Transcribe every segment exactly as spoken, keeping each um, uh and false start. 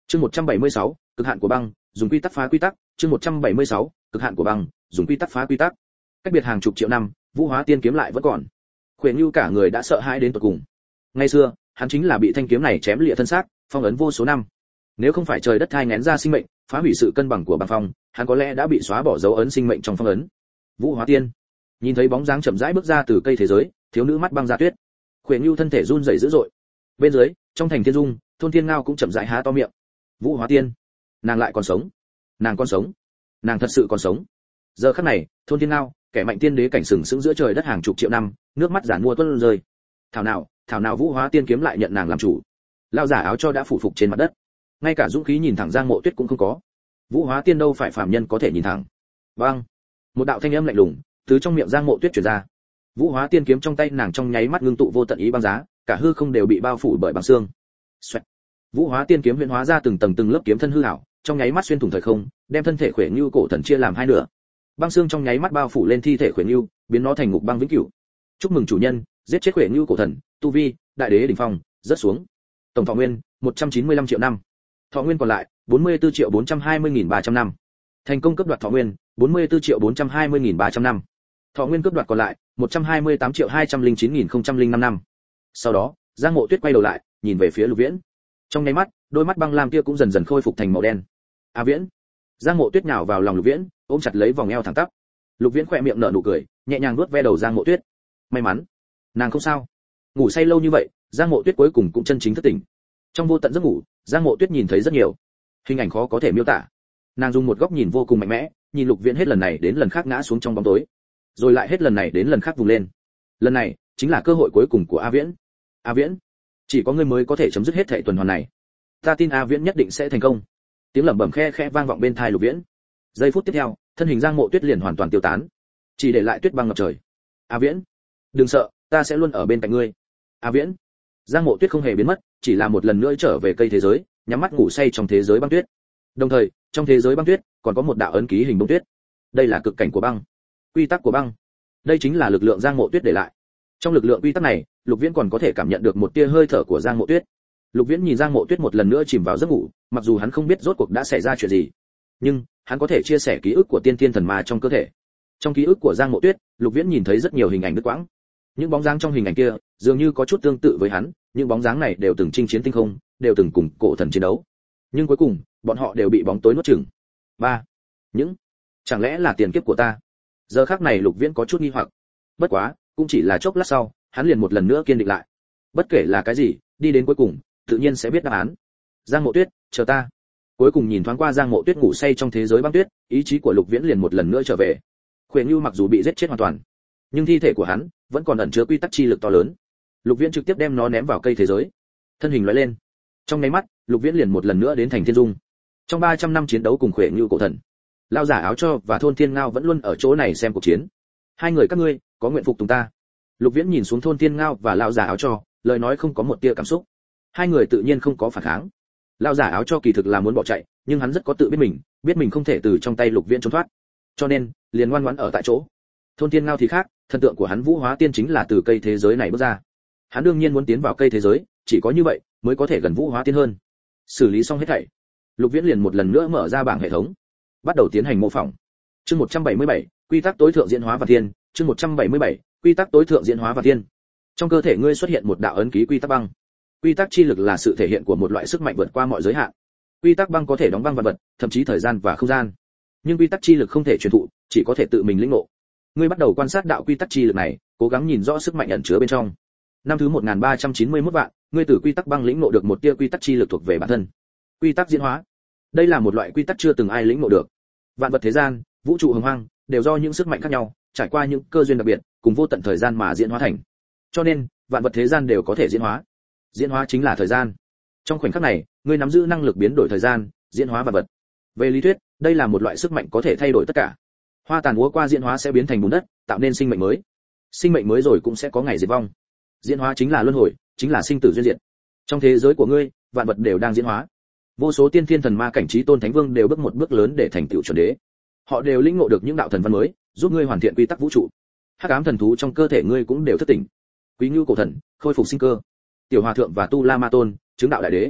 Chương một trăm bảy mươi sáu, cực hạn của băng, dùng quy tắc phá quy tắc, chương một trăm bảy mươi sáu, cực hạn của băng, dùng quy tắc phá quy tắc. Cách biệt hàng chục triệu năm, Vũ Hóa Tiên kiếm lại vẫn còn. Khuyển Nưu cả người đã sợ hãi đến tột cùng. Ngày xưa, hắn chính là bị thanh kiếm này chém lìa thân xác, phong ấn vô số năm. Nếu không phải trời đất thai nghén ra sinh mệnh, phá hủy sự cân bằng của băng phong, hắn có lẽ đã bị xóa bỏ dấu ấn sinh mệnh trong phong ấn. Vũ Hóa Tiên, nhìn thấy bóng dáng chậm rãi bước ra từ cây thế giới, thiếu nữ mắt băng ra tuyết. Khuyển Nưu thân thể run rẩy dữ dội. Bên dưới, trong thành Thiên Dung, thôn Thiên Ngao cũng chậm rãi há to miệng. Vũ Hóa Tiên, nàng lại còn sống, nàng còn sống, nàng thật sự còn sống. Giờ khắc này, thôn Thiên Ngao, kẻ mạnh tiên đế cảnh sừng sững giữa trời đất hàng chục triệu năm, nước mắt giản mua tuôn rơi. Thảo nào, thảo nào Vũ Hóa Tiên kiếm lại nhận nàng làm chủ. Lão giả áo cho đã phủ phục trên mặt đất, ngay cả dũng khí nhìn thẳng Giang Mộ Tuyết cũng không có. Vũ Hóa Tiên đâu phải phàm nhân có thể nhìn thẳng. Băng, một đạo thanh âm lạnh lùng từ trong miệng Giang Mộ Tuyết truyền ra. Vũ Hóa Tiên kiếm trong tay nàng trong nháy mắt ngưng tụ vô tận ý băng giá, cả hư không đều bị bao phủ bởi băng xương. Xoẹt. Vũ Hóa Tiên kiếm huyễn hóa ra từng tầng từng lớp kiếm thân hư ảo, trong nháy mắt xuyên thủng thời không, đem thân thể Khuyển Nưu cổ thần chia làm hai nửa. Băng xương trong nháy mắt bao phủ lên thi thể Khuyển Nưu, biến nó thành ngục băng vĩnh cửu. Chúc mừng chủ nhân, giết chết Khuyển Nưu cổ thần, tu vi, đại đế đỉnh phong, rất xuống. Tổng thọ nguyên, một trăm chín mươi lăm triệu năm. Thọ nguyên còn lại, bốn mươi tư triệu bốn trăm hai mươi nghìn ba trăm năm. Thành công cướp đoạt thọ nguyên, bốn mươi tư triệu bốn trăm hai mươi nghìn ba trăm năm. Thọ nguyên cướp đoạt còn lại, một trăm hai mươi tám triệu hai trăm lẻ chín nghìn không trăm lẻ năm năm. Sau đó, Giang Mộ Tuyết quay đầu lại, nhìn về phía Lục Viễn. Trong nháy mắt, đôi mắt băng lam kia cũng dần dần khôi phục thành màu đen. A Viễn. Giang Mộ Tuyết nhào vào lòng Lục Viễn, ôm chặt lấy vòng eo thẳng tắp. Lục Viễn khỏe miệng nở nụ cười, nhẹ nhàng vuốt ve đầu Giang Mộ Tuyết. May mắn, nàng không sao. Ngủ say lâu như vậy, Giang Mộ Tuyết cuối cùng cũng chân chính thức tỉnh. Trong vô tận giấc ngủ, Giang Mộ Tuyết nhìn thấy rất nhiều hình ảnh khó có thể miêu tả. Nàng dùng một góc nhìn vô cùng mạnh mẽ, nhìn Lục Viễn hết lần này đến lần khác ngã xuống trong bóng tối, rồi lại hết lần này đến lần khác vùng lên. Lần này chính là cơ hội cuối cùng của A Viễn. A Viễn, chỉ có ngươi mới có thể chấm dứt hết thảy tuần hoàn này. Ta tin A Viễn nhất định sẽ thành công. Tiếng lẩm bẩm khe khẽ vang vọng bên tai Lục Viễn. Giây phút tiếp theo, thân hình Giang Mộ Tuyết liền hoàn toàn tiêu tán, chỉ để lại tuyết băng ngập trời. A Viễn, đừng sợ, ta sẽ luôn ở bên cạnh ngươi. A Viễn. Giang Mộ Tuyết không hề biến mất, chỉ là một lần nữa trở về cây thế giới, nhắm mắt ngủ say trong thế giới băng tuyết. Đồng thời, trong thế giới băng tuyết còn có một đạo ấn ký hình bông tuyết. Đây là cực cảnh của băng, quy tắc của băng. Đây chính là lực lượng Giang Mộ Tuyết để lại. Trong lực lượng quy tắc này, Lục Viễn còn có thể cảm nhận được một tia hơi thở của Giang Mộ Tuyết. Lục Viễn nhìn Giang Mộ Tuyết một lần nữa chìm vào giấc ngủ, mặc dù hắn không biết rốt cuộc đã xảy ra chuyện gì, nhưng hắn có thể chia sẻ ký ức của tiên thiên thần ma trong cơ thể. Trong ký ức của Giang Mộ Tuyết, Lục Viễn nhìn thấy rất nhiều hình ảnh đứt quãng. Những bóng dáng trong hình ảnh kia, dường như có chút tương tự với hắn, những bóng dáng này đều từng chinh chiến tinh không, đều từng cùng cổ thần chiến đấu. Nhưng cuối cùng, bọn họ đều bị bóng tối nuốt chửng. Ba, những chẳng lẽ là tiền kiếp của ta? Giờ khắc này Lục Viễn có chút nghi hoặc. Bất quá, cũng chỉ là chốc lát sau, hắn liền một lần nữa kiên định lại. Bất kể là cái gì, đi đến cuối cùng, tự nhiên sẽ biết đáp án. Giang Mộ Tuyết, chờ ta. Cuối cùng nhìn thoáng qua Giang Mộ Tuyết ngủ say trong thế giới băng tuyết, ý chí của Lục Viễn liền một lần nữa trở về. Khuyển Nưu mặc dù bị giết chết hoàn toàn, nhưng thi thể của hắn vẫn còn ẩn chứa quy tắc chi lực to lớn. Lục Viễn trực tiếp đem nó ném vào cây thế giới, thân hình lóe lên. Trong nháy mắt, Lục Viễn liền một lần nữa đến thành Thiên Dung. Trong ba trăm năm chiến đấu cùng Khuyển Nưu cổ thần, lão giả áo cho và thôn Thiên Ngao vẫn luôn ở chỗ này xem cuộc chiến. Hai người các ngươi có nguyện phục tùng ta? Lục Viễn nhìn xuống thôn Thiên Ngao và lão giả áo cho, lời nói không có một tia cảm xúc. Hai người tự nhiên không có phản kháng. Lão giả áo cho kỳ thực là muốn bỏ chạy, nhưng hắn rất có tự biết mình, biết mình không thể từ trong tay Lục Viễn trốn thoát, cho nên liền ngoan ngoãn ở tại chỗ. Thôn Thiên Ngao thì khác, thần tượng của hắn Vũ Hóa Tiên chính là từ cây thế giới này bước ra. Hắn đương nhiên muốn tiến vào cây thế giới, chỉ có như vậy mới có thể gần Vũ Hóa Tiên hơn. Xử lý xong hết thảy, Lục Viễn liền một lần nữa mở ra bảng hệ thống, bắt đầu tiến hành mô phỏng. Chương một trăm bảy mươi bảy, quy tắc tối thượng diễn hóa và thiên, chương một trăm bảy mươi bảy, quy tắc tối thượng diễn hóa và thiên. Trong cơ thể ngươi xuất hiện một đạo ấn ký quy tắc băng. Quy tắc chi lực là sự thể hiện của một loại sức mạnh vượt qua mọi giới hạn. Quy tắc băng có thể đóng băng vạn vật, thậm chí thời gian và không gian. Nhưng quy tắc chi lực không thể truyền thụ, chỉ có thể tự mình lĩnh ngộ. Ngươi bắt đầu quan sát đạo quy tắc chi lực này, cố gắng nhìn rõ sức mạnh ẩn chứa bên trong. Năm thứ một nghìn ba trăm chín mươi mốt vạn, ngươi từ quy tắc băng lĩnh ngộ được một tia quy tắc chi lực thuộc về bản thân. Quy tắc diễn hóa. Đây là một loại quy tắc chưa từng ai lĩnh ngộ được. Vạn vật thế gian, vũ trụ hồng hoang, đều do những sức mạnh khác nhau, trải qua những cơ duyên đặc biệt, cùng vô tận thời gian mà diễn hóa thành. Cho nên, vạn vật thế gian đều có thể diễn hóa. Diễn hóa chính là thời gian. Trong khoảnh khắc này, ngươi nắm giữ năng lực biến đổi thời gian, diễn hóa vạn vật. Về lý thuyết, đây là một loại sức mạnh có thể thay đổi tất cả. Hoa tàn úa qua diễn hóa sẽ biến thành bùn đất, tạo nên sinh mệnh mới. Sinh mệnh mới rồi cũng sẽ có ngày diệt vong. Diễn hóa chính là luân hồi, chính là sinh tử duyên diệt. Trong thế giới của ngươi, vạn vật đều đang diễn hóa. Vô số tiên thiên thần ma cảnh trí tôn thánh vương đều bước một bước lớn để thành tựu chuẩn đế. Họ đều lĩnh ngộ được những đạo thần văn mới, giúp ngươi hoàn thiện quy tắc vũ trụ. Hắc ám thần thú trong cơ thể ngươi cũng đều thức tỉnh. Quý Ngưu cổ thần khôi phục sinh cơ. Tiểu Hòa thượng và Tu La Ma Tôn chứng đạo đại đế.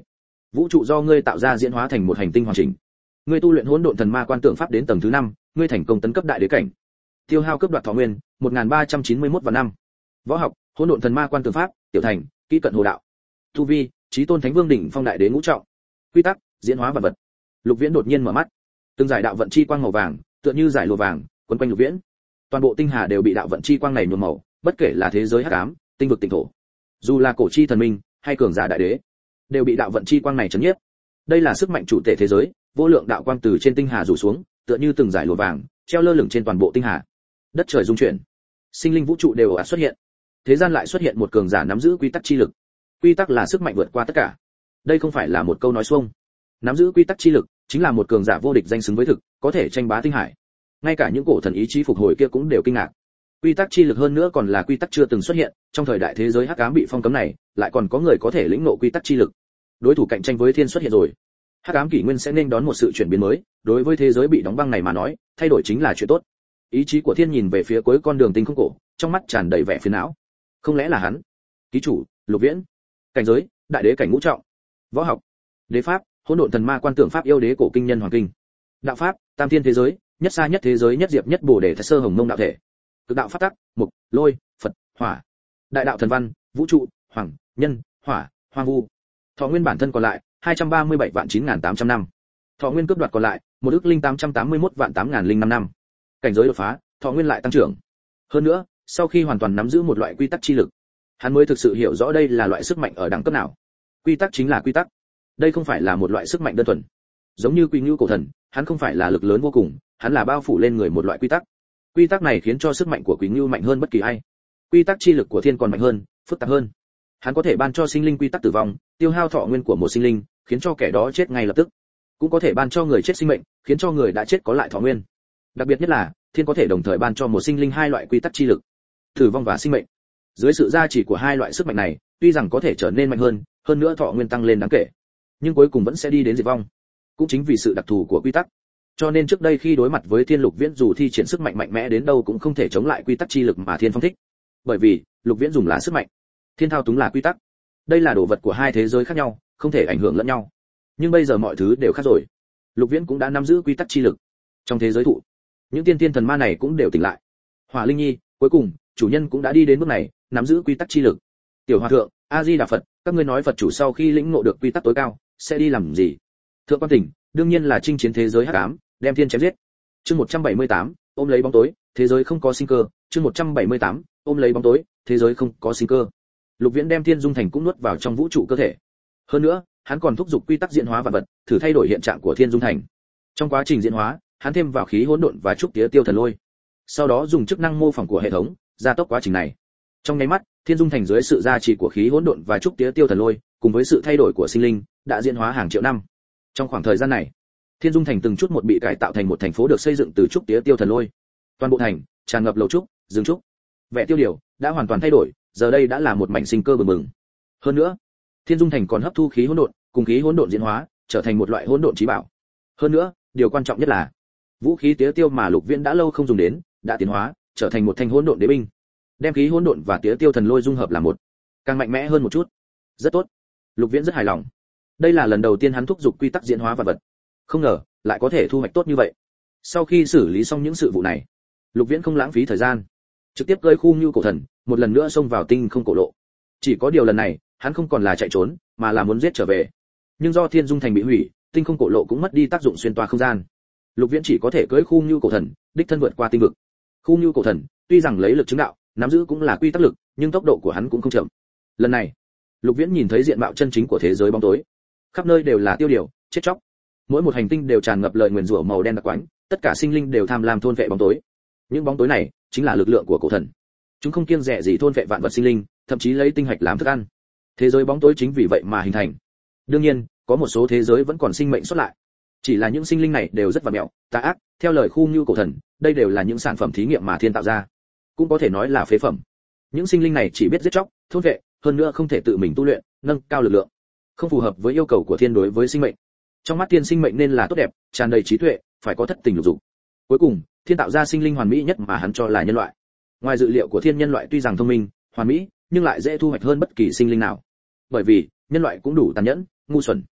vũ trụ do ngươi tạo ra diễn hóa thành một hành tinh hoàn chỉnh. Ngươi tu luyện hỗn độn thần ma quan tượng pháp đến tầng thứ năm, ngươi thành công tấn cấp đại đế cảnh. Tiêu hao cấp đoạt thọ nguyên một nghìn ba trăm chín mươi mốt vạn năm. Võ học hỗn độn thần ma quan tượng pháp tiểu thành kỹ cận hồ đạo. Tu vi chí tôn thánh vương đỉnh phong đại đế ngũ trọng. Quy tắc diễn hóa vật vật. Lục Viễn đột nhiên mở mắt, từng giải đạo vận chi quang màu vàng tựa như giải lụa vàng quấn quanh Lục Viễn. Toàn bộ tinh hà đều bị đạo vận chi quang này nhuộm màu, bất kể là thế giới hắc ám, tinh vực tinh thổ, dù là cổ chi thần minh hay cường giả đại đế, đều bị đạo vận chi quang này chấn nhiếp. Đây là sức mạnh chủ thể thế giới, vô lượng đạo quang từ trên tinh hà rủ xuống, tựa như từng dải lụa vàng, treo lơ lửng trên toàn bộ tinh hà. Đất trời rung chuyển, sinh linh vũ trụ đều ồ ạt xuất hiện. Thế gian lại xuất hiện một cường giả nắm giữ quy tắc chi lực. Quy tắc là sức mạnh vượt qua tất cả. Đây không phải là một câu nói xuông. Nắm giữ quy tắc chi lực, chính là một cường giả vô địch danh xứng với thực, có thể tranh bá tinh hải. Ngay cả những cổ thần ý chí phục hồi kia cũng đều kinh ngạc. Quy tắc chi lực hơn nữa còn là quy tắc chưa từng xuất hiện, trong thời đại thế giới hắc ám bị phong cấm này, lại còn có người có thể lĩnh ngộ quy tắc chi lực. Đối thủ cạnh tranh với thiên xuất hiện rồi. Hắc ám kỷ nguyên sẽ nên đón một sự chuyển biến mới, đối với thế giới bị đóng băng này mà nói, thay đổi chính là chuyện tốt. Ý chí của thiên nhìn về phía cuối con đường tinh không cổ, trong mắt tràn đầy vẻ phiền não. Không lẽ là hắn? Ký chủ, Lục Viễn. Cảnh giới, đại đế cảnh ngũ trọng. Võ học, đế pháp, hỗn độn thần ma quan tượng pháp yêu đế cổ kinh nhân hoàng kinh. Đạo pháp, tam thiên thế giới, nhất xa nhất thế giới nhất diệp nhất bồ đề thái sơ hồng mông đạo thể. Cực đạo pháp tắc, mục, lôi, phật, hỏa. Đại đạo thần văn, vũ trụ, hoàng, nhân, hỏa, hoang vu. Thọ nguyên bản thân còn lại hai trăm ba mươi bảy vạn chín nghìn tám trăm năm. Thọ nguyên cướp đoạt còn lại một ức linh tám trăm tám mươi mốt vạn tám nghìn linh năm năm. Cảnh giới đột phá, thọ nguyên lại tăng trưởng. Hơn nữa, sau khi hoàn toàn nắm giữ một loại quy tắc chi lực, hắn mới thực sự hiểu rõ đây là loại sức mạnh ở đẳng cấp nào. Quy tắc chính là quy tắc. Đây không phải là một loại sức mạnh đơn thuần. Giống như Quy Ngưu cổ thần, hắn không phải là lực lớn vô cùng, hắn là bao phủ lên người một loại quy tắc. Quy tắc này khiến cho sức mạnh của Quý Ngưu mạnh hơn bất kỳ ai. Quy tắc chi lực của thiên còn mạnh hơn, phức tạp hơn. Hắn có thể ban cho sinh linh quy tắc tử vong, tiêu hao thọ nguyên của một sinh linh, khiến cho kẻ đó chết ngay lập tức. Cũng có thể ban cho người chết sinh mệnh, khiến cho người đã chết có lại thọ nguyên. Đặc biệt nhất là, thiên có thể đồng thời ban cho một sinh linh hai loại quy tắc chi lực, tử vong và sinh mệnh. Dưới sự gia trì của hai loại sức mạnh này, tuy rằng có thể trở nên mạnh hơn, hơn nữa thọ nguyên tăng lên đáng kể, nhưng cuối cùng vẫn sẽ đi đến diệt vong. Cũng chính vì sự đặc thù của quy tắc, cho nên trước đây khi đối mặt với thiên Lục Viễn dù thi triển sức mạnh mạnh mẽ đến đâu cũng không thể chống lại quy tắc chi lực mà thiên phong thích. Bởi vì Lục Viễn dùng là sức mạnh, thiên thao túng là quy tắc. Đây là đồ vật của hai thế giới khác nhau, không thể ảnh hưởng lẫn nhau. Nhưng bây giờ mọi thứ đều khác rồi. Lục Viễn cũng đã nắm giữ quy tắc chi lực. Trong thế giới thụ, những tiên tiên thần ma này cũng đều tỉnh lại. Hỏa Linh Nhi, cuối cùng chủ nhân cũng đã đi đến bước này, nắm giữ quy tắc chi lực. Tiểu Hòa thượng, A Di Đà Phật, các ngươi nói Phật chủ sau khi lĩnh ngộ được quy tắc tối cao, sẽ đi làm gì? Thượng quan Tỉnh, đương nhiên là chinh chiến thế giới hắc ám, đem thiên chém giết. Chương một trăm bảy mươi tám, ôm lấy bóng tối, thế giới không có sinh cơ. Chương một trăm bảy mươi tám, ôm lấy bóng tối, thế giới không có sinh cơ. Lục Viễn đem thiên dung thành cũng nuốt vào trong vũ trụ cơ thể. Hơn nữa, hắn còn thúc giục quy tắc diễn hóa vạn vật, thử thay đổi hiện trạng của thiên dung thành. Trong quá trình diễn hóa, hắn thêm vào khí hỗn độn và trúc tía tiêu thần lôi. Sau đó dùng chức năng mô phỏng của hệ thống, gia tốc quá trình này. Trong nháy mắt, thiên dung thành dưới sự gia trì của khí hỗn độn và trúc tía tiêu thần lôi, cùng với sự thay đổi của sinh linh, đã diễn hóa hàng triệu năm. Trong khoảng thời gian này, thiên dung thành từng chút một bị cải tạo thành một thành phố được xây dựng từ trúc tía tiêu thần lôi. Toàn bộ thành tràn ngập lầu trúc, rừng trúc. Vẻ tiêu điều đã hoàn toàn thay đổi, giờ đây đã là một mảnh sinh cơ bừng bừng. Hơn nữa, thiên dung thành còn hấp thu khí hỗn độn, cùng khí hỗn độn diễn hóa, trở thành một loại hỗn độn chí bảo. Hơn nữa, điều quan trọng nhất là vũ khí tía tiêu mà Lục Viễn đã lâu không dùng đến, đã tiến hóa, trở thành một thanh hỗn độn đế binh. Đem khí hỗn độn và tía tiêu thần lôi dung hợp làm một, càng mạnh mẽ hơn một chút. Rất tốt. Lục Viễn rất hài lòng. Đây là lần đầu tiên hắn thúc giục quy tắc diễn hóa vật vật. Không ngờ, lại có thể thu hoạch tốt như vậy. Sau khi xử lý xong những sự vụ này, Lục Viễn không lãng phí thời gian, trực tiếp cơi khu Ngưu cổ thần, một lần nữa xông vào tinh không cổ lộ. Chỉ có điều lần này, hắn không còn là chạy trốn, mà là muốn giết trở về. Nhưng do thiên dung thành bị hủy, tinh không cổ lộ cũng mất đi tác dụng xuyên toa không gian. Lục Viễn chỉ có thể cưỡi khu Ngưu cổ thần, đích thân vượt qua tinh vực. Khu Ngưu cổ thần, tuy rằng lấy lực chứng đạo, nắm giữ cũng là quy tắc lực, nhưng tốc độ của hắn cũng không chậm. Lần này, Lục Viễn nhìn thấy diện mạo chân chính của thế giới bóng tối. Khắp nơi đều là tiêu điều, chết chóc. Mỗi một hành tinh đều tràn ngập lời nguyền rủa màu đen đặc quánh, tất cả sinh linh đều tham lam thôn vệ bóng tối. Những bóng tối này chính là lực lượng của cổ thần. Chúng không kiêng dè gì thôn vệ vạn vật sinh linh, thậm chí lấy tinh hạch làm thức ăn. Thế giới bóng tối chính vì vậy mà hình thành. Đương nhiên, có một số thế giới vẫn còn sinh mệnh xuất lại. Chỉ là những sinh linh này đều rất vặt mẹo, tà ác, theo lời khu Ngưu cổ thần, đây đều là những sản phẩm thí nghiệm mà thiên tạo ra. Cũng có thể nói là phế phẩm. Những sinh linh này chỉ biết giết chóc, thôn vệ, hơn nữa không thể tự mình tu luyện, nâng cao lực lượng, không phù hợp với yêu cầu của thiên đối với sinh mệnh. Trong mắt thiên sinh mệnh nên là tốt đẹp, tràn đầy trí tuệ, phải có thất tình lục dục. Cuối cùng, thiên tạo ra sinh linh hoàn mỹ nhất mà hắn cho là nhân loại. Ngoài dự liệu của thiên, nhân loại tuy rằng thông minh, hoàn mỹ, nhưng lại dễ thu hoạch hơn bất kỳ sinh linh nào. Bởi vì, nhân loại cũng đủ tàn nhẫn, ngu xuẩn.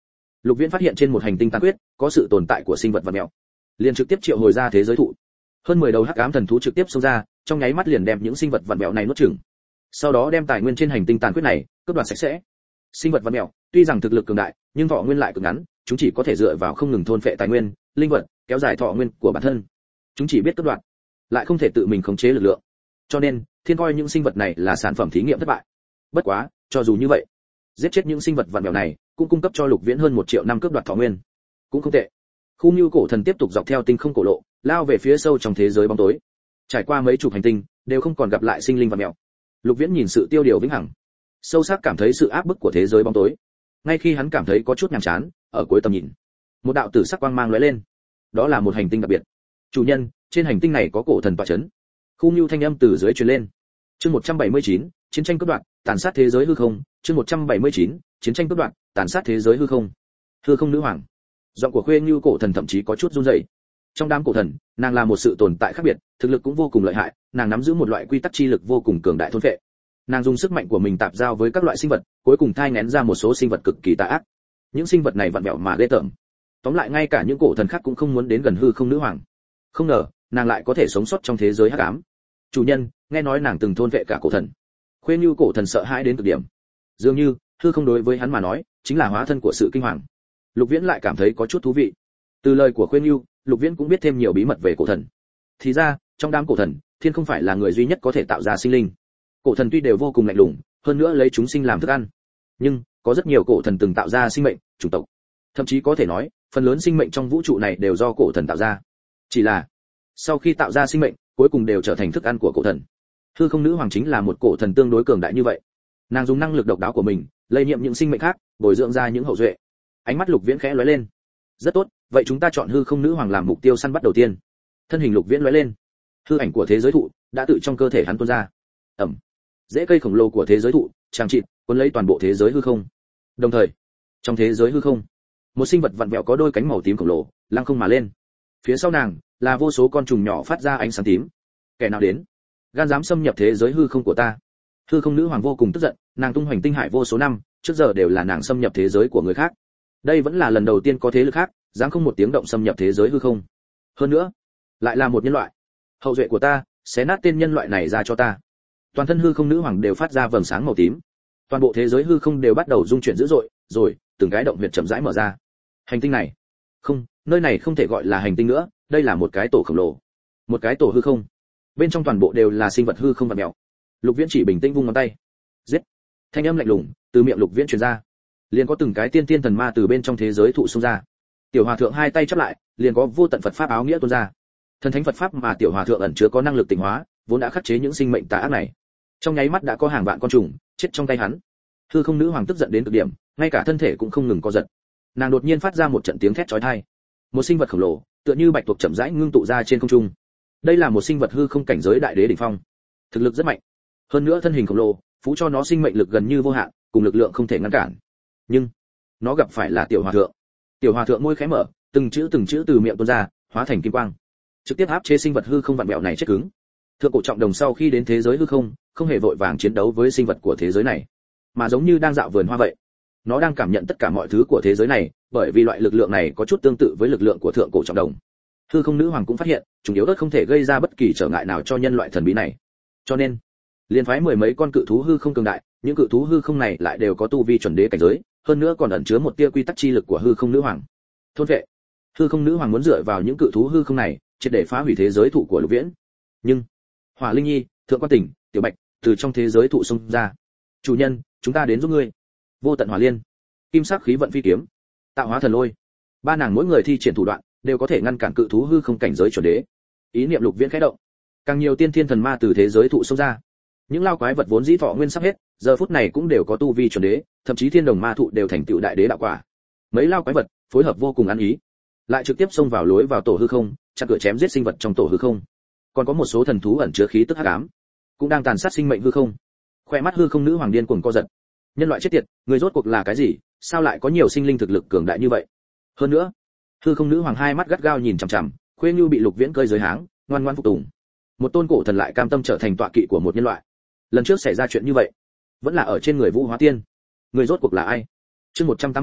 Lục Viễn phát hiện trên một hành tinh tàn khuyết có sự tồn tại của sinh vật vật mèo, liền trực tiếp triệu hồi ra thế giới thụ. Hơn mười đầu hắc ám thần thú trực tiếp xông ra, trong nháy mắt liền đem những sinh vật vật mèo này nuốt chửng. Sau đó đem tài nguyên trên hành tinh tàn khuyết này cướp đoạt sạch sẽ. Sinh vật vật mèo tuy rằng thực lực cường đại, nhưng thọ nguyên lại cực ngắn, chúng chỉ có thể dựa vào không ngừng thôn phệ tài nguyên, linh vật, kéo dài thọ nguyên của bản thân. Chúng chỉ biết cướp đoạt, lại không thể tự mình khống chế lực lượng. Cho nên, thiên coi những sinh vật này là sản phẩm thí nghiệm thất bại. Bất quá, cho dù như vậy, giết chết những sinh vật vật mèo này, cũng cung cấp cho Lục Viễn hơn một triệu năm cướp đoạt thọ nguyên, cũng không tệ. Khu Nưu cổ thần tiếp tục dọc theo tinh không cổ lộ, lao về phía sâu trong thế giới bóng tối. Trải qua mấy chục hành tinh, đều không còn gặp lại sinh linh vật mèo. Lục Viễn nhìn sự tiêu điều vĩnh hằng, sâu sắc cảm thấy sự áp bức của thế giới bóng tối. Ngay khi hắn cảm thấy có chút nhàm chán, ở cuối tầm nhìn, một đạo tử sắc quang mang lóe lên. Đó là một hành tinh đặc biệt. Chủ nhân, trên hành tinh này có cổ thần tọa chấn. Khu Nưu thanh âm từ dưới truyền lên. Chương một trăm bảy mươi chín, chiến tranh cướp đoạt, tàn sát thế giới hư không. Chương một trăm bảy mươi chín, chiến tranh cướp đoạt, tàn sát thế giới hư không. Hư không nữ hoàng. Giọng của Khuê Nưu cổ thần thậm chí có chút run rẩy. Trong đám cổ thần, nàng là một sự tồn tại khác biệt, thực lực cũng vô cùng lợi hại, nàng nắm giữ một loại quy tắc chi lực vô cùng cường đại thôn phệ. Nàng dùng sức mạnh của mình tạp giao với các loại sinh vật, cuối cùng thai nghén ra một số sinh vật cực kỳ tà ác. Những sinh vật này vặn vẹo mà ghê tởm. Tóm lại ngay cả những cổ thần khác cũng không muốn đến gần hư không nữ hoàng. Không ngờ, nàng lại có thể sống sót trong thế giới hắc ám. Chủ nhân, nghe nói nàng từng thôn vệ cả cổ thần. Khuê Nưu cổ thần sợ hãi đến cực điểm. Dường như, hư không đối với hắn mà nói, chính là hóa thân của sự kinh hoàng. Lục Viễn lại cảm thấy có chút thú vị. Từ lời của Khuê Nưu, Lục Viễn cũng biết thêm nhiều bí mật về cổ thần. Thì ra, trong đám cổ thần, thiên không phải là người duy nhất có thể tạo ra sinh linh. Cổ thần tuy đều vô cùng lạnh lùng, hơn nữa lấy chúng sinh làm thức ăn, nhưng có rất nhiều cổ thần từng tạo ra sinh mệnh, chủng tộc. Thậm chí có thể nói, phần lớn sinh mệnh trong vũ trụ này đều do cổ thần tạo ra. Chỉ là, sau khi tạo ra sinh mệnh, cuối cùng đều trở thành thức ăn của cổ thần. Hư không nữ hoàng chính là một cổ thần tương đối cường đại như vậy. Nàng dùng năng lực độc đáo của mình, lây nhiễm những sinh mệnh khác, bồi dưỡng ra những hậu duệ. Ánh mắt Lục Viễn khẽ lóe lên. Rất tốt, vậy chúng ta chọn hư không nữ hoàng làm mục tiêu săn bắt đầu tiên. Thân hình Lục Viễn lóe lên. Hư ảnh của thế giới thụ đã tự trong cơ thể hắn tuôn ra. Ẩm. Rễ cây khổng lồ của thế giới thụ, trang trị, cuốn lấy toàn bộ thế giới hư không. Đồng thời, trong thế giới hư không, một sinh vật vặn vẹo có đôi cánh màu tím khổng lồ, lăng không mà lên. Phía sau nàng là vô số con trùng nhỏ phát ra ánh sáng tím. Kẻ nào đến? Gan dám xâm nhập thế giới hư không của ta? Hư không nữ hoàng vô cùng tức giận, nàng tung hoành tinh hải vô số năm, trước giờ đều là nàng xâm nhập thế giới của người khác. Đây vẫn là lần đầu tiên có thế lực khác dám không một tiếng động xâm nhập thế giới hư không. Hơn nữa, lại là một nhân loại. Hậu duệ của ta, xé nát tên nhân loại này ra cho ta. Toàn thân hư không nữ hoàng đều phát ra vầng sáng màu tím. Toàn bộ thế giới hư không đều bắt đầu rung chuyển dữ dội, rồi từng cái động huyệt chậm rãi mở ra. Hành tinh này, không, nơi này không thể gọi là hành tinh nữa, đây là một cái tổ khổng lồ, một cái tổ hư không. Bên trong toàn bộ đều là sinh vật hư không vật mèo. Lục Viễn chỉ bình tĩnh vung ngón tay, giết. Thanh âm lạnh lùng từ miệng Lục Viễn truyền ra, liền có từng cái tiên tiên thần ma từ bên trong thế giới thụ xông ra. Tiểu hòa thượng hai tay chắp lại, liền có vô tận Phật pháp áo nghĩa tuôn ra. Thần thánh Phật pháp mà tiểu hòa thượng ẩn chứa có năng lực tịnh hóa, vốn đã khắc chế những sinh mệnh tà ác này. Trong nháy mắt đã có hàng vạn con trùng chết trong tay hắn. Hư không nữ hoàng tức giận đến cực điểm, ngay cả thân thể cũng không ngừng co giật. Nàng đột nhiên phát ra một trận tiếng thét chói tai. Một sinh vật khổng lồ, tựa như bạch tuộc chậm rãi ngưng tụ ra trên không trung. Đây là một sinh vật hư không cảnh giới đại đế đỉnh phong, thực lực rất mạnh. Hơn nữa thân hình khổng lồ, phú cho nó sinh mệnh lực gần như vô hạn, cùng lực lượng không thể ngăn cản. Nhưng nó gặp phải là tiểu hòa thượng. Tiểu hòa thượng môi khẽ mở, từng chữ từng chữ từ miệng tuôn ra, hóa thành kim quang, trực tiếp áp chế sinh vật hư không vặn vẹo này chết cứng. Thượng cổ trọng đồng sau khi đến thế giới hư không, không hề vội vàng chiến đấu với sinh vật của thế giới này, mà giống như đang dạo vườn hoa vậy. Nó đang cảm nhận tất cả mọi thứ của thế giới này, bởi vì loại lực lượng này có chút tương tự với lực lượng của thượng cổ trọng đồng. Hư không nữ hoàng cũng phát hiện, chúng yếu ớt không thể gây ra bất kỳ trở ngại nào cho nhân loại thần bí này. Cho nên, liền phái mười mấy con cự thú hư không cường đại, những cự thú hư không này lại đều có tu vi chuẩn đế cảnh giới, hơn nữa còn ẩn chứa một tia quy tắc chi lực của hư không nữ hoàng. Thôn vệ. Hư không nữ hoàng muốn dựa vào những cự thú hư không này, triệt để phá hủy thế giới thụ của Lục Viễn. Nhưng, Hỏa Linh Nhi, Thượng Quan Tỉnh, Tiểu Bạch từ trong thế giới thụ xông ra. "Chủ nhân, chúng ta đến giúp ngươi." Vô tận hỏa liên, kim sắc khí vận phi kiếm, tạo hóa thần lôi. Ba nàng mỗi người thi triển thủ đoạn, đều có thể ngăn cản cự thú hư không cảnh giới chuẩn đế. Ý niệm Lục Viễn khẽ động, càng nhiều tiên thiên thần ma từ thế giới thụ xông ra. Những lao quái vật vốn dĩ thọ nguyên sắp hết, giờ phút này cũng đều có tu vi chuẩn đế, thậm chí thiên đồng ma thụ đều thành tựu đại đế đạo quả. Mấy lao quái vật phối hợp vô cùng ăn ý, lại trực tiếp xông vào lối vào tổ hư không, chặn cửa chém giết sinh vật trong tổ hư không. Còn có một số thần thú ẩn chứa khí tức hắc ám, cũng đang tàn sát sinh mệnh hư không. Khoe mắt hư không nữ hoàng điên cuồng co giật. Nhân loại chết tiệt, người rốt cuộc là cái gì? Sao lại có nhiều sinh linh thực lực cường đại như vậy? Hơn nữa, hư không nữ hoàng hai mắt gắt gao nhìn chằm chằm, Khuê Nưu bị Lục Viễn cơi giới háng, ngoan ngoãn phục tùng. Một tôn cổ thần lại cam tâm trở thành tọa kỵ của một nhân loại. Lần trước xảy ra chuyện như vậy, vẫn là ở trên người Vũ Hóa Tiên. Người rốt cuộc là ai? Chương một trăm tám mươi,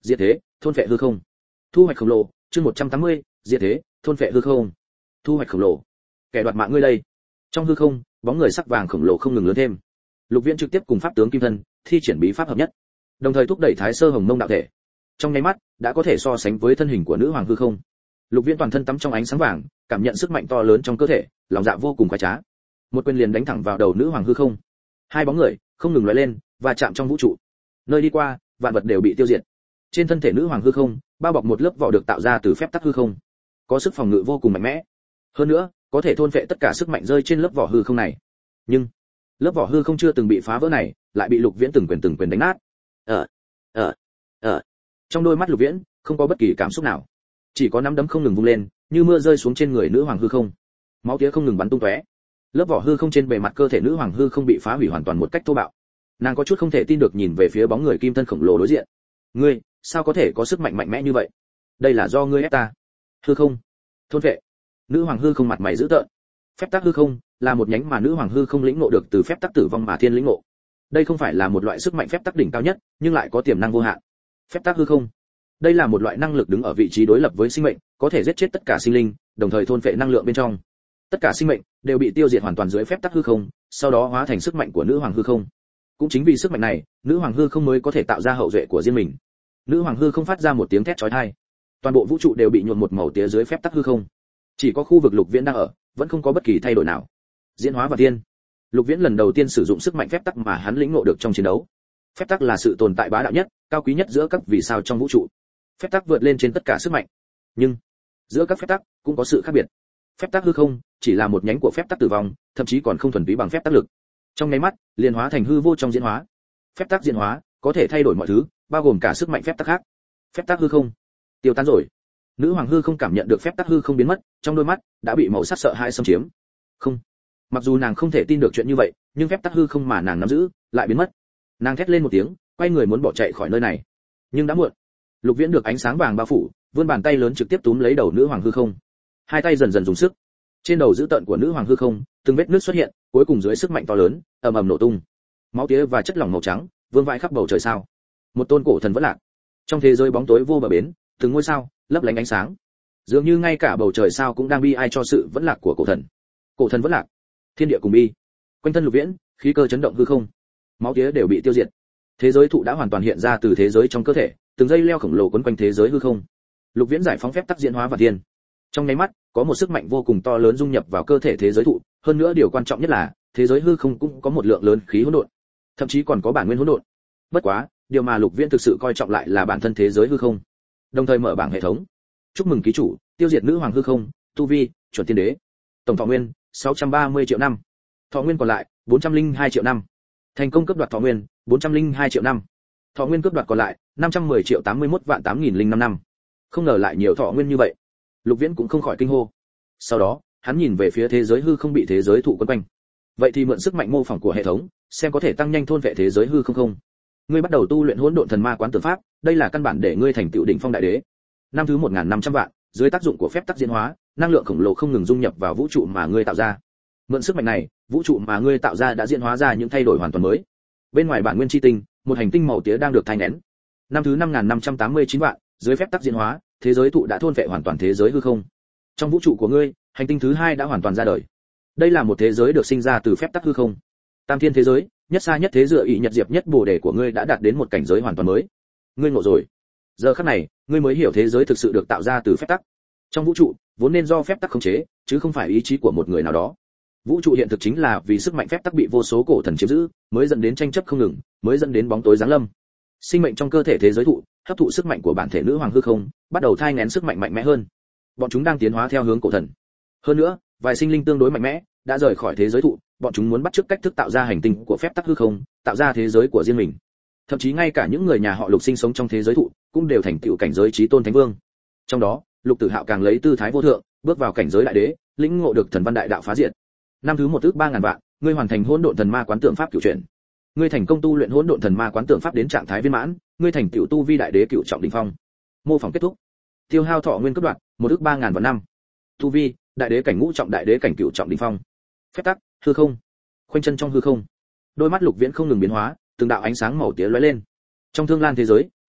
diệt thế, thôn phệ hư không. Thu hoạch khổng lồ, chương một trăm tám mươi, diệt thế, thôn phệ hư không. Thu hoạch khổng lồ. Kẻ đoạt mạng ngươi đây. Trong hư không, bóng người sắc vàng khổng lồ không ngừng lớn thêm. Lục Viễn trực tiếp cùng pháp tướng Kim Thân thi triển bí pháp hợp nhất, đồng thời thúc đẩy Thái Sơ Hồng Mông đạo thể. Trong nháy mắt, đã có thể so sánh với thân hình của nữ hoàng hư không. Lục Viễn toàn thân tắm trong ánh sáng vàng, cảm nhận sức mạnh to lớn trong cơ thể, lòng dạ vô cùng khoái trá. Một quyền liền đánh thẳng vào đầu nữ hoàng hư không. Hai bóng người không ngừng lóe lên và chạm trong vũ trụ. Nơi đi qua, vạn vật đều bị tiêu diệt. Trên thân thể nữ hoàng hư không, bao bọc một lớp vỏ được tạo ra từ phép tắc hư không, có sức phòng ngự vô cùng mạnh mẽ. Hơn nữa, có thể thôn phệ tất cả sức mạnh rơi trên lớp vỏ hư không này. Nhưng, lớp vỏ hư không chưa từng bị phá vỡ này, lại bị Lục Viễn từng quyền từng quyền đánh nát. Ờ, ờ, ờ. Trong đôi mắt Lục Viễn không có bất kỳ cảm xúc nào, chỉ có nắm đấm không ngừng vung lên, như mưa rơi xuống trên người nữ hoàng hư không. Máu tía không ngừng bắn tung tóe. Lớp vỏ hư không trên bề mặt cơ thể nữ hoàng hư không bị phá hủy hoàn toàn một cách thô bạo. Nàng có chút không thể tin được nhìn về phía bóng người kim thân khổng lồ đối diện. Ngươi, sao có thể có sức mạnh mạnh mẽ như vậy? Đây là do ngươi ép ta. Hư không, thôn vệ. Nữ hoàng hư không mặt mày dữ tợn. Phép tắc hư không là một nhánh mà nữ hoàng hư không lĩnh ngộ được từ phép tắc tử vong mà thiên lĩnh ngộ. Đây không phải là một loại sức mạnh phép tắc đỉnh cao nhất, nhưng lại có tiềm năng vô hạn. Phép tắc hư không, đây là một loại năng lực đứng ở vị trí đối lập với sinh mệnh, có thể giết chết tất cả sinh linh, đồng thời thôn phệ năng lượng bên trong. Tất cả sinh mệnh đều bị tiêu diệt hoàn toàn dưới phép tắc hư không, sau đó hóa thành sức mạnh của nữ hoàng hư không. Cũng chính vì sức mạnh này, nữ hoàng hư không mới có thể tạo ra hậu duệ của riêng mình. Nữ hoàng hư không phát ra một tiếng thét chói tai. Toàn bộ vũ trụ đều bị nhuộm một màu tía dưới phép tắc hư không. Chỉ có khu vực Lục Viễn đang ở, vẫn không có bất kỳ thay đổi nào. Diễn hóa và thiên. Lục Viễn lần đầu tiên sử dụng sức mạnh phép tắc mà hắn lĩnh ngộ được trong chiến đấu. Phép tắc là sự tồn tại bá đạo nhất, cao quý nhất giữa các vì sao trong vũ trụ. Phép tắc vượt lên trên tất cả sức mạnh. Nhưng giữa các phép tắc cũng có sự khác biệt. Phép tắc hư không chỉ là một nhánh của phép tắc tử vong, thậm chí còn không thuần túy bằng phép tắc lực. Trong nháy mắt, liền hóa thành hư vô trong diễn hóa. Phép tắc diễn hóa có thể thay đổi mọi thứ, bao gồm cả sức mạnh phép tắc khác. Phép tắc hư không tiêu tán rồi. Nữ hoàng hư không cảm nhận được phép tắc hư không biến mất, trong đôi mắt đã bị màu sắc sợ hãi xâm chiếm. Không, mặc dù nàng không thể tin được chuyện như vậy, nhưng phép tắc hư không mà nàng nắm giữ lại biến mất. Nàng thét lên một tiếng, quay người muốn bỏ chạy khỏi nơi này, nhưng đã muộn. Lục Viễn được ánh sáng vàng bao phủ, vươn bàn tay lớn trực tiếp túm lấy đầu nữ hoàng hư không. Hai tay dần dần dùng sức. Trên đầu dữ tợn của nữ hoàng hư không, từng vết nứt xuất hiện, cuối cùng dưới sức mạnh to lớn, ầm ầm nổ tung. Máu tía và chất lỏng màu trắng vương vãi khắp bầu trời sao. Một tôn cổ thần vẫn lạc. Trong thế giới bóng tối vô bờ bến, từng ngôi sao lấp lánh ánh sáng. Dường như ngay cả bầu trời sao cũng đang bi ai cho sự vẫn lạc của cổ thần. Cổ thần vẫn lạc, thiên địa cùng bi. Quanh thân Lục Viễn, khí cơ chấn động hư không. Máu tía đều bị tiêu diệt. Thế giới thụ đã hoàn toàn hiện ra từ thế giới trong cơ thể, từng dây leo khổng lồ quấn quanh thế giới hư không. Lục Viễn giải phóng phép tắc diễn hóa và thiên. Trong nháy mắt, có một sức mạnh vô cùng to lớn dung nhập vào cơ thể thế giới thụ, hơn nữa điều quan trọng nhất là, thế giới hư không cũng có một lượng lớn khí hỗn độn, thậm chí còn có bản nguyên hỗn độn. Bất quá, điều mà Lục Viễn thực sự coi trọng lại là bản thân thế giới hư không. Đồng thời mở bảng hệ thống. Chúc mừng ký chủ, tiêu diệt nữ hoàng hư không, tu vi, chuẩn tiên đế. Tổng thọ nguyên, sáu trăm ba mươi triệu năm. Thọ nguyên còn lại, bốn trăm lẻ hai triệu năm. Thành công cướp đoạt thọ nguyên, bốn trăm lẻ hai triệu năm. Thọ nguyên cướp đoạt còn lại, năm trăm mười triệu tám mươi mốt vạn tám nghìn lẻ năm năm. Không ngờ lại nhiều thọ nguyên như vậy. Lục Viễn cũng không khỏi kinh hô. Sau đó, hắn nhìn về phía thế giới hư không bị thế giới thụ quấn quanh. Vậy thì mượn sức mạnh mô phỏng của hệ thống, xem có thể tăng nhanh thôn vệ thế giới hư không không. Ngươi bắt đầu tu luyện hỗn độn thần ma quán tưởng pháp, đây là căn bản để ngươi thành tựu đỉnh phong đại đế. Năm thứ một nghìn năm trăm vạn, dưới tác dụng của phép tắc diễn hóa, năng lượng khổng lồ không ngừng dung nhập vào vũ trụ mà ngươi tạo ra. Mượn sức mạnh này, vũ trụ mà ngươi tạo ra đã diễn hóa ra những thay đổi hoàn toàn mới. Bên ngoài bản nguyên chi tinh, một hành tinh màu tía đang được thai nén. Năm thứ năm nghìn năm trăm tám mươi chín vạn, dưới phép tắc diễn hóa, thế giới thụ đã thôn vệ hoàn toàn thế giới hư không. Trong vũ trụ của ngươi, hành tinh thứ hai đã hoàn toàn ra đời. Đây là một thế giới được sinh ra từ phép tắc hư không. Tam thiên thế giới, nhất xa nhất thế dựa ỷ nhật diệp nhất bồ đề của ngươi đã đạt đến một cảnh giới hoàn toàn mới. Ngươi ngộ rồi. Giờ khắc này, ngươi mới hiểu thế giới thực sự được tạo ra từ phép tắc. Trong vũ trụ, vốn nên do phép tắc khống chế, chứ không phải ý chí của một người nào đó. Vũ trụ hiện thực chính là vì sức mạnh phép tắc bị vô số cổ thần chiếm giữ, mới dẫn đến tranh chấp không ngừng, mới dẫn đến bóng tối giáng lâm. Sinh mệnh trong cơ thể thế giới thụ, hấp thụ sức mạnh của bản thể nữ hoàng hư không, bắt đầu thai nghén sức mạnh mạnh mẽ hơn. Bọn chúng đang tiến hóa theo hướng cổ thần. Hơn nữa, vài sinh linh tương đối mạnh mẽ đã rời khỏi thế giới thụ, bọn chúng muốn bắt chước cách thức tạo ra hành tinh của phép tắc hư không, tạo ra thế giới của riêng mình. Thậm chí ngay cả những người nhà họ Lục sinh sống trong thế giới thụ, cũng đều thành tựu cảnh giới chí tôn thánh vương. Trong đó, Lục Tử Hạo càng lấy tư thái vô thượng, bước vào cảnh giới đại đế, lĩnh ngộ được thần văn đại đạo phá diệt. Năm thứ một ước ba ngàn vạn, ngươi hoàn thành hỗn độn thần ma quán tượng pháp cửu chuyển. Ngươi thành công tu luyện hỗn độn thần ma quán tượng pháp đến trạng thái viên mãn, ngươi thành tựu tu vi đại đế cửu trọng đỉnh phong. Mô phỏng kết thúc. Tiêu hao thọ nguyên cấp đoạn, một ước ba ngàn vạn năm. Tu vi, đại đế cảnh ngũ trọng đại đế cảnh cửu trọng đỉnh phong. Phép tắc, hư không. Khoanh chân trong hư không. Đôi mắt Lục Viễn không ngừng biến hóa, từng đạo ánh sáng màu tía lóe lên. Trong thương lan thế giới,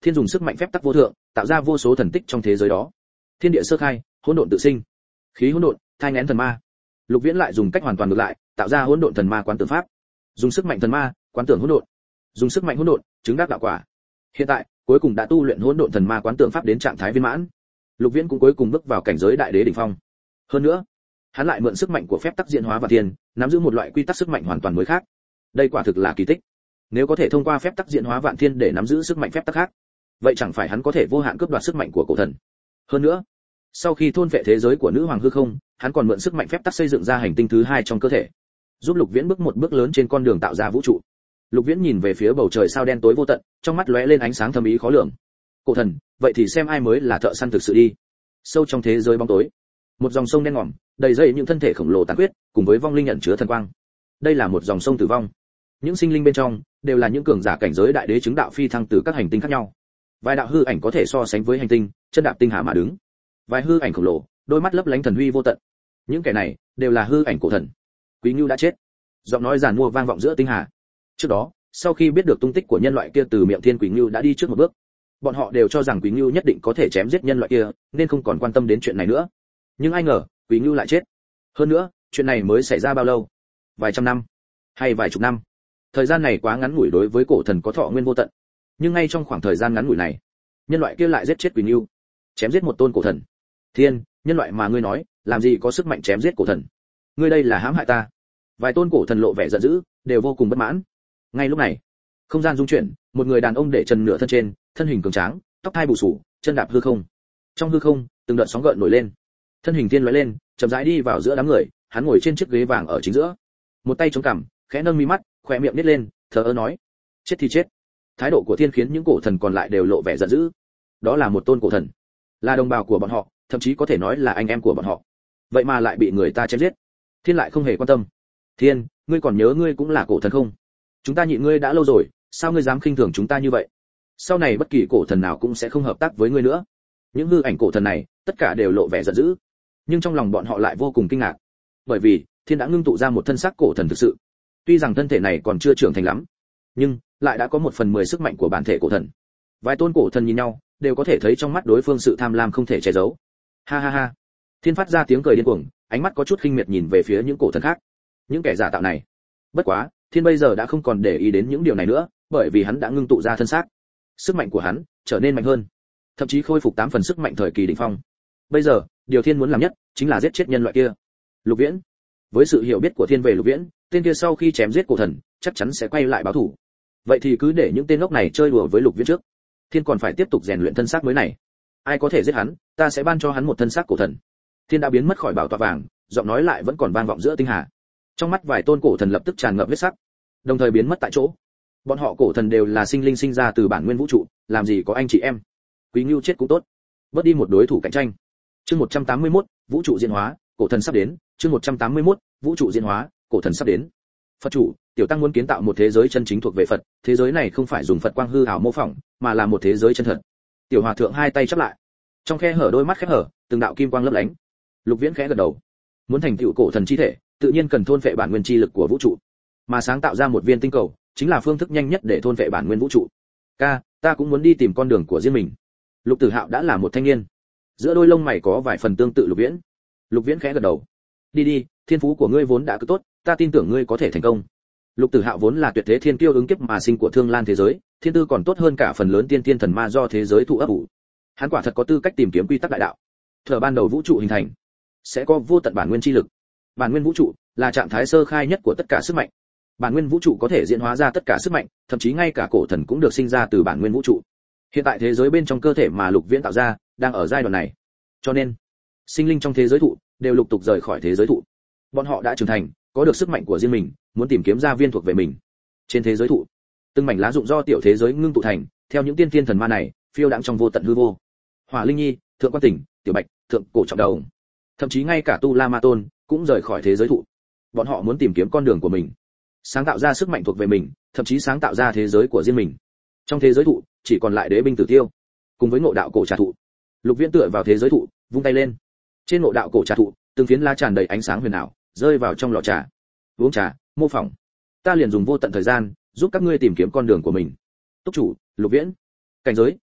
Thiên dùng sức mạnh phép tắc vô thượng, tạo ra vô số thần tích trong thế giới đó. Thiên địa sơ khai, hỗn độn tự sinh. Khí hỗn độn, thai nghén thần ma. Lục Viễn lại dùng cách hoàn toàn ngược lại, tạo ra hỗn độn thần ma quán tưởng pháp. Dùng sức mạnh thần ma, quán tưởng hỗn độn. Dùng sức mạnh hỗn độn, chứng đắc đạo quả. Hiện tại, cuối cùng đã tu luyện hỗn độn thần ma quán tưởng pháp đến trạng thái viên mãn. Lục Viễn cũng cuối cùng bước vào cảnh giới đại đế đỉnh phong. Hơn nữa, hắn lại mượn sức mạnh của phép tắc diễn hóa và thiên, nắm giữ một loại quy tắc sức mạnh hoàn toàn mới khác. Đây quả thực là kỳ tích. Nếu có thể thông qua phép tắc diễn hóa vạn thiên để nắm giữ sức mạnh phép tắc khác, vậy chẳng phải hắn có thể vô hạn cướp đoạt sức mạnh của cổ thần. Hơn nữa, sau khi thôn phệ thế giới của nữ hoàng hư không, hắn còn mượn sức mạnh phép tắc xây dựng ra hành tinh thứ hai trong cơ thể, giúp Lục Viễn bước một bước lớn trên con đường tạo ra vũ trụ. Lục Viễn nhìn về phía bầu trời sao đen tối vô tận, trong mắt lóe lên ánh sáng thâm ý khó lường. Cổ thần, vậy thì xem ai mới là thợ săn thực sự đi. Sâu trong thế giới bóng tối, một dòng sông đen ngòm, đầy dây những thân thể khổng lồ tàn huyết, cùng với vong linh ẩn chứa thần quang. Đây là một dòng sông tử vong. Những sinh linh bên trong đều là những cường giả cảnh giới đại đế chứng đạo phi thăng từ các hành tinh khác nhau. Vài đạo hư ảnh có thể so sánh với hành tinh, chân đạp tinh hà mà đứng. Vài hư ảnh khổng lồ, đôi mắt lấp lánh thần huy vô tận. Những kẻ này đều là hư ảnh cổ thần. Quý Ngưu đã chết. Giọng nói giàn mua vang vọng giữa tinh hà. Trước đó, sau khi biết được tung tích của nhân loại kia từ miệng Thiên Quý Ngưu đã đi trước một bước. Bọn họ đều cho rằng Quý Ngưu nhất định có thể chém giết nhân loại kia, nên không còn quan tâm đến chuyện này nữa. Nhưng ai ngờ, Quý Ngưu lại chết. Hơn nữa, chuyện này mới xảy ra bao lâu? Vài trăm năm, hay vài chục năm? Thời gian này quá ngắn ngủi đối với cổ thần có thọ nguyên vô tận. Nhưng ngay trong khoảng thời gian ngắn ngủi này, nhân loại kia lại giết chết Quý Ngưu, chém giết một tôn cổ thần. Thiên, nhân loại mà ngươi nói, làm gì có sức mạnh chém giết cổ thần? Ngươi đây là hãm hại ta. Vài tôn cổ thần lộ vẻ giận dữ, đều vô cùng bất mãn. Ngay lúc này, không gian rung chuyển, một người đàn ông để trần nửa thân trên, thân hình cường tráng, tóc hai bù xù, chân đạp hư không. Trong hư không, từng đợt sóng gợn nổi lên. Thân hình Thiên lóe lên, chậm rãi đi vào giữa đám người, hắn ngồi trên chiếc ghế vàng ở chính giữa, một tay chống cằm, khẽ nâng mi mắt, khóe miệng nhếch lên, thờ ơ nói: chết thì chết. Thái độ của Thiên khiến những cổ thần còn lại đều lộ vẻ giận dữ. Đó là một tôn cổ thần, là đồng bào của bọn họ, thậm chí có thể nói là anh em của bọn họ, vậy mà lại bị người ta chém giết. Thiên lại không hề quan tâm. Thiên, ngươi còn nhớ ngươi cũng là cổ thần không? Chúng ta nhịn ngươi đã lâu rồi, sao ngươi dám khinh thường chúng ta như vậy? Sau này bất kỳ cổ thần nào cũng sẽ không hợp tác với ngươi nữa. Những hư ảnh cổ thần này, tất cả đều lộ vẻ giận dữ, nhưng trong lòng bọn họ lại vô cùng kinh ngạc, bởi vì Thiên đã ngưng tụ ra một thân xác cổ thần thực sự. Tuy rằng thân thể này còn chưa trưởng thành lắm, nhưng lại đã có một phần mười sức mạnh của bản thể cổ thần. Vài tôn cổ thần nhìn nhau, đều có thể thấy trong mắt đối phương sự tham lam không thể che giấu. Ha ha ha. Thiên phát ra tiếng cười điên cuồng, ánh mắt có chút khinh miệt nhìn về phía những cổ thần khác, những kẻ giả tạo này. Bất quá, Thiên bây giờ đã không còn để ý đến những điều này nữa, bởi vì hắn đã ngưng tụ ra thân xác. Sức mạnh của hắn trở nên mạnh hơn, thậm chí khôi phục tám phần sức mạnh thời kỳ đỉnh phong. Bây giờ, điều Thiên muốn làm nhất chính là giết chết nhân loại kia. Lục Viễn, với sự hiểu biết của Thiên về Lục Viễn, tên kia sau khi chém giết cổ thần, chắc chắn sẽ quay lại báo thù. Vậy thì cứ để những tên ngốc này chơi đùa với Lục Viễn trước. Thiên còn phải tiếp tục rèn luyện thân xác mới này. Ai có thể giết hắn, ta sẽ ban cho hắn một thân xác cổ thần. Thiên đã biến mất khỏi bảo tọa vàng, giọng nói lại vẫn còn vang vọng giữa tinh hà. Trong mắt vài tôn cổ thần lập tức tràn ngập huyết sắc, đồng thời biến mất tại chỗ. Bọn họ cổ thần đều là sinh linh sinh ra từ bản nguyên vũ trụ, làm gì có anh chị em. Quý Ngưu chết cũng tốt, bớt đi một đối thủ cạnh tranh. Chương một trăm tám mươi mốt, vũ trụ diễn hóa, cổ thần sắp đến. Chương một trăm tám mươi mốt, vũ trụ diễn hóa, cổ thần sắp đến. Phật chủ, tiểu tăng muốn kiến tạo một thế giới chân chính thuộc về Phật, thế giới này không phải dùng Phật quang hư ảo mô phỏng, mà là một thế giới chân thật. Tiểu hòa thượng hai tay chắp lại, trong khe hở đôi mắt khép hở, từng đạo kim quang lấp lánh. Lục Viễn khẽ gật đầu. Muốn thành tựu cổ thần chi thể, tự nhiên cần thôn phệ bản nguyên chi lực của vũ trụ, mà sáng tạo ra một viên tinh cầu, chính là phương thức nhanh nhất để thôn phệ bản nguyên vũ trụ. Ca, ta cũng muốn đi tìm con đường của riêng mình. Lục Tử Hạo đã là một thanh niên, giữa đôi lông mày có vài phần tương tự Lục Viễn. Lục Viễn khẽ gật đầu. Đi đi, thiên phú của ngươi vốn đã cứ tốt, ta tin tưởng ngươi có thể thành công. Lục Tử Hạo vốn là tuyệt thế thiên kiêu ứng kiếp mà sinh của Thương Lan thế giới, thiên tư còn tốt hơn cả phần lớn tiên tiên thần ma do thế giới thụ ấp ủ. Hắn quả thật có tư cách tìm kiếm quy tắc đại đạo. Thời ban đầu vũ trụ hình thành, sẽ có vô tận bản nguyên chi lực. Bản nguyên vũ trụ là trạng thái sơ khai nhất của tất cả sức mạnh. Bản nguyên vũ trụ có thể diễn hóa ra tất cả sức mạnh, thậm chí ngay cả cổ thần cũng được sinh ra từ bản nguyên vũ trụ. Hiện tại thế giới bên trong cơ thể mà Lục Viễn tạo ra đang ở giai đoạn này. Cho nên, sinh linh trong thế giới thụ đều lục tục rời khỏi thế giới thụ. Bọn họ đã trưởng thành, có được sức mạnh của riêng mình, muốn tìm kiếm ra viên thuộc về mình. Trên thế giới thụ, từng mảnh lá rụng do tiểu thế giới ngưng tụ thành, theo những tiên tiên thần ma này, phiêu đãng trong vô tận hư vô. Hỏa Linh Nhi, Thượng Quan Tỉnh, Tiểu Bạch, Thượng Cổ Trọng Đầu, thậm chí ngay cả Tu La Ma Tôn cũng rời khỏi thế giới thụ. Bọn họ muốn tìm kiếm con đường của mình, sáng tạo ra sức mạnh thuộc về mình, thậm chí sáng tạo ra thế giới của riêng mình. Trong thế giới thụ, chỉ còn lại Đế binh Tử Tiêu, cùng với Ngộ Đạo Cổ Trà thụ. Lục Viễn tựa vào thế giới thụ, vung tay lên. Trên Ngộ Đạo Cổ Trà thụ, từng phiến lá tràn đầy ánh sáng huyền ảo, rơi vào trong lọ trà. Uống trà, mô phỏng. Ta liền dùng vô tận thời gian, giúp các ngươi tìm kiếm con đường của mình. Túc chủ, Lục Viễn. Cảnh giới,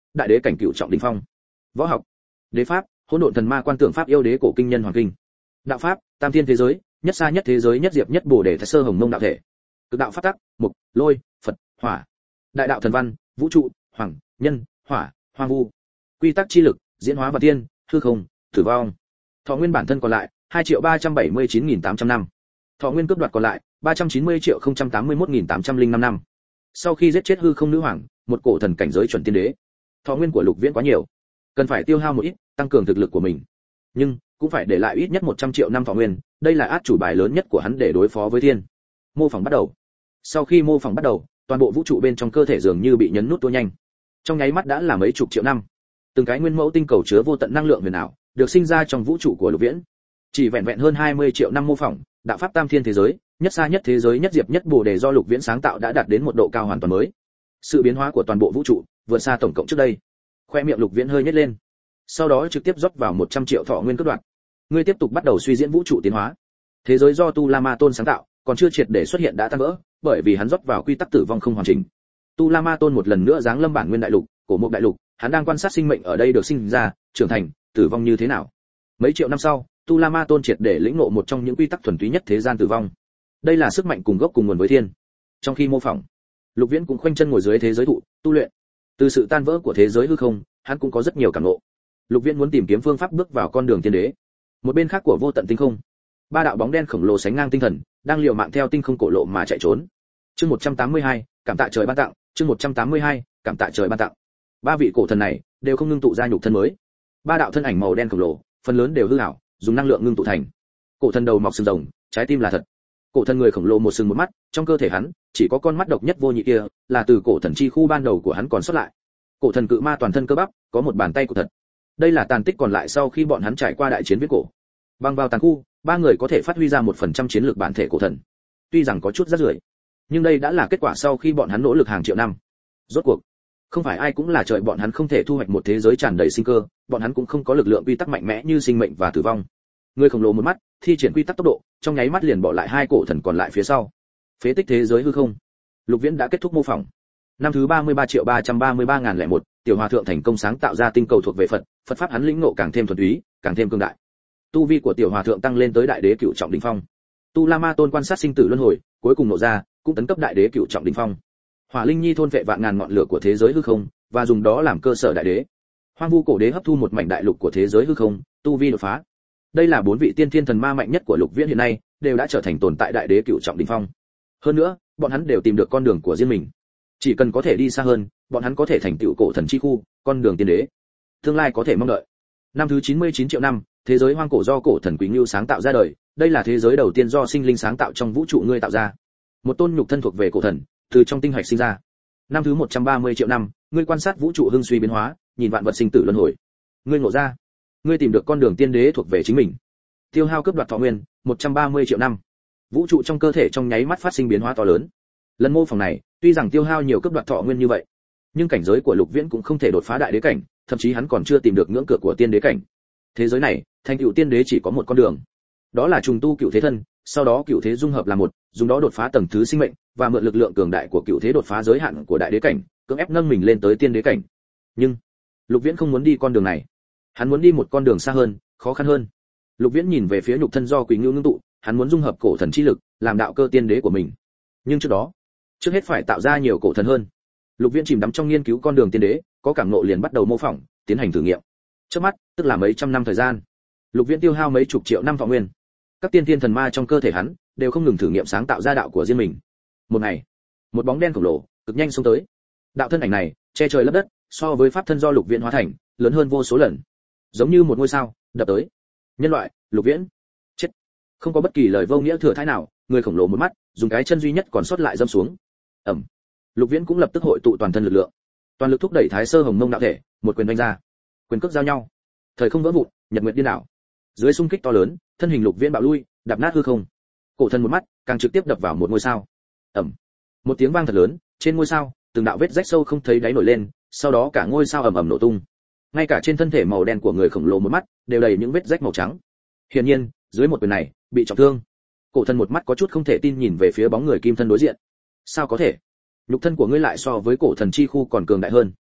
đại đế cảnh cửu trọng đỉnh phong. Võ học, đế pháp, hỗn độn thần ma quan tưởng pháp yêu đế cổ kinh nhân hoàng kinh. Đạo pháp, tam thiên thế giới, nhất xa nhất thế giới nhất diệp nhất bổ đề thái sơ hồng mông đạo thể. Cực đạo pháp tắc, mục, lôi, phật, hỏa. Đại đạo thần văn, vũ trụ, hoàng, nhân, hỏa, hoang vu. Quy tắc chi lực, diễn hóa và tiên, hư không, tử vong. Thọ nguyên bản thân còn lại hai triệu ba trăm bảy mươi chín nghìn tám trăm năm. Thọ nguyên cướp đoạt còn lại ba trăm chín mươi triệu không trăm tám mươi mốt nghìn tám trăm lẻ năm năm. Sau khi giết chết hư không nữ hoàng, một cổ thần cảnh giới chuẩn tiên đế. Thọ nguyên của Lục Viễn quá nhiều, cần phải tiêu hao một ít, tăng cường thực lực của mình. Nhưng cũng phải để lại ít nhất một trăm triệu năm thọ nguyên, đây là át chủ bài lớn nhất của hắn để đối phó với thiên. Mô phỏng bắt đầu. Sau khi mô phỏng bắt đầu, toàn bộ vũ trụ bên trong cơ thể dường như bị nhấn nút tua nhanh. Trong nháy mắt đã là mấy chục triệu năm. Từng cái nguyên mẫu tinh cầu chứa vô tận năng lượng huyền ảo, được sinh ra trong vũ trụ của Lục Viễn. Chỉ vẹn vẹn hơn hai mươi triệu năm mô phỏng, đạo pháp tam thiên thế giới, nhất xa nhất thế giới nhất diệp nhất bổ đề do Lục Viễn sáng tạo đã đạt đến một độ cao hoàn toàn mới. Sự biến hóa của toàn bộ vũ trụ vượt xa tổng cộng trước đây. Khoe miệng Lục Viễn hơi nhếch lên. Sau đó trực tiếp rót vào một trăm triệu thọ nguyên cướp đoạt. Ngươi tiếp tục bắt đầu suy diễn vũ trụ tiến hóa. Thế giới do Tu La Ma Tôn sáng tạo, còn chưa triệt để xuất hiện đã tan vỡ, bởi vì hắn rót vào quy tắc tử vong không hoàn chỉnh. Tu La Ma Tôn một lần nữa giáng lâm bản nguyên đại lục, cổ mục đại lục, hắn đang quan sát sinh mệnh ở đây được sinh ra, trưởng thành, tử vong như thế nào. Mấy triệu năm sau, Tu La Ma Tôn triệt để lĩnh ngộ một trong những quy tắc thuần túy nhất thế gian tử vong. Đây là sức mạnh cùng gốc cùng nguồn với thiên. Trong khi mô phỏng, Lục Viễn cũng khoanh chân ngồi dưới thế giới thụ, tu luyện. Từ sự tan vỡ của thế giới hư không, hắn cũng có rất nhiều cảm ngộ. Lục Viễn muốn tìm kiếm phương pháp bước vào con đường tiên đế. Một bên khác của vô tận tinh không, ba đạo bóng đen khổng lồ sánh ngang tinh thần, đang liều mạng theo tinh không cổ lộ mà chạy trốn. Chương một trăm tám mươi hai, cảm tạ trời ban tặng, chương một trăm tám mươi hai, cảm tạ trời ban tặng. Ba vị cổ thần này đều không ngưng tụ ra nhục thân mới. Ba đạo thân ảnh màu đen khổng lồ, phần lớn đều hư ảo, dùng năng lượng ngưng tụ thành. Cổ thần đầu mọc sừng rồng, trái tim là thật. Cổ thần người khổng lồ một sừng một mắt, trong cơ thể hắn chỉ có con mắt độc nhất vô nhị kia, là từ cổ thần chi khu ban đầu của hắn còn xuất lại. Cổ thần cự ma toàn thân cơ bắp, có một bàn tay của thật. Đây là tàn tích còn lại sau khi bọn hắn trải qua đại chiến viễn cổ. Băng vào tàn khu, ba người có thể phát huy ra một phần trăm chiến lược bản thể cổ thần. Tuy rằng có chút rác rưởi, nhưng đây đã là kết quả sau khi bọn hắn nỗ lực hàng triệu năm. Rốt cuộc, không phải ai cũng là trời, bọn hắn không thể thu hoạch một thế giới tràn đầy sinh cơ, bọn hắn cũng không có lực lượng quy tắc mạnh mẽ như sinh mệnh và tử vong. Người khổng lồ một mắt, thi triển quy tắc tốc độ, trong nháy mắt liền bỏ lại hai cổ thần còn lại phía sau. Phế tích thế giới hư không. Lục Viễn đã kết thúc mô phỏng. Năm thứ ba mươi ba triệu ba trăm ba mươi ba nghìn lẻ một, tiểu hòa thượng thành công sáng tạo ra tinh cầu thuộc về Phật, Phật pháp hắn lĩnh ngộ càng thêm thuần túy, càng thêm cường đại. Tu vi của tiểu hòa thượng tăng lên tới đại đế cửu trọng đỉnh phong. Tu La Ma Tôn quan sát sinh tử luân hồi, cuối cùng nộ ra, cũng tấn cấp đại đế cửu trọng đỉnh phong. Hỏa Linh Nhi thôn vệ vạn ngàn ngọn lửa của thế giới hư không, và dùng đó làm cơ sở đại đế. Hoang Vu cổ đế hấp thu một mảnh đại lục của thế giới hư không, tu vi đột phá. Đây là bốn vị tiên thiên thần ma mạnh nhất của Lục Viễn hiện nay, đều đã trở thành tồn tại đại đế cửu trọng đỉnh phong. Hơn nữa, bọn hắn đều tìm được con đường của riêng mình. Chỉ cần có thể đi xa hơn, bọn hắn có thể thành tựu cổ thần chi khu, con đường tiên đế. Tương lai có thể mong đợi. Năm thứ chín mươi chín triệu năm, thế giới hoang cổ do cổ thần Quý Ngưu sáng tạo ra đời, đây là thế giới đầu tiên do sinh linh sáng tạo trong vũ trụ ngươi tạo ra. Một tôn nhục thân thuộc về cổ thần, từ trong tinh hạch sinh ra. Năm thứ một trăm ba mươi triệu năm, ngươi quan sát vũ trụ hưng suy biến hóa, nhìn vạn vật sinh tử luân hồi. Ngươi ngộ ra, ngươi tìm được con đường tiên đế thuộc về chính mình. Tiêu hao cướp đoạt thọ nguyên, một trăm ba mươi triệu năm. Vũ trụ trong cơ thể trong nháy mắt phát sinh biến hóa to lớn. Lần mô phỏng này, tuy rằng tiêu hao nhiều cướp đoạt thọ nguyên như vậy, nhưng cảnh giới của Lục Viễn cũng không thể đột phá đại đế cảnh, thậm chí hắn còn chưa tìm được ngưỡng cửa của tiên đế cảnh. Thế giới này, thành tựu tiên đế chỉ có một con đường, đó là trùng tu cựu thế thân, sau đó cựu thế dung hợp là một, dùng đó đột phá tầng thứ sinh mệnh, và mượn lực lượng cường đại của cựu thế đột phá giới hạn của đại đế cảnh, cưỡng ép nâng mình lên tới tiên đế cảnh. Nhưng Lục Viễn không muốn đi con đường này, hắn muốn đi một con đường xa hơn, khó khăn hơn. Lục Viễn nhìn về phía nhục thân do Quý Ngưu ngưng tụ, hắn muốn dung hợp cổ thần chi lực, làm đạo cơ tiên đế của mình. Nhưng trước đó, trước hết phải tạo ra nhiều cổ thần hơn. Lục Viễn chìm đắm trong nghiên cứu con đường tiên đế, có cảm ngộ liền bắt đầu mô phỏng, tiến hành thử nghiệm. Trước mắt, tức là mấy trăm năm thời gian, Lục Viễn tiêu hao mấy chục triệu năm thọ nguyên. Các tiên thiên thần ma trong cơ thể hắn đều không ngừng thử nghiệm sáng tạo ra đạo của riêng mình. Một ngày, một bóng đen khổng lồ cực nhanh xông tới. Đạo thân ảnh này che trời lấp đất, so với pháp thân do Lục Viễn hóa thành, lớn hơn vô số lần. Giống như một ngôi sao đập tới. Nhân loại, Lục Viễn, chết. Không có bất kỳ lời vô nghĩa thừa thãi nào, người khổng lồ một mắt, dùng cái chân duy nhất còn sót lại dâm xuống. Ầm. Lục Viễn cũng lập tức hội tụ toàn thân lực lượng, toàn lực thúc đẩy Thái Sơ Hồng Mông đạo thể, một quyền đánh ra. Quyền cước giao nhau, thời không vỡ vụn, nhật nguyệt điên đảo. Dưới xung kích to lớn, thân hình Lục Viễn bạo lui, đạp nát hư không. Cổ thân một mắt, càng trực tiếp đập vào một ngôi sao. Ầm. Một tiếng vang thật lớn, trên ngôi sao, từng đạo vết rách sâu không thấy đáy nổi lên, sau đó cả ngôi sao ầm ầm nổ tung. Ngay cả trên thân thể màu đen của người khổng lồ một mắt, đều đầy những vết rách màu trắng. Hiển nhiên, dưới một quyền này, bị trọng thương. Cổ thân một mắt có chút không thể tin nhìn về phía bóng người kim thân đối diện. Sao có thể? Nhục thân của ngươi lại so với cổ thần chi khu còn cường đại hơn.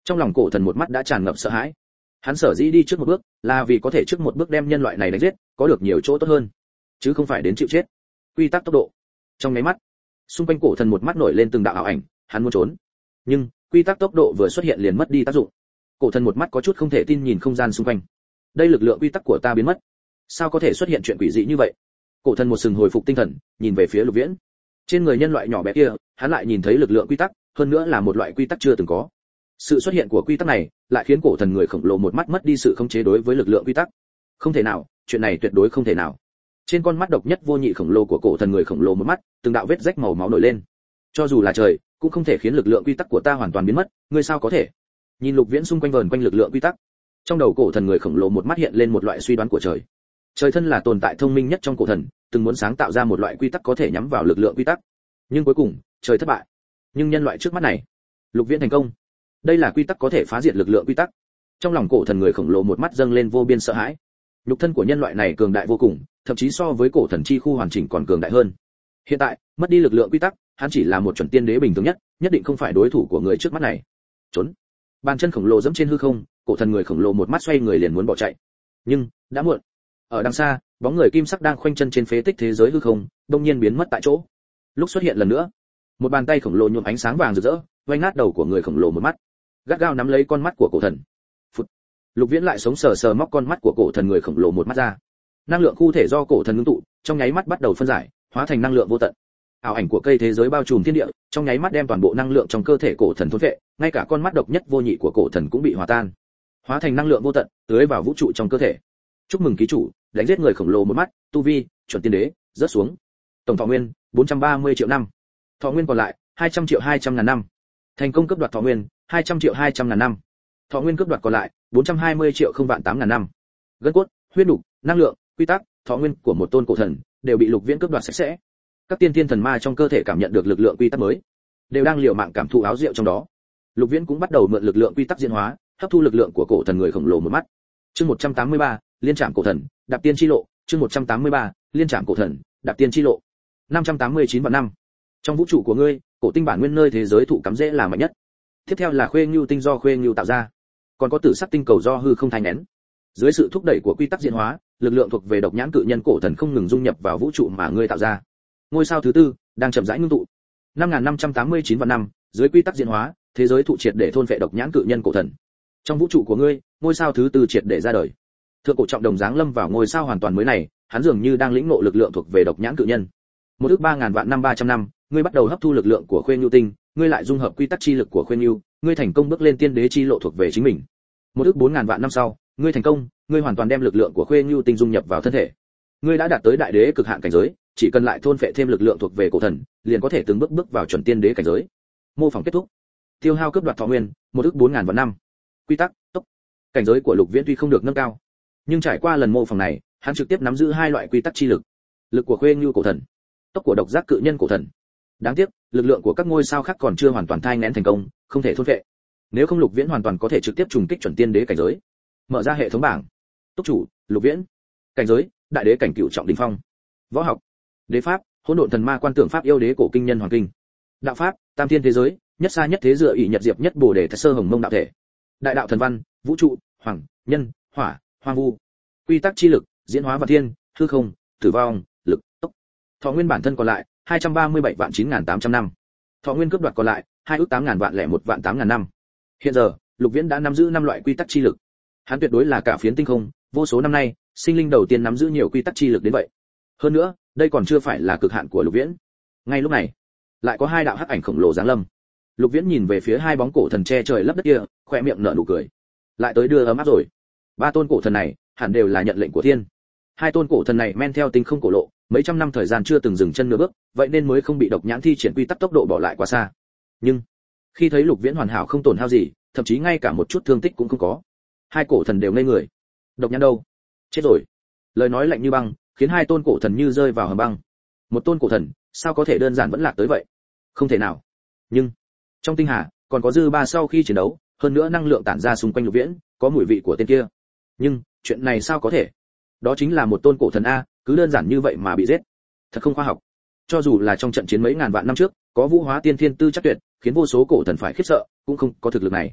Trong lòng cổ thần một mắt đã tràn ngập sợ hãi. Hắn sở dĩ đi trước một bước, là vì có thể trước một bước đem nhân loại này đánh giết, có được nhiều chỗ tốt hơn, chứ không phải đến chịu chết. Quy tắc tốc độ. Trong nháy mắt, xung quanh cổ thần một mắt nổi lên từng đạo ảo ảnh, hắn muốn trốn, nhưng quy tắc tốc độ vừa xuất hiện liền mất đi tác dụng. Cổ thần một mắt có chút không thể tin nhìn không gian xung quanh. Đây lực lượng quy tắc của ta biến mất, sao có thể xuất hiện chuyện quỷ dị như vậy? Cổ thần một sừng hồi phục tinh thần, nhìn về phía Lục Viễn. Trên người nhân loại nhỏ bé kia, hắn lại nhìn thấy lực lượng quy tắc, hơn nữa là một loại quy tắc chưa từng có. Sự xuất hiện của quy tắc này, lại khiến cổ thần người khổng lồ một mắt mất đi sự khống chế đối với lực lượng quy tắc. Không thể nào, chuyện này tuyệt đối không thể nào. Trên con mắt độc nhất vô nhị khổng lồ của cổ thần người khổng lồ một mắt, từng đạo vết rách màu máu nổi lên. Cho dù là trời, cũng không thể khiến lực lượng quy tắc của ta hoàn toàn biến mất, ngươi sao có thể? Nhìn Lục Viễn xung quanh vờn quanh lực lượng quy tắc, trong đầu cổ thần người khổng lồ một mắt hiện lên một loại suy đoán của trời. Trời thân là tồn tại thông minh nhất trong cổ thần, từng muốn sáng tạo ra một loại quy tắc có thể nhắm vào lực lượng quy tắc, nhưng cuối cùng trời thất bại. Nhưng nhân loại trước mắt này, Lục Viễn thành công. Đây là quy tắc có thể phá diệt lực lượng quy tắc. Trong lòng cổ thần người khổng lồ một mắt dâng lên vô biên sợ hãi. Nhục thân của nhân loại này cường đại vô cùng, thậm chí so với cổ thần chi khu hoàn chỉnh còn cường đại hơn. Hiện tại mất đi lực lượng quy tắc, hắn chỉ là một chuẩn tiên đế bình thường nhất, nhất định không phải đối thủ của người trước mắt này. Trốn. Bàn chân khổng lồ giẫm trên hư không, cổ thần người khổng lồ một mắt xoay người liền muốn bỏ chạy. Nhưng đã muộn. Ở đằng xa, bóng người kim sắc đang khoanh chân trên phế tích thế giới hư không, đột nhiên biến mất tại chỗ. Lúc xuất hiện lần nữa, một bàn tay khổng lồ nhuộm ánh sáng vàng rực rỡ, vây nát đầu của người khổng lồ một mắt, gắt gao nắm lấy con mắt của cổ thần. Phụt. Lục Viễn lại sống sờ sờ móc con mắt của cổ thần người khổng lồ một mắt ra. Năng lượng khu thể do cổ thần ngưng tụ, trong nháy mắt bắt đầu phân giải, hóa thành năng lượng vô tận. Ảo ảnh của cây thế giới bao trùm thiên địa, trong nháy mắt đem toàn bộ năng lượng trong cơ thể cổ thần thôn phệ, ngay cả con mắt độc nhất vô nhị của cổ thần cũng bị hòa tan, hóa thành năng lượng vô tận, tưới vào vũ trụ trong cơ thể. Chúc mừng ký chủ, đánh giết người khổng lồ một mắt, tu vi chuẩn tiên đế, rớt xuống. Tổng thọ nguyên bốn trăm ba mươi triệu năm. Thọ nguyên còn lại hai trăm triệu hai trăm ngàn năm. Thành công cướp đoạt thọ nguyên hai trăm triệu hai trăm ngàn năm. Thọ nguyên cướp đoạt còn lại bốn trăm hai mươi triệu không vạn tám ngàn năm. Gân cốt, huyết nục, năng lượng, quy tắc, thọ nguyên của một tôn cổ thần đều bị Lục Viễn cướp đoạt sạch sẽ. Các tiên thiên thần ma trong cơ thể cảm nhận được lực lượng quy tắc mới, đều đang liều mạng cảm thụ áo diệu trong đó. Lục Viễn cũng bắt đầu mượn lực lượng quy tắc diễn hóa, hấp thu lực lượng của cổ thần người khổng lồ một mắt. Chương một trăm tám mươi ba, liên trảm cổ thần, đạp tiên chi lộ, chương một trăm tám mươi ba, liên trảm cổ thần, đạp tiên chi lộ. năm trăm tám mươi chín vạn năm. Trong vũ trụ của ngươi, cổ tinh bản nguyên nơi thế giới thụ cắm rễ là mạnh nhất. Tiếp theo là Khuê Ngưu tinh do Khuê Ngưu tạo ra, còn có Tử Sắc tinh cầu do hư không thai nén. Dưới sự thúc đẩy của quy tắc diễn hóa, lực lượng thuộc về độc nhãn cự nhân cổ thần không ngừng dung nhập vào vũ trụ mà ngươi tạo ra. Ngôi sao thứ tư đang chậm rãi ngưng tụ. năm nghìn năm trăm tám mươi chín vạn năm, dưới quy tắc diễn hóa, thế giới thụ triệt để thôn phệ độc nhãn cự nhân cổ thần. Trong vũ trụ của ngươi, ngôi sao thứ tư triệt để ra đời. Thượng cổ trọng đồng giáng lâm vào ngôi sao hoàn toàn mới này, hắn dường như đang lĩnh ngộ lực lượng thuộc về độc nhãn cự nhân. Một ước ba ngàn vạn năm ba trăm năm, ngươi bắt đầu hấp thu lực lượng của Khuê Ngưu tinh, ngươi lại dung hợp quy tắc chi lực của Khuê Ngưu, ngươi thành công bước lên tiên đế chi lộ thuộc về chính mình. Một ước bốn ngàn vạn năm sau, ngươi thành công, ngươi hoàn toàn đem lực lượng của Khuê Ngưu tinh dung nhập vào thân thể. Ngươi đã đạt tới đại đế cực hạn cảnh giới, chỉ cần lại thôn phệ thêm lực lượng thuộc về cổ thần, liền có thể từng bước bước vào chuẩn tiên đế cảnh giới. Mô phỏng kết thúc. Tiêu hao cướp đoạt thọ nguyên, một ước bốn ngàn vạn năm. Quy tắc, tốc. Cảnh giới của Lục Viễn tuy không được nâng cao, nhưng trải qua lần mô phỏng này, hắn trực tiếp nắm giữ hai loại quy tắc chi lực. Lực của Khuê Ngưu cổ thần, tốc của độc giác cự nhân cổ thần. Đáng tiếc, lực lượng của các ngôi sao khác còn chưa hoàn toàn thai nghén thành công, không thể thôn phệ. Nếu không Lục Viễn hoàn toàn có thể trực tiếp trùng kích chuẩn tiên đế cảnh giới. Mở ra hệ thống bảng. Túc chủ, Lục Viễn. Cảnh giới, đại đế cảnh cửu trọng đỉnh phong. Võ học, đế pháp, hỗn độn thần ma quan tưởng pháp yêu đế cổ kinh nhân hoàng kinh. Đạo pháp, tam thiên thế giới, nhất xa nhất thế dựa ỷ nhật diệp nhất bồ đề thật sơ hồng mông đạo thể. Đại đạo thần văn, vũ trụ, hoàng, nhân, hỏa, hoang vu. Quy tắc chi lực, diễn hóa vạn thiên, hư không, tử vong, lực, tốc. Thọ nguyên bản thân còn lại hai trăm ba mươi bảy vạn chín nghìn tám trăm năm. Thọ nguyên cướp đoạt còn lại hai ước tám ngàn vạn lẻ một vạn tám ngàn năm. Hiện giờ, Lục Viễn đã nắm giữ năm loại quy tắc chi lực. Hắn tuyệt đối là cả phiến tinh không, vô số năm nay, sinh linh đầu tiên nắm giữ nhiều quy tắc chi lực đến vậy. Hơn nữa, đây còn chưa phải là cực hạn của Lục Viễn. Ngay lúc này, lại có hai đạo hắc ảnh khổng lồ giáng lâm. Lục Viễn nhìn về phía hai bóng cổ thần che trời lấp đất kia, khoe miệng nở nụ cười. Lại tới đưa ấm áp rồi. Ba tôn cổ thần này, hẳn đều là nhận lệnh của thiên. Hai tôn cổ thần này men theo tinh không cổ lộ, mấy trăm năm thời gian chưa từng dừng chân nửa bước, vậy nên mới không bị độc nhãn thi triển quy tắc tốc độ bỏ lại quá xa. Nhưng khi thấy Lục Viễn hoàn hảo không tổn hao gì, thậm chí ngay cả một chút thương tích cũng không có, hai cổ thần đều ngây người. Độc nhãn đâu? Chết rồi. Lời nói lạnh như băng, khiến hai tôn cổ thần như rơi vào hầm băng. Một tôn cổ thần, sao có thể đơn giản vẫn lạc tới vậy? Không thể nào. Nhưng trong tinh hà còn có dư ba sau khi chiến đấu, hơn nữa năng lượng tản ra xung quanh Lục Viễn, có mùi vị của tên kia. Nhưng chuyện này sao có thể? Đó chính là một tôn cổ thần a, cứ đơn giản như vậy mà bị giết, thật không khoa học. Cho dù là trong trận chiến mấy ngàn vạn năm trước, có vũ hóa tiên thiên tư chắc tuyệt, khiến vô số cổ thần phải khiếp sợ, cũng không có thực lực này.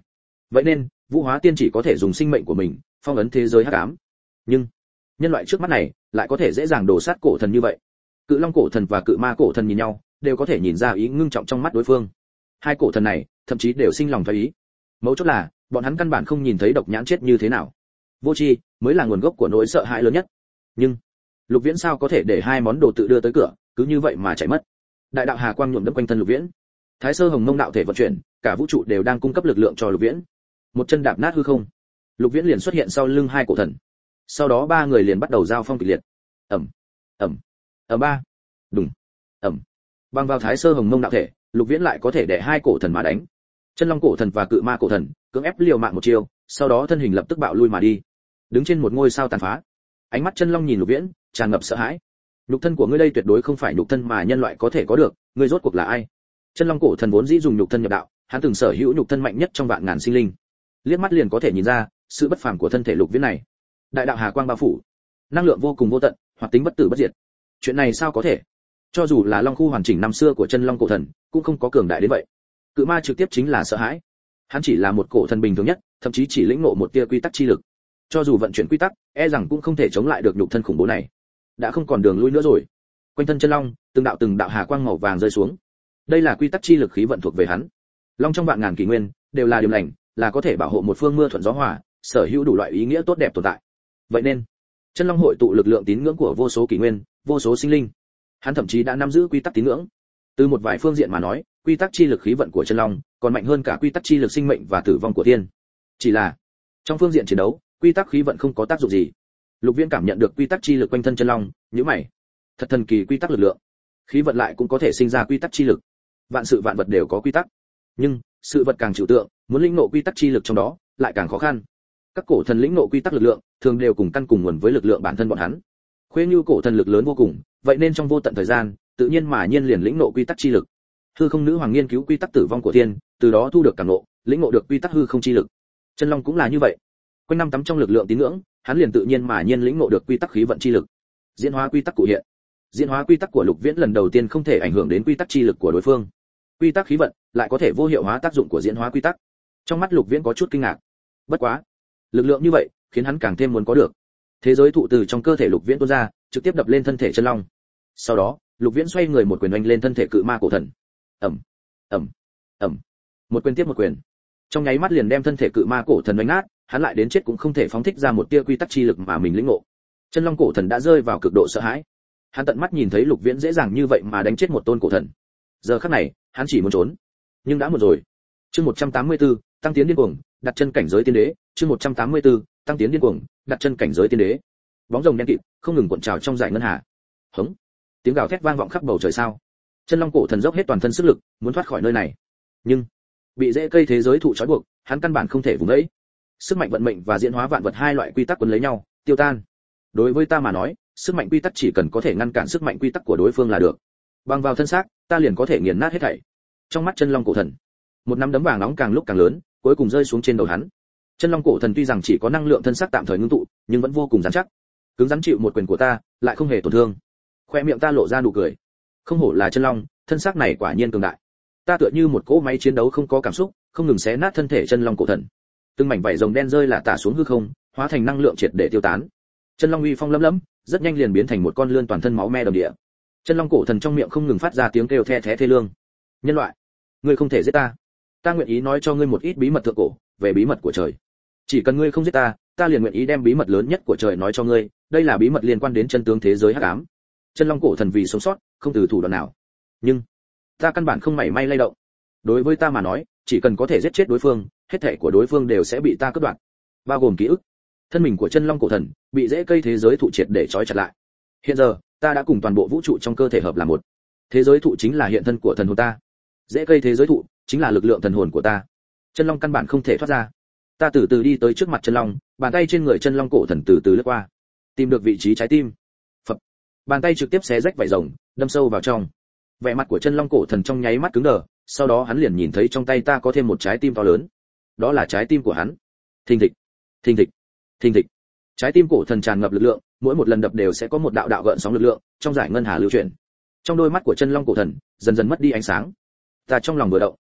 Vậy nên Vũ Hóa Tiên chỉ có thể dùng sinh mệnh của mình phong ấn thế giới hắc ám. Nhưng nhân loại trước mắt này lại có thể dễ dàng đổ sát cổ thần như vậy. Cự Long cổ thần và Cự Ma cổ thần nhìn nhau, đều có thể nhìn ra ý ngưng trọng trong mắt đối phương. Hai cổ thần này thậm chí đều sinh lòng thoái ý. Mấu chốt là bọn hắn căn bản không nhìn thấy độc nhãn chết như thế nào. Vô tri mới là nguồn gốc của nỗi sợ hãi lớn nhất. Nhưng Lục Viễn sao có thể để hai món đồ tự đưa tới cửa, cứ như vậy mà chạy mất? Đại đạo hà quang nhuộm đẫm quanh thân Lục Viễn. Thái Sơ Hồng Mông đạo thể vận chuyển, cả vũ trụ đều đang cung cấp lực lượng cho Lục Viễn. Một chân đạp nát hư không, Lục Viễn liền xuất hiện sau lưng hai cổ thần. Sau đó ba người liền bắt đầu giao phong kịch liệt. Ầm, ầm, ầm ba, đùng, ầm. Bằng vào Thái Sơ Hồng Mông đạo thể, Lục Viễn lại có thể để hai cổ thần mà đánh. Chân Long cổ thần và Cự Ma cổ thần cưỡng ép liều mạng một chiêu, sau đó thân hình lập tức bạo lui mà đi. Đứng trên một ngôi sao tàn phá, ánh mắt Chân Long nhìn Lục Viễn, tràn ngập sợ hãi. Nhục thân của ngươi đây tuyệt đối không phải nhục thân mà nhân loại có thể có được, ngươi rốt cuộc là ai? Chân Long cổ thần vốn dĩ dùng nhục thân nhập đạo, hắn từng sở hữu nhục thân mạnh nhất trong vạn ngàn sinh linh. Liếc mắt liền có thể nhìn ra sự bất phàm của thân thể Lục Viễn này. Đại đạo hà quang bao phủ, năng lượng vô cùng vô tận, hoạt tính bất tử bất diệt. Chuyện này sao có thể? Cho dù là Long khu hoàn chỉnh năm xưa của Chân Long cổ thần, cũng không có cường đại đến vậy. Cự Ma trực tiếp chính là sợ hãi. Hắn chỉ là một cổ thần bình thường nhất, thậm chí chỉ lĩnh ngộ một tia quy tắc chi lực. Cho dù vận chuyển quy tắc, e rằng cũng không thể chống lại được nhục thân khủng bố này. Đã không còn đường lui nữa rồi. Quanh thân Chân Long, từng đạo từng đạo hà quang màu vàng rơi xuống. Đây là quy tắc chi lực khí vận thuộc về hắn. Long trong vạn ngàn kỷ nguyên, đều là điểm lành, là có thể bảo hộ một phương mưa thuận gió hòa, sở hữu đủ loại ý nghĩa tốt đẹp tồn tại. Vậy nên, Chân Long hội tụ lực lượng tín ngưỡng của vô số kỷ nguyên, vô số sinh linh. Hắn thậm chí đã nắm giữ quy tắc tín ngưỡng. Từ một vài phương diện mà nói, quy tắc chi lực khí vận của Chân Long còn mạnh hơn cả quy tắc chi lực sinh mệnh và tử vong của thiên. Chỉ là, trong phương diện chiến đấu, quy tắc khí vận không có tác dụng gì. Lục Viễn cảm nhận được quy tắc chi lực quanh thân Chân Long, nhíu mày. Thật thần kỳ quy tắc lực lượng. Khí vận lại cũng có thể sinh ra quy tắc chi lực. Vạn sự vạn vật đều có quy tắc. Nhưng, sự vật càng trừu tượng, muốn lĩnh ngộ quy tắc chi lực trong đó, lại càng khó khăn. Các cổ thần lĩnh ngộ quy tắc lực lượng, thường đều cùng căn cùng nguồn với lực lượng bản thân bọn hắn. Khuê Như cổ thần lực lớn vô cùng, vậy nên trong vô tận thời gian, tự nhiên mà nhiên liền lĩnh ngộ quy tắc chi lực. Hư Không nữ hoàng nghiên cứu quy tắc tử vong của thiên, từ đó thu được cảm ngộ, lĩnh ngộ được quy tắc hư không chi lực. Chân Long cũng là như vậy. Quanh năm tắm trong lực lượng tín ngưỡng, hắn liền tự nhiên mà nhiên lĩnh ngộ được quy tắc khí vận chi lực. Diễn hóa quy tắc cụ hiện. Diễn hóa quy tắc của Lục Viễn lần đầu tiên không thể ảnh hưởng đến quy tắc chi lực của đối phương. Quy tắc khí vận lại có thể vô hiệu hóa tác dụng của diễn hóa quy tắc. Trong mắt Lục Viễn có chút kinh ngạc. Bất quá, lực lượng như vậy khiến hắn càng thêm muốn có được. Thế giới thụ từ trong cơ thể Lục Viễn tuôn ra, trực tiếp đập lên thân thể Chân Long. Sau đó, Lục Viễn xoay người một quyền oanh lên thân thể Cự Ma cổ thần. Ầm, ầm, ầm. Một quyền tiếp một quyền. Trong nháy mắt liền đem thân thể Cự Ma cổ thần đánh nát, hắn lại đến chết cũng không thể phóng thích ra một tia quy tắc chi lực mà mình lĩnh ngộ. Chân Long cổ thần đã rơi vào cực độ sợ hãi. Hắn tận mắt nhìn thấy Lục Viễn dễ dàng như vậy mà đánh chết một tôn cổ thần. Giờ khắc này, hắn chỉ muốn trốn, nhưng đã muộn rồi. Chương một trăm tám mươi tư, tăng tiến điên cuồng, đặt chân cảnh giới tiên đế. Chương một trăm tám mươi tư, tăng tiến điên cuồng, đặt chân cảnh giới tiên đế. Bóng rồng đen kịt, không ngừng cuộn trào trong dải ngân hà. Hống! Tiếng gào thét vang vọng khắp bầu trời sao. Chân Long cổ thần dốc hết toàn thân sức lực, muốn thoát khỏi nơi này. Nhưng bị rễ cây thế giới thụ trói buộc, hắn căn bản không thể vùng ấy. Sức mạnh vận mệnh và diễn hóa vạn vật hai loại quy tắc quấn lấy nhau, tiêu tan. Đối với ta mà nói, sức mạnh quy tắc chỉ cần có thể ngăn cản sức mạnh quy tắc của đối phương là được. Bằng vào thân xác, ta liền có thể nghiền nát hết thảy. Trong mắt Chân Long cổ thần, một nắm đấm vàng nóng càng lúc càng lớn, cuối cùng rơi xuống trên đầu hắn. Chân Long cổ thần tuy rằng chỉ có năng lượng thân xác tạm thời ngưng tụ, nhưng vẫn vô cùng rắn chắc. Cứng rắn chịu một quyền của ta, lại không hề tổn thương. Khoe miệng ta lộ ra nụ cười. Không hổ là Chân Long, thân xác này quả nhiên cường đại. Ta tựa như một cỗ máy chiến đấu không có cảm xúc, không ngừng xé nát thân thể Chân Long cổ thần. Từng mảnh vảy rồng đen rơi là tả xuống hư không, hóa thành năng lượng triệt để tiêu tán. Chân Long uy phong lẫm lẫm, rất nhanh liền biến thành một con lươn toàn thân máu me đầm địa. Chân Long cổ thần trong miệng không ngừng phát ra tiếng kêu the thé thê lương. Nhân loại, ngươi không thể giết ta. Ta nguyện ý nói cho ngươi một ít bí mật thượng cổ, về bí mật của trời. Chỉ cần ngươi không giết ta, ta liền nguyện ý đem bí mật lớn nhất của trời nói cho ngươi, đây là bí mật liên quan đến chân tướng thế giới hắc ám. Chân Long cổ thần vì sống sót, không từ thủ đoạn nào. Nhưng ta căn bản không mảy may lay động. Đối với ta mà nói, chỉ cần có thể giết chết đối phương, hết thảy của đối phương đều sẽ bị ta cắt đoạn, bao gồm ký ức. Thân mình của Chân Long cổ thần bị rễ cây thế giới thụ triệt để trói chặt lại. Hiện giờ, ta đã cùng toàn bộ vũ trụ trong cơ thể hợp làm một. Thế giới thụ chính là hiện thân của thần hồn ta. Rễ cây thế giới thụ chính là lực lượng thần hồn của ta. Chân Long căn bản không thể thoát ra. Ta từ từ đi tới trước mặt Chân Long, bàn tay trên người Chân Long cổ thần từ từ lướt qua, tìm được vị trí trái tim. Phập. Bàn tay trực tiếp xé rách vảy rồng, đâm sâu vào trong. Vẻ mặt của Chân Long cổ thần trong nháy mắt cứng đờ, sau đó hắn liền nhìn thấy trong tay ta có thêm một trái tim to lớn. Đó là trái tim của hắn. Thình thịch, thình thịch, thình thịch. Trái tim cổ thần tràn ngập lực lượng, mỗi một lần đập đều sẽ có một đạo đạo gợn sóng lực lượng trong dải ngân hà lưu chuyển. Trong đôi mắt của Chân Long cổ thần dần dần mất đi ánh sáng. Ta trong lòng vừa động,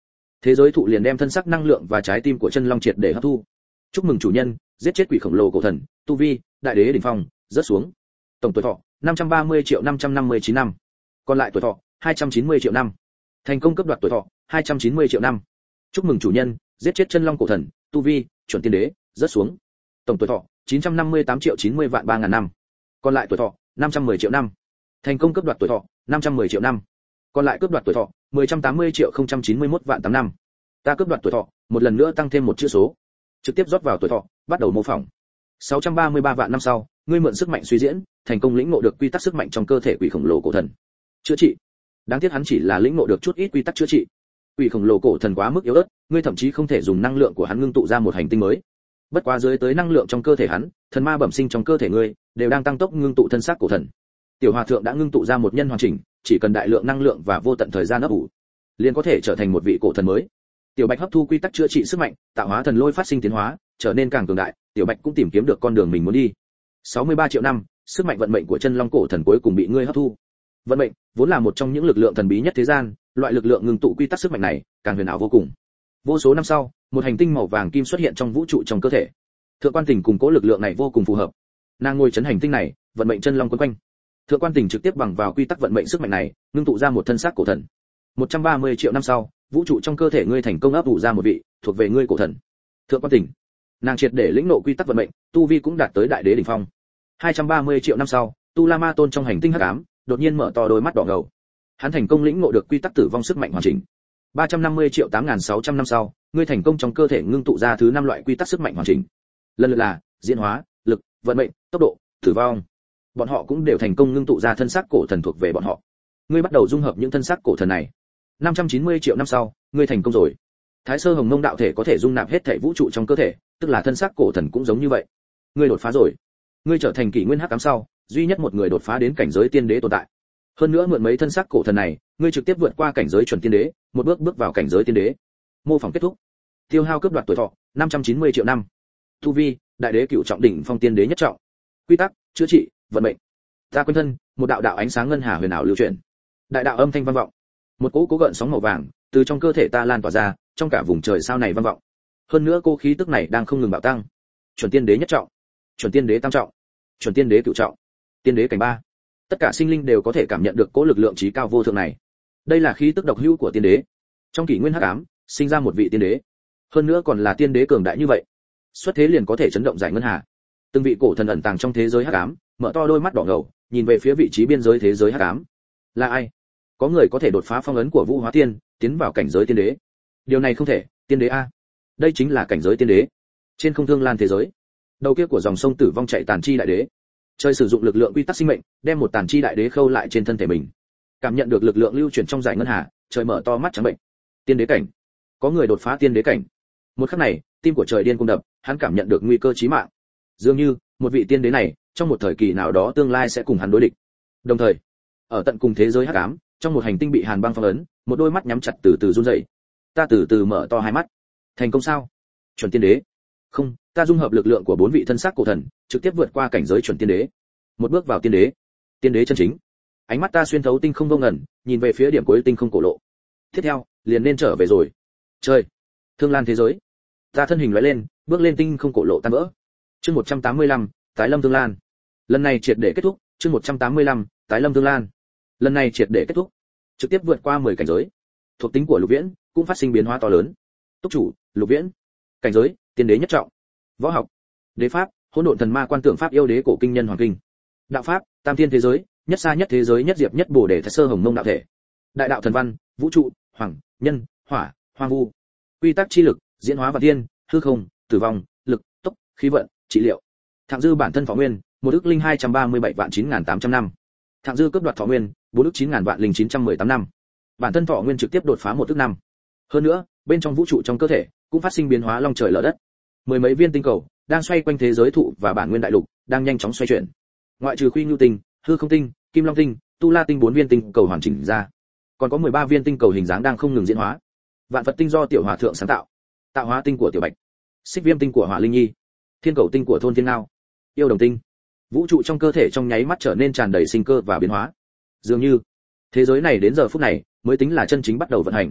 Thế giới thụ liền đem thân sắc năng lượng và trái tim của chân long triệt để hấp thu. Chúc mừng chủ nhân, giết chết quỷ khổng lồ cổ thần, tu vi đại đế đỉnh phong, rớt xuống. Tổng tuổi thọ năm trăm ba mươi triệu năm trăm năm mươi chín năm. Còn lại tuổi thọ hai trăm chín mươi triệu năm. Thành công cấp đoạt tuổi thọ hai trăm chín mươi triệu năm. Chúc mừng chủ nhân, giết chết chân long cổ thần, tu vi chuẩn tiên đế, rớt xuống. Tổng tuổi thọ chín trăm năm mươi tám triệu chín mươi vạn ba ngàn năm. Còn lại tuổi thọ năm trăm mười triệu năm. Thành công cấp đoạt tuổi thọ năm trăm mười triệu năm. Còn lại cướp đoạt tuổi thọ mười trăm tám mươi triệu không trăm chín mươi mốt vạn tám năm. Ta cướp đoạt tuổi thọ, một lần nữa tăng thêm một chữ số, trực tiếp rót vào tuổi thọ, bắt đầu mô phỏng. sáu trăm ba mươi ba vạn năm sau, ngươi mượn sức mạnh suy diễn, thành công lĩnh ngộ được quy tắc sức mạnh trong cơ thể quỷ khổng lồ cổ thần. Chữa trị. Đáng tiếc hắn chỉ là lĩnh ngộ được chút ít quy tắc chữa trị. Quỷ khổng lồ cổ thần quá mức yếu ớt, ngươi thậm chí không thể dùng năng lượng của hắn ngưng tụ ra một hành tinh mới. Bất quá dưới tới năng lượng trong cơ thể hắn, thần ma bẩm sinh trong cơ thể ngươi đều đang tăng tốc ngưng tụ thân xác cổ thần. Tiểu hòa thượng đã ngưng tụ ra một nhân hoàn chỉnh, chỉ cần đại lượng năng lượng và vô tận thời gian ấp ủ, liền có thể trở thành một vị cổ thần mới. Tiểu Bạch hấp thu quy tắc chữa trị sức mạnh, tạo hóa thần lôi phát sinh tiến hóa, trở nên càng cường đại, Tiểu Bạch cũng tìm kiếm được con đường mình muốn đi. sáu mươi ba triệu năm, sức mạnh vận mệnh của chân long cổ thần cuối cùng bị ngươi hấp thu. Vận mệnh vốn là một trong những lực lượng thần bí nhất thế gian, loại lực lượng ngưng tụ quy tắc sức mạnh này, càng huyền ảo vô cùng. Vô số năm sau, một hành tinh màu vàng kim xuất hiện trong vũ trụ trong cơ thể. Thượng Quan Tình cùng cố lực lượng này vô cùng phù hợp. Nàng ngồi chấn hành tinh này, vận mệnh chân long quấn quanh. Thượng Quan Tình trực tiếp bằng vào quy tắc vận mệnh sức mạnh này, ngưng tụ ra một thân xác cổ thần. một trăm ba mươi triệu năm sau, vũ trụ trong cơ thể ngươi thành công ấp ủ ra một vị thuộc về ngươi cổ thần. Thượng Quan Tình, nàng triệt để lĩnh ngộ quy tắc vận mệnh, tu vi cũng đạt tới đại đế đỉnh phong. hai trăm ba mươi triệu năm sau, Tu La Ma Tôn trong hành tinh hắc ám, đột nhiên mở to đôi mắt đỏ ngầu. Hắn thành công lĩnh ngộ được quy tắc tử vong sức mạnh hoàn chỉnh. ba trăm năm mươi triệu tám nghìn sáu trăm năm sau, ngươi thành công trong cơ thể ngưng tụ ra thứ năm loại quy tắc sức mạnh hoàn chỉnh. Lần lượt là diễn hóa, lực, vận mệnh, tốc độ, tử vong. Bọn họ cũng đều thành công ngưng tụ ra thân xác cổ thần thuộc về bọn họ. Ngươi bắt đầu dung hợp những thân xác cổ thần này. năm trăm chín mươi triệu năm sau, ngươi thành công rồi. Thái Sơ Hồng Mông đạo thể có thể dung nạp hết thảy vũ trụ trong cơ thể, tức là thân xác cổ thần cũng giống như vậy. Ngươi đột phá rồi. Ngươi trở thành kỷ nguyên hắc ám sau, duy nhất một người đột phá đến cảnh giới tiên đế tồn tại. Hơn nữa mượn mấy thân xác cổ thần này, ngươi trực tiếp vượt qua cảnh giới chuẩn tiên đế, một bước bước vào cảnh giới tiên đế. Mô phỏng kết thúc. Tiêu hao cướp đoạt tuổi thọ năm trăm chín mươi triệu năm. Tu vi, đại đế cửu trọng đỉnh phong tiên đế nhất trọng. Quy tắc, chữa trị, vận mệnh. Ta quanh thân, một đạo đạo ánh sáng ngân hà huyền ảo lưu chuyển. Đại đạo âm thanh vang vọng. Một cỗ cố gợn sóng màu vàng từ trong cơ thể ta lan tỏa ra, trong cả vùng trời sao này vang vọng. Hơn nữa cô khí tức này đang không ngừng bạo tăng. Chuẩn tiên đế nhất trọng, chuẩn tiên đế tam trọng, chuẩn tiên đế cửu trọng, tiên đế cảnh ba. Tất cả sinh linh đều có thể cảm nhận được cỗ lực lượng trí cao vô thượng này. Đây là khí tức độc hữu của tiên đế. Trong kỷ nguyên hắc ám, sinh ra một vị tiên đế. Hơn nữa còn là tiên đế cường đại như vậy. Xuất thế liền có thể chấn động giải ngân hà. Từng vị cổ thần ẩn tàng trong thế giới hắc ám, mở to đôi mắt đỏ ngầu, nhìn về phía vị trí biên giới thế giới hắc ám. Là ai? Có người có thể đột phá phong ấn của Vũ Hóa Tiên, tiến vào cảnh giới tiên đế. Điều này không thể, tiên đế a. Đây chính là cảnh giới tiên đế. Trên không thương lan thế giới, đầu kia của dòng sông tử vong chạy tàn chi đại đế. Trời sử dụng lực lượng quy tắc sinh mệnh, đem một tàn chi đại đế khâu lại trên thân thể mình. Cảm nhận được lực lượng lưu chuyển trong giải ngân hà, trời mở to mắt trắng bệnh. Tiên đế cảnh. Có người đột phá tiên đế cảnh. Một khắc này, tim của trời điên cuồng đập, hắn cảm nhận được nguy cơ chí mạng. Dường như, một vị tiên đế này, trong một thời kỳ nào đó tương lai sẽ cùng hắn đối địch. Đồng thời, ở tận cùng thế giới hắc ám, trong một hành tinh bị hàn băng phong ấn, một đôi mắt nhắm chặt từ từ run rẩy. Ta từ từ mở to hai mắt. Thành công sao? Chuẩn tiên đế. Không, ta dung hợp lực lượng của bốn vị thân xác cổ thần, trực tiếp vượt qua cảnh giới chuẩn tiên đế. Một bước vào tiên đế. Tiên đế chân chính. Ánh mắt ta xuyên thấu tinh không vô ngần, nhìn về phía điểm cuối tinh không cổ lộ. Tiếp theo, liền nên trở về rồi. Trời, thương lan thế giới. Ta thân hình lóe lên, bước lên tinh không cổ lộ tan vỡ. Chương một trăm tám mươi lăm, tái lâm thương lan. Lần này triệt để kết thúc, chương một trăm tám mươi lăm, tái lâm thương lan. Lần này triệt để kết thúc, trực tiếp vượt qua mười cảnh giới. Thuộc tính của Lục Viễn cũng phát sinh biến hóa to lớn. Túc chủ, Lục Viễn. Cảnh giới, tiên đế nhất trọng. Võ học, đế pháp, hỗn độn thần ma quan tượng pháp yêu đế cổ kinh nhân hoàng kinh. Đạo pháp, tam thiên thế giới, nhất xa nhất thế giới nhất diệp nhất bổ đề thái sơ hồng mông đạo thể. Đại đạo thần văn, vũ trụ, hoàng, nhân, hỏa, hoang vu. Quy tắc chi lực, diễn hóa và thiên, hư không, tử vong, lực, tốc, khí vận, trị liệu. Thạng dư bản thân thọ nguyên, một ức linh hai trăm ba mươi bảy vạn chín nghìn tám trăm năm. Thạng dư cướp đoạt thọ nguyên, bốn ức chín nghìn vạn linh chín trăm mười tám năm. Bản thân thọ nguyên trực tiếp đột phá một ức năm. Hơn nữa, bên trong vũ trụ trong cơ thể cũng phát sinh biến hóa long trời lở đất. Mười mấy viên tinh cầu đang xoay quanh thế giới thụ và bản nguyên đại lục, đang nhanh chóng xoay chuyển. Ngoại trừ Khuy Nhu tinh, Hư Không tinh, Kim Long tinh, Tu La tinh bốn viên tinh cầu hoàn chỉnh ra, còn có mười ba viên tinh cầu hình dáng đang không ngừng diễn hóa. Vạn Phật tinh do Tiểu Hòa thượng sáng tạo, Tạo Hóa tinh của Tiểu Bạch, Xích Viêm tinh của Hỏa Linh Nhi, Thiên Cầu tinh của Thôn Thiên Ngao, Yêu Đồng tinh. Vũ trụ trong cơ thể trong nháy mắt trở nên tràn đầy sinh cơ và biến hóa. Dường như thế giới này đến giờ phút này mới tính là chân chính bắt đầu vận hành.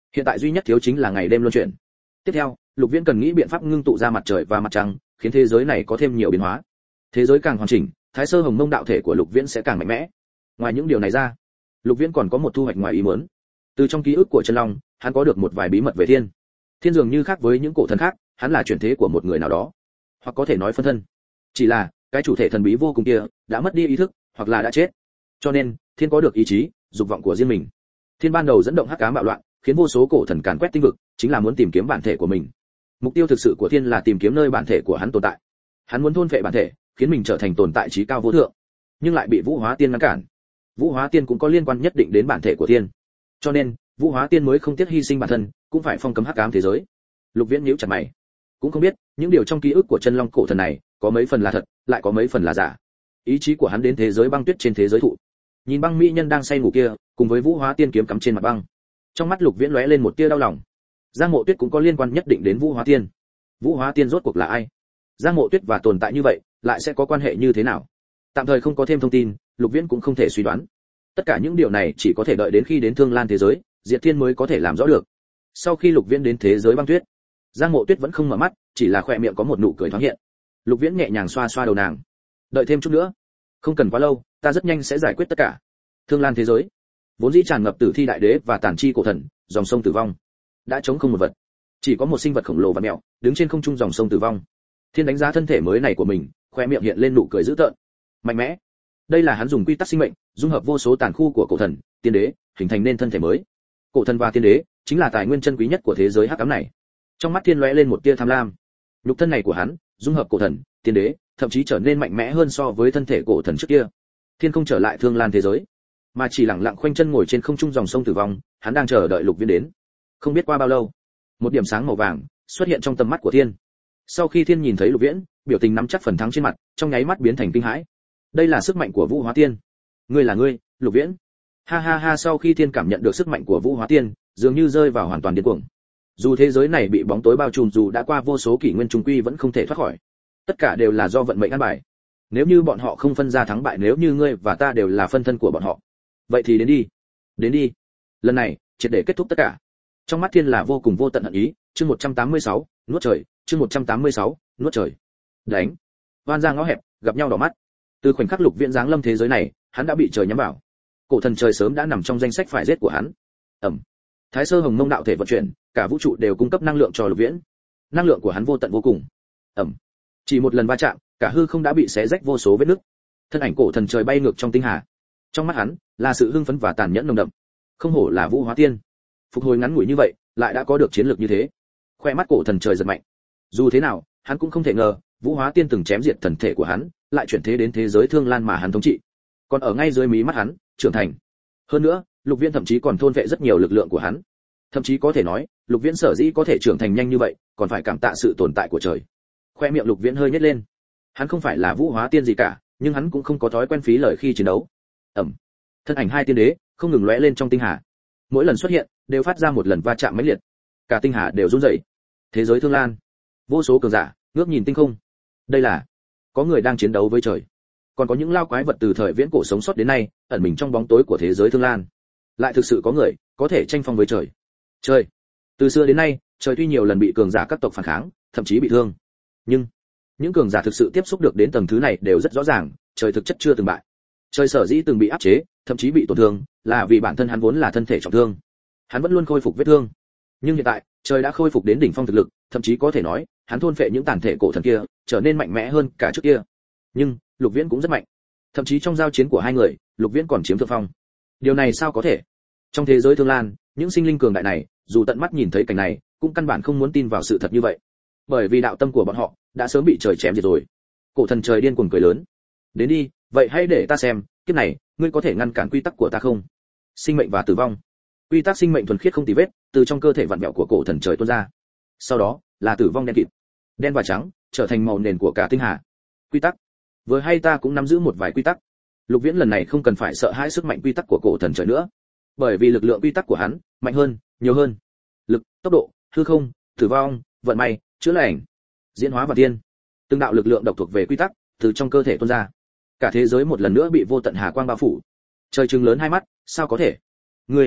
Hiện tại duy nhất thiếu chính là ngày đêm luân chuyển. Tiếp theo, Lục Viễn cần nghĩ biện pháp ngưng tụ ra mặt trời và mặt trăng, khiến thế giới này có thêm nhiều biến hóa. Thế giới càng hoàn chỉnh, Thái Sơ Hồng Mông đạo thể của Lục Viễn sẽ càng mạnh mẽ. Ngoài những điều này ra, Lục Viễn còn có một thu hoạch ngoài ý muốn. Từ trong ký ức của Chân Long, hắn có được một vài bí mật về thiên. Thiên dường như khác với những cổ thần khác, hắn là chuyển thế của một người nào đó, hoặc có thể nói phân thân. Chỉ là, cái chủ thể thần bí vô cùng kia đã mất đi ý thức, hoặc là đã chết. Cho nên, thiên có được ý chí, dục vọng của riêng mình. Thiên ban đầu dẫn động hắc ám bạo loạn, khiến vô số cổ thần càn quét tinh vực, chính là muốn tìm kiếm bản thể của mình. Mục tiêu thực sự của thiên là tìm kiếm nơi bản thể của hắn tồn tại. Hắn muốn thôn phệ bản thể, khiến mình trở thành tồn tại trí cao vô thượng, nhưng lại bị Vũ Hóa Tiên ngăn cản. Vũ Hóa Tiên cũng có liên quan nhất định đến bản thể của thiên, cho nên Vũ Hóa Tiên mới không tiếc hy sinh bản thân, cũng phải phong cấm hắc ám thế giới. Lục Viễn nhíu chặt mày, cũng không biết những điều trong ký ức của Chân Long cổ thần này có mấy phần là thật, lại có mấy phần là giả. Ý chí của hắn đến thế giới băng tuyết trên thế giới thụ, nhìn băng mỹ nhân đang say ngủ kia, cùng với Vũ Hóa Tiên kiếm cắm trên mặt băng. Trong mắt Lục Viễn lóe lên một tia đau lòng. Giang Mộ Tuyết cũng có liên quan nhất định đến Vũ Hóa Tiên. Vũ Hóa Tiên rốt cuộc là ai? Giang Mộ Tuyết và tồn tại như vậy, lại sẽ có quan hệ như thế nào? Tạm thời không có thêm thông tin, Lục Viễn cũng không thể suy đoán. Tất cả những điều này chỉ có thể đợi đến khi đến Thương Lan thế giới, Diệt Thiên mới có thể làm rõ được. Sau khi Lục Viễn đến thế giới băng tuyết, Giang Mộ Tuyết vẫn không mở mắt, chỉ là khóe miệng có một nụ cười thoáng hiện. Lục Viễn nhẹ nhàng xoa xoa đầu nàng. Đợi thêm chút nữa, không cần quá lâu, ta rất nhanh sẽ giải quyết tất cả. Thương Lan thế giới vốn dĩ tràn ngập tử thi đại đế và tàn chi cổ thần, dòng sông tử vong đã trống không một vật, chỉ có một sinh vật khổng lồ và mèo đứng trên không trung dòng sông tử vong. Thiên đánh giá thân thể mới này của mình, khoe miệng hiện lên nụ cười dữ tợn. Mạnh mẽ. Đây là hắn dùng quy tắc sinh mệnh, dung hợp vô số tàn khu của cổ thần, tiên đế, hình thành nên thân thể mới. Cổ thần và tiên đế chính là tài nguyên chân quý nhất của thế giới hắc ám này. Trong mắt Thiên lóe lên một tia tham lam. Nhục thân này của hắn, dung hợp cổ thần, tiên đế, thậm chí trở nên mạnh mẽ hơn so với thân thể cổ thần trước kia. Thiên không trở lại Thương Lan thế giới, mà chỉ lặng lặng khoanh chân ngồi trên không trung dòng sông tử vong, hắn đang chờ đợi Lục Viễn đến. Không biết qua bao lâu, một điểm sáng màu vàng xuất hiện trong tầm mắt của Thiên. Sau khi Thiên nhìn thấy Lục Viễn, biểu tình nắm chắc phần thắng trên mặt, trong nháy mắt biến thành kinh hãi. Đây là sức mạnh của Vũ Hóa Tiên. Ngươi là ngươi, Lục Viễn. Ha ha ha, sau khi Thiên cảm nhận được sức mạnh của Vũ Hóa Tiên, dường như rơi vào hoàn toàn điên cuồng. Dù thế giới này bị bóng tối bao trùm, dù đã qua vô số kỷ nguyên trùng quy vẫn không thể thoát khỏi. Tất cả đều là do vận mệnh an bài. Nếu như bọn họ không phân ra thắng bại, nếu như ngươi và ta đều là phân thân của bọn họ, vậy thì đến đi, đến đi. Lần này, triệt để kết thúc tất cả. Trong mắt Thiên là vô cùng vô tận hận ý. Chương một trăm tám mươi sáu, nuốt trời. Chương một trăm tám mươi sáu, nuốt trời. Đánh. Oan ra ngõ hẹp, gặp nhau đỏ mắt. Từ khoảnh khắc Lục Viễn giáng lâm thế giới này, hắn đã bị trời nhắm vào. Cổ thần trời sớm đã nằm trong danh sách phải giết của hắn. Ẩm. Thái Sơ Hồng Mông đạo thể vận chuyển, cả vũ trụ đều cung cấp năng lượng cho Lục Viễn. Năng lượng của hắn vô tận vô cùng. Ẩm. Chỉ một lần va chạm, cả hư không đã bị xé rách vô số vết nứt. Thân ảnh cổ thần trời bay ngược trong tinh hà. Trong mắt hắn là sự hưng phấn và tàn nhẫn nồng đậm. Không hổ là Vũ Hóa Tiên, phục hồi ngắn ngủi như vậy, lại đã có được chiến lược như thế. Khoe mắt cổ thần trời giật mạnh. Dù thế nào, hắn cũng không thể ngờ, Vũ Hóa Tiên từng chém diệt thần thể của hắn, lại chuyển thế đến thế giới Thương Lan mà hắn thống trị. Còn ở ngay dưới mí mắt hắn, trưởng thành. Hơn nữa, Lục Viễn thậm chí còn thôn vệ rất nhiều lực lượng của hắn. Thậm chí có thể nói, Lục Viễn sở dĩ có thể trưởng thành nhanh như vậy, còn phải cảm tạ sự tồn tại của trời. Khoe miệng Lục Viễn hơi nhếch lên. Hắn không phải là Vũ Hóa Tiên gì cả, nhưng hắn cũng không có thói quen phí lời khi chiến đấu. Ẩm. Thân ảnh hai tiên đế không ngừng lóe lên trong tinh hà. Mỗi lần xuất hiện, đều phát ra một lần va chạm mãnh liệt. Cả tinh hà đều rung rẩy. Thế giới Thương Lan, vô số cường giả ngước nhìn tinh không. Đây là có người đang chiến đấu với trời, còn có những lao quái vật từ thời viễn cổ sống sót đến nay, ẩn mình trong bóng tối của thế giới Thương Lan. Lại thực sự có người có thể tranh phong với trời. Trời, từ xưa đến nay, trời tuy nhiều lần bị cường giả các tộc phản kháng, thậm chí bị thương, nhưng những cường giả thực sự tiếp xúc được đến tầng thứ này đều rất rõ ràng, trời thực chất chưa từng bại. Trời sở dĩ từng bị áp chế, thậm chí bị tổn thương, là vì bản thân hắn vốn là thân thể trọng thương. Hắn vẫn luôn khôi phục vết thương. Nhưng hiện tại, trời đã khôi phục đến đỉnh phong thực lực, thậm chí có thể nói, hắn thôn phệ những tàn thể cổ thần kia, trở nên mạnh mẽ hơn cả trước kia. Nhưng, Lục Viễn cũng rất mạnh. Thậm chí trong giao chiến của hai người, Lục Viễn còn chiếm thượng phong. Điều này sao có thể? Trong thế giới Thương Lan, những sinh linh cường đại này, dù tận mắt nhìn thấy cảnh này, cũng căn bản không muốn tin vào sự thật như vậy. Bởi vì đạo tâm của bọn họ đã sớm bị trời chém diệt rồi. Cổ thần trời điên cuồng cười lớn. Đến đi, vậy hãy để ta xem, kiếp này, ngươi có thể ngăn cản quy tắc của ta không? Sinh mệnh và tử vong. Quy tắc sinh mệnh thuần khiết không tì vết, từ trong cơ thể vặn vẹo của cổ thần trời tuôn ra. Sau đó, là tử vong đen kịt. Đen và trắng, trở thành màu nền của cả tinh hà. Quy tắc. Vừa hay ta cũng nắm giữ một vài quy tắc. Lục Viễn lần này không cần phải sợ hãi sức mạnh quy tắc của cổ thần trời nữa, bởi vì lực lượng quy tắc của hắn mạnh hơn, nhiều hơn. Lực, tốc độ, hư không, tử vong, vận may, chữa lành, diễn hóa và tiên. Từng đạo lực lượng độc thuộc về quy tắc từ trong cơ thể tuôn ra. Cả thế giới một lần nữa bị vô tận hà quang bao phủ. Trời trừng lớn hai mắt, sao có thể? Ngươi,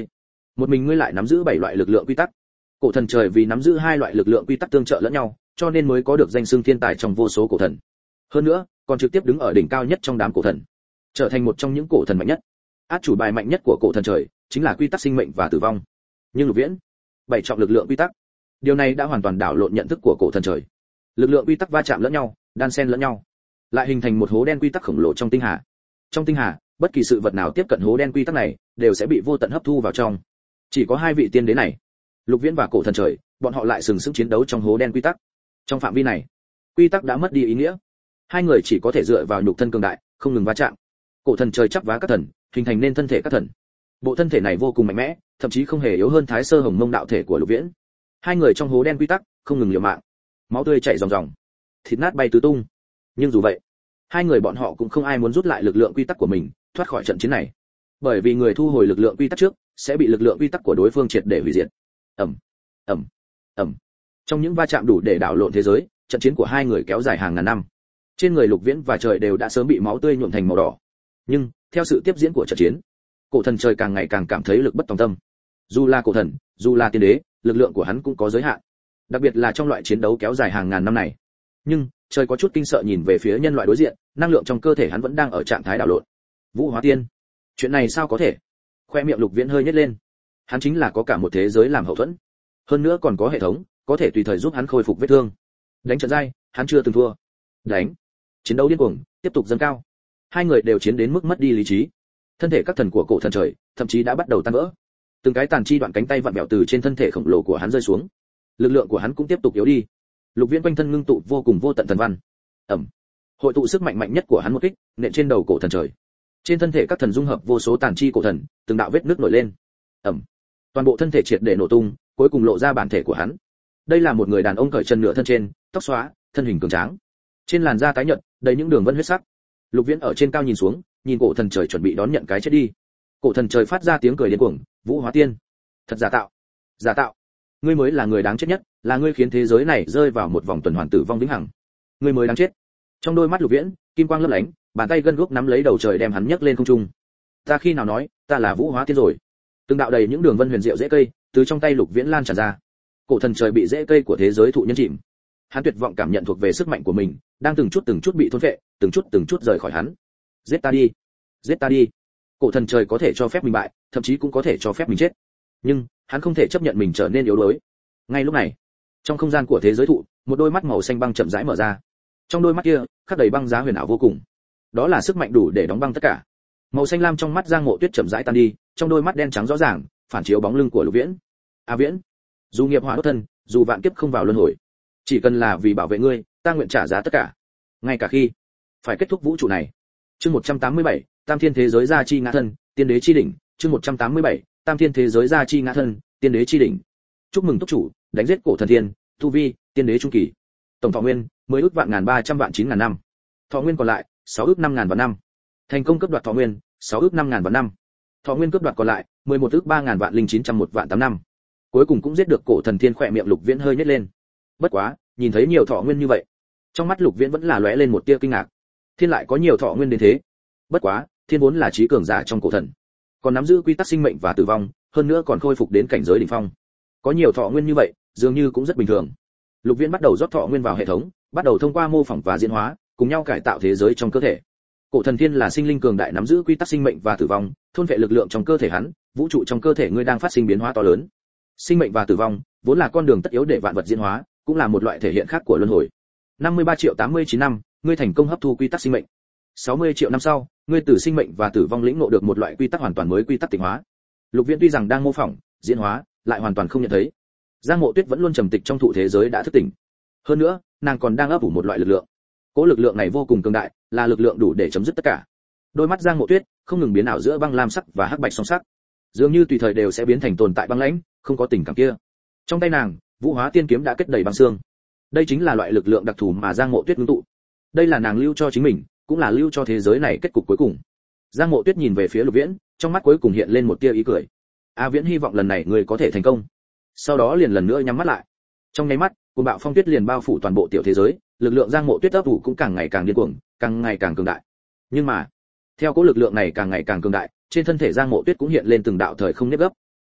một mình ngươi lại nắm giữ bảy loại lực lượng quy tắc. Cổ thần trời vì nắm giữ hai loại lực lượng quy tắc tương trợ lẫn nhau, cho nên mới có được danh xưng thiên tài trong vô số cổ thần. Hơn nữa, còn trực tiếp đứng ở đỉnh cao nhất trong đám cổ thần, trở thành một trong những cổ thần mạnh nhất. Át chủ bài mạnh nhất của cổ thần trời chính là quy tắc sinh mệnh và tử vong. Nhưng Lục Viễn, bảy trọng lực lượng quy tắc, điều này đã hoàn toàn đảo lộn nhận thức của cổ thần trời. Lực lượng quy tắc va chạm lẫn nhau, đan xen lẫn nhau, lại hình thành một hố đen quy tắc khổng lồ trong tinh hà. Trong tinh hà, bất kỳ sự vật nào tiếp cận hố đen quy tắc này đều sẽ bị vô tận hấp thu vào trong. Chỉ có hai vị tiên đế này, Lục Viễn và cổ thần trời, bọn họ lại sừng sững chiến đấu trong hố đen quy tắc. Trong phạm vi này, quy tắc đã mất đi ý nghĩa. Hai người chỉ có thể dựa vào nhục thân cường đại, không ngừng va chạm. Cổ thần trời chắp vá các thần, hình thành nên thân thể các thần. Bộ thân thể này vô cùng mạnh mẽ, thậm chí không hề yếu hơn Thái Sơ Hồng Mông đạo thể của Lục Viễn. Hai người trong hố đen quy tắc, không ngừng liều mạng. Máu tươi chảy ròng ròng, thịt nát bay tứ tung. Nhưng dù vậy, hai người bọn họ cũng không ai muốn rút lại lực lượng quy tắc của mình, thoát khỏi trận chiến này. Bởi vì người thu hồi lực lượng quy tắc trước, sẽ bị lực lượng quy tắc của đối phương triệt để hủy diệt. Ầm, ầm, ầm. Trong những va chạm đủ để đảo lộn thế giới, trận chiến của hai người kéo dài hàng ngàn năm. Trên người Lục Viễn và trời đều đã sớm bị máu tươi nhuộm thành màu đỏ. Nhưng, theo sự tiếp diễn của trận chiến, cổ thần trời càng ngày càng cảm thấy lực bất tòng tâm. Dù là cổ thần, dù là tiên đế, lực lượng của hắn cũng có giới hạn. Đặc biệt là trong loại chiến đấu kéo dài hàng ngàn năm này. Nhưng, trời có chút kinh sợ nhìn về phía nhân loại đối diện, năng lượng trong cơ thể hắn vẫn đang ở trạng thái đảo lộn. Vũ Hóa Tiên, chuyện này sao có thể? Khoe miệng Lục Viễn hơi nhếch lên. Hắn chính là có cả một thế giới làm hậu thuẫn, hơn nữa còn có hệ thống, có thể tùy thời giúp hắn khôi phục vết thương. Đánh trận dai, hắn chưa từng thua. Đánh, chiến đấu điên cuồng, tiếp tục dâng cao. Hai người đều chiến đến mức mất đi lý trí. Thân thể các thần của cổ thần trời, thậm chí đã bắt đầu tan vỡ. Từng cái tàn chi đoạn cánh tay vặn vẹo từ trên thân thể khổng lồ của hắn rơi xuống. Lực lượng của hắn cũng tiếp tục yếu đi. Lục Viễn quanh thân ngưng tụ vô cùng vô tận thần văn. Ẩm. Hội tụ sức mạnh mạnh nhất của hắn một kích, nện trên đầu cổ thần trời. Trên thân thể các thần dung hợp vô số tàn chi cổ thần, từng đạo vết nước nổi lên. Ẩm. Toàn bộ thân thể triệt để nổ tung, cuối cùng lộ ra bản thể của hắn. Đây là một người đàn ông cởi chân nửa thân trên, tóc xóa, thân hình cường tráng. Trên làn da tái nhợt, đầy những đường vân huyết sắc. Lục Viễn ở trên cao nhìn xuống, nhìn cổ thần trời chuẩn bị đón nhận cái chết đi. Cổ thần trời phát ra tiếng cười điên cuồng, Vũ Hóa Tiên, thật giả tạo, giả tạo. Ngươi mới là người đáng chết nhất, là ngươi khiến thế giới này rơi vào một vòng tuần hoàn tử vong vĩnh hằng. Ngươi mới đáng chết. Trong đôi mắt Lục Viễn, kim quang lấp lánh, bàn tay gân guốc nắm lấy đầu trời đem hắn nhấc lên không trung. Ta khi nào nói, ta là Vũ Hóa Tiên rồi? Từng đạo đầy những đường vân huyền diệu rễ cây, từ trong tay Lục Viễn lan tràn ra. Cổ thần trời bị rễ cây của thế giới thụ nhân chìm. Hắn tuyệt vọng cảm nhận thuộc về sức mạnh của mình, đang từng chút từng chút bị thôn phệ, từng chút từng chút rời khỏi hắn. Giết ta đi, giết ta đi. Cổ thần trời có thể cho phép mình bại, thậm chí cũng có thể cho phép mình chết. Nhưng, hắn không thể chấp nhận mình trở nên yếu đuối. Ngay lúc này, trong không gian của thế giới thụ, một đôi mắt màu xanh băng chậm rãi mở ra. Trong đôi mắt kia, khắc đầy băng giá huyền ảo vô cùng. Đó là sức mạnh đủ để đóng băng tất cả. Màu xanh lam trong mắt Giang Mộ Tuyết chậm rãi tan đi, trong đôi mắt đen trắng rõ ràng, phản chiếu bóng lưng của Lục Viễn. A Viễn, dù nghiệp hỏa đốt thân, dù vạn kiếp không vào luân hồi, chỉ cần là vì bảo vệ ngươi, ta nguyện trả giá tất cả, ngay cả khi phải kết thúc vũ trụ này. Chương một trăm tám mươi bảy, Tam Thiên thế giới gia chi ngã thân, tiên đế chi đỉnh. Chương một trăm tám mươi bảy, Tam Thiên thế giới gia chi ngã thân, tiên đế chi đỉnh. Chúc mừng túc chủ, đánh giết cổ thần thiên, tu vi, tiên đế trung kỳ. Tổng thọ nguyên, mười ước vạn ngàn ba trăm vạn chín ngàn năm. Thọ nguyên còn lại, sáu ước năm ngàn vạn năm. Thành công cướp đoạt thọ nguyên, sáu ước năm ngàn vạn năm. Thọ nguyên cướp đoạt còn lại, mười một ước ba ngàn vạn linh chín trăm một vạn tám năm. Cuối cùng cũng giết được cổ thần thiên, khỏe miệng Lục Viễn hơi nhếch lên. Bất quá, nhìn thấy nhiều thọ nguyên như vậy, trong mắt Lục Viễn vẫn là lóe lên một tia kinh ngạc. Thiên lại có nhiều thọ nguyên đến thế. Bất quá, thiên vốn là trí cường giả trong cổ thần, còn nắm giữ quy tắc sinh mệnh và tử vong, hơn nữa còn khôi phục đến cảnh giới đỉnh phong. Có nhiều thọ nguyên như vậy, dường như cũng rất bình thường. Lục Viễn bắt đầu rót thọ nguyên vào hệ thống, bắt đầu thông qua mô phỏng và diễn hóa, cùng nhau cải tạo thế giới trong cơ thể. Cổ thần thiên là sinh linh cường đại nắm giữ quy tắc sinh mệnh và tử vong, thôn vệ lực lượng trong cơ thể hắn, vũ trụ trong cơ thể ngươi đang phát sinh biến hóa to lớn. Sinh mệnh và tử vong vốn là con đường tất yếu để vạn vật diễn hóa, cũng là một loại thể hiện khác của luân hồi. năm mươi ba triệu tám mươi chín năm, ngươi thành công hấp thu quy tắc sinh mệnh. sáu mươi triệu năm sau, ngươi từ sinh mệnh và tử vong lĩnh ngộ được một loại quy tắc hoàn toàn mới, quy tắc tịnh hóa. Lục Viễn tuy rằng đang mô phỏng, diễn hóa, lại hoàn toàn không nhận thấy. Giang Mộ Tuyết vẫn luôn trầm tịch trong thụ thế giới đã thức tỉnh. Hơn nữa, nàng còn đang ấp ủ một loại lực lượng. Cỗ lực lượng này vô cùng cường đại, là lực lượng đủ để chấm dứt tất cả. Đôi mắt Giang Mộ Tuyết không ngừng biến ảo giữa băng lam sắc và hắc bạch song sắc, dường như tùy thời đều sẽ biến thành tồn tại băng lãnh, không có tình cảm kia. Trong tay nàng, Vũ Hóa Tiên kiếm đã kết đầy băng xương. Đây chính là loại lực lượng đặc thù mà Giang Mộ Tuyết ngưng tụ. Đây là nàng lưu cho chính mình, cũng là lưu cho thế giới này kết cục cuối cùng. Giang Mộ Tuyết nhìn về phía Lục Viễn, trong mắt cuối cùng hiện lên một tia ý cười. A Viễn, hy vọng lần này ngươi có thể thành công. Sau đó liền lần nữa nhắm mắt lại. Trong nháy mắt, cuồng bạo phong tuyết liền bao phủ toàn bộ tiểu thế giới, lực lượng Giang Mộ Tuyết ấp ủ cũng càng ngày càng điên cuồng, càng ngày càng cường đại. Nhưng mà, theo cỗ lực lượng này càng ngày càng cường đại, trên thân thể Giang Mộ Tuyết cũng hiện lên từng đạo thời không nếp gấp.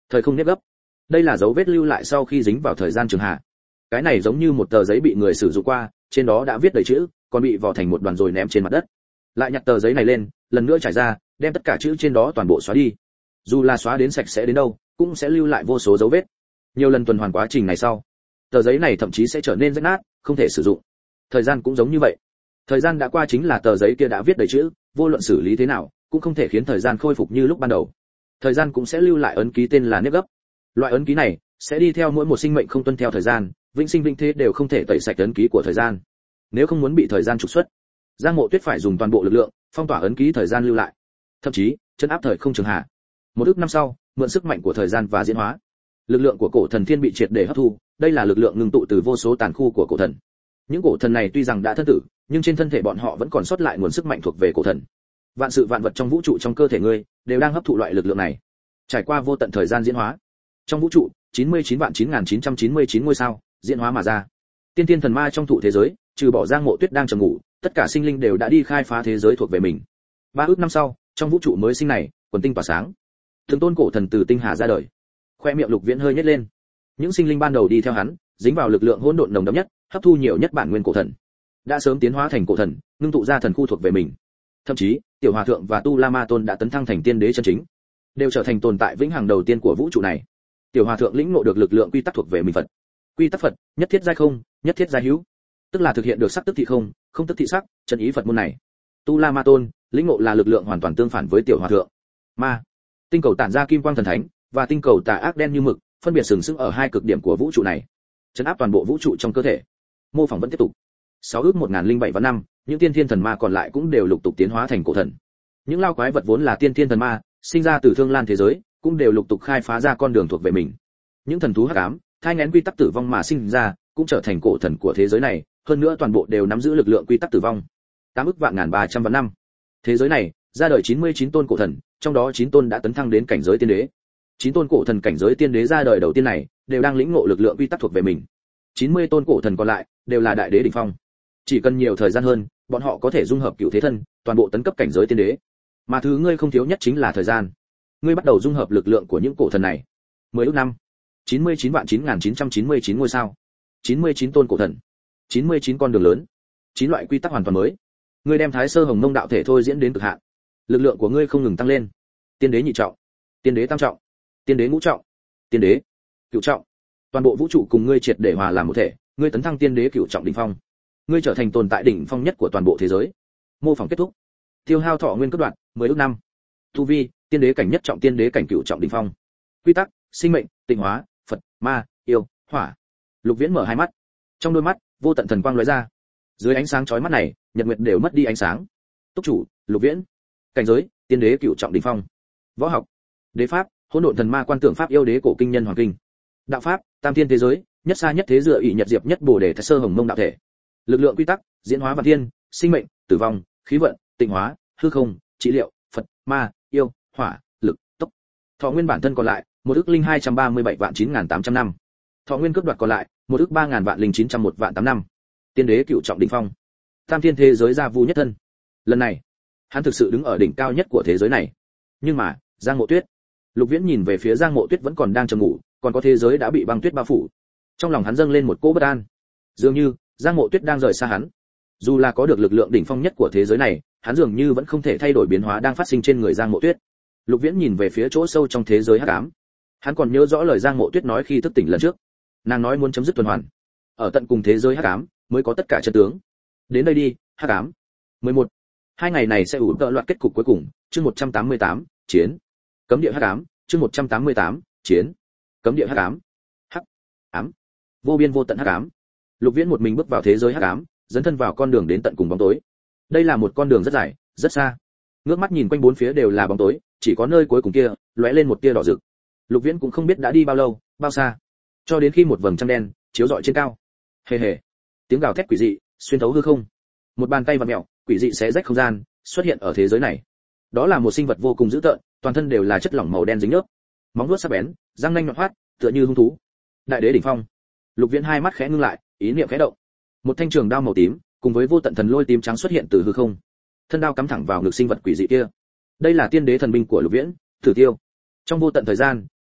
Thời không nếp gấp. Đây là dấu vết lưu lại sau khi dính vào thời gian trường hạ. Cái này giống như một tờ giấy bị người sử dụng qua, trên đó đã viết đầy chữ, còn bị vò thành một đoàn rồi ném trên mặt đất. Lại nhặt tờ giấy này lên, lần nữa trải ra, đem tất cả chữ trên đó toàn bộ xóa đi. Dù là xóa đến sạch sẽ đến đâu, cũng sẽ lưu lại vô số dấu vết. Nhiều lần tuần hoàn quá trình này sau, tờ giấy này thậm chí sẽ trở nên rách nát, không thể sử dụng. Thời gian cũng giống như vậy. Thời gian đã qua chính là tờ giấy kia đã viết đầy chữ, vô luận xử lý thế nào, cũng không thể khiến thời gian khôi phục như lúc ban đầu. Thời gian cũng sẽ lưu lại ấn ký tên là nếp gấp. Loại ấn ký này sẽ đi theo mỗi một sinh mệnh không tuân theo thời gian, vĩnh sinh vĩnh thế đều không thể tẩy sạch ấn ký của thời gian. Nếu không muốn bị thời gian trục xuất, Giang Mộ Tuyết phải dùng toàn bộ lực lượng phong tỏa ấn ký thời gian lưu lại, thậm chí chấn áp thời không trường hạ. Một ức năm sau, mượn sức mạnh của thời gian và diễn hóa, lực lượng của cổ thần thiên bị triệt để hấp thu. Đây là lực lượng ngưng tụ từ vô số tàn khu của cổ thần. Những cổ thần này tuy rằng đã thân tử, nhưng trên thân thể bọn họ vẫn còn sót lại nguồn sức mạnh thuộc về cổ thần. Vạn sự vạn vật trong vũ trụ trong cơ thể ngươi đều đang hấp thụ loại lực lượng này. Trải qua vô tận thời gian diễn hóa, trong vũ trụ chín mươi chín vạn chín nghìn chín trăm chín mươi chín ngôi sao diễn hóa mà ra. Tiên tiên thần ma trong thụ thế giới, trừ bỏ Giang Mộ Tuyết đang trầm ngủ, tất cả sinh linh đều đã đi khai phá thế giới thuộc về mình. Ba ước năm sau, trong vũ trụ mới sinh này, quần tinh tỏa sáng. Từng tôn cổ thần từ tinh hà ra đời. Khoe miệng Lục Viễn hơi nhếch lên. Những sinh linh ban đầu đi theo hắn, dính vào lực lượng hỗn độn nồng đậm nhất, hấp thu nhiều nhất bản nguyên cổ thần, đã sớm tiến hóa thành cổ thần, ngưng tụ ra thần khu thuộc về mình. Thậm chí, tiểu hòa thượng và tu la ma tôn đã tấn thăng thành tiên đế chân chính, đều trở thành tồn tại vĩnh hằng đầu tiên của vũ trụ này. Tiểu hòa thượng lĩnh ngộ được lực lượng quy tắc thuộc về mình Phật. Quy tắc Phật, nhất thiết giai không, nhất thiết giai hữu, tức là thực hiện được sắc tức thị không, không tức thị sắc, chân ý Phật môn này. Tu la ma tôn lĩnh ngộ là lực lượng hoàn toàn tương phản với tiểu hòa thượng. Ma, tinh cầu tản ra kim quang thần thánh, và tinh cầu tà ác đen như mực, phân biệt sừng sững ở hai cực điểm của vũ trụ này, chấn áp toàn bộ vũ trụ trong cơ thể. Mô phỏng vẫn tiếp tục. Sáu ước một nghìn lẻ bảy và năm, những tiên thiên thần ma còn lại cũng đều lục tục tiến hóa thành cổ thần. Những lao quái vật vốn là tiên thiên thần ma, sinh ra từ thương lan thế giới, cũng đều lục tục khai phá ra con đường thuộc về mình. Những thần thú hắc ám, thai nghén quy tắc tử vong mà sinh ra, cũng trở thành cổ thần của thế giới này, hơn nữa toàn bộ đều nắm giữ lực lượng quy tắc tử vong. Tám ức vạn ngàn ba trăm vạn năm. Thế giới này ra đời chín mươi chín tôn cổ thần, trong đó chín tôn đã tấn thăng đến cảnh giới tiên đế. chín tôn cổ thần cảnh giới tiên đế ra đời đầu tiên này, đều đang lĩnh ngộ lực lượng quy tắc thuộc về mình. chín mươi tôn cổ thần còn lại đều là đại đế đỉnh phong. Chỉ cần nhiều thời gian hơn, bọn họ có thể dung hợp cửu thế thân, toàn bộ tấn cấp cảnh giới tiên đế. Mà thứ ngươi không thiếu nhất chính là thời gian. Ngươi bắt đầu dung hợp lực lượng của những cổ thần này. Mười ước năm, chín mươi chín vạn chín nghìn chín trăm chín mươi chín ngôi sao, chín mươi chín tôn cổ thần, chín mươi chín con đường lớn, chín loại quy tắc hoàn toàn mới. Ngươi đem Thái Sơ Hồng Mông đạo thể thôi diễn đến cực hạn. Lực lượng của ngươi không ngừng tăng lên. Tiên đế nhị trọng, tiên đế tam trọng, tiên đế ngũ trọng, tiên đế cửu trọng. Toàn bộ vũ trụ cùng ngươi triệt để hòa làm một thể, ngươi tấn thăng tiên đế cửu trọng đỉnh phong. Ngươi trở thành tồn tại đỉnh phong nhất của toàn bộ thế giới. Mô phỏng kết thúc. Tiêu hao thọ nguyên cấp đoạn, mười ước năm. Tu vi, tiên đế cảnh nhất trọng, tiên đế cảnh cửu trọng đỉnh phong. Quy tắc, sinh mệnh, tịnh hóa, Phật, ma, yêu, hỏa. Lục Viễn mở hai mắt. Trong đôi mắt, vô tận thần quang lóe ra. Dưới ánh sáng chói mắt này, nhật nguyệt đều mất đi ánh sáng. Túc chủ, Lục Viễn. Cảnh giới, tiên đế cửu trọng đỉnh phong. Võ học, đế pháp, hỗn độn thần ma quan tưởng pháp yêu đế cổ kinh nhân hoàng kinh. Đạo pháp, tam thiên thế giới, nhất xa nhất thế dựa ỷ nhật diệp nhất bồ đề thái sơ hồng mông đạo thể. Lực lượng quy tắc, diễn hóa vạn thiên, sinh mệnh, tử vong, khí vận, tịnh hóa, hư không, trị liệu, Phật, ma, yêu, hỏa, lực, tốc. Thọ nguyên bản thân còn lại, một ức linh hai trăm ba mươi bảy vạn chín nghìn tám trăm năm. Thọ nguyên cướp đoạt còn lại, một ức ba ngàn vạn linh chín trăm một vạn tám năm. Tiên đế cửu trọng đỉnh phong. Tam thiên thế giới gia vu nhất thân. Lần này, hắn thực sự đứng ở đỉnh cao nhất của thế giới này. Nhưng mà, Giang Mộ Tuyết. Lục Viễn nhìn về phía Giang Mộ Tuyết vẫn còn đang trầm ngủ, còn có thế giới đã bị băng tuyết bao phủ. Trong lòng hắn dâng lên một cỗ bất an. Dường như, Giang Mộ Tuyết đang rời xa hắn. Dù là có được lực lượng đỉnh phong nhất của thế giới này, hắn dường như vẫn không thể thay đổi biến hóa đang phát sinh trên người Giang Mộ Tuyết. Lục Viễn nhìn về phía chỗ sâu trong thế giới hắc ám. Hắn còn nhớ rõ lời Giang Mộ Tuyết nói khi thức tỉnh lần trước. Nàng nói muốn chấm dứt tuần hoàn, ở tận cùng thế giới hắc ám mới có tất cả chân tướng. Đến đây đi, hắc ám. mười một. Hai ngày này sẽ ủ tợ loạt kết cục cuối cùng, chương một trăm tám mươi tám, chiến. Cấm địa hắc ám, chương một trăm tám mươi tám, chiến. Cấm địa hắc ám. Hắc ám. Vô biên vô tận hắc ám. Lục Viễn một mình bước vào thế giới hắc ám, dấn thân vào con đường đến tận cùng bóng tối. Đây là một con đường rất dài, rất xa. Ngước mắt nhìn quanh bốn phía đều là bóng tối, chỉ có nơi cuối cùng kia lóe lên một tia đỏ rực. Lục Viễn cũng không biết đã đi bao lâu, bao xa, cho đến khi một vầng trăng đen chiếu rọi trên cao. Hề hề. Tiếng gào thét quỷ dị xuyên thấu hư không. Một bàn tay vặn mèo, quỷ dị xé rách không gian, xuất hiện ở thế giới này. Đó là một sinh vật vô cùng dữ tợn, toàn thân đều là chất lỏng màu đen dính nhớp, móng vuốt sắc bén, răng nanh nhọn hoắt, tựa như hung thú. Đại đế đỉnh phong. Lục Viễn hai mắt khẽ ngưng lại, ý niệm khẽ động. Một thanh trường đao màu tím, cùng với vô tận thần lôi tím trắng xuất hiện từ hư không. Thân đao cắm thẳng vào ngực sinh vật quỷ dị kia. Đây là tiên đế thần binh của Lục Viễn, Thử Tiêu. Trong vô tận thời gian,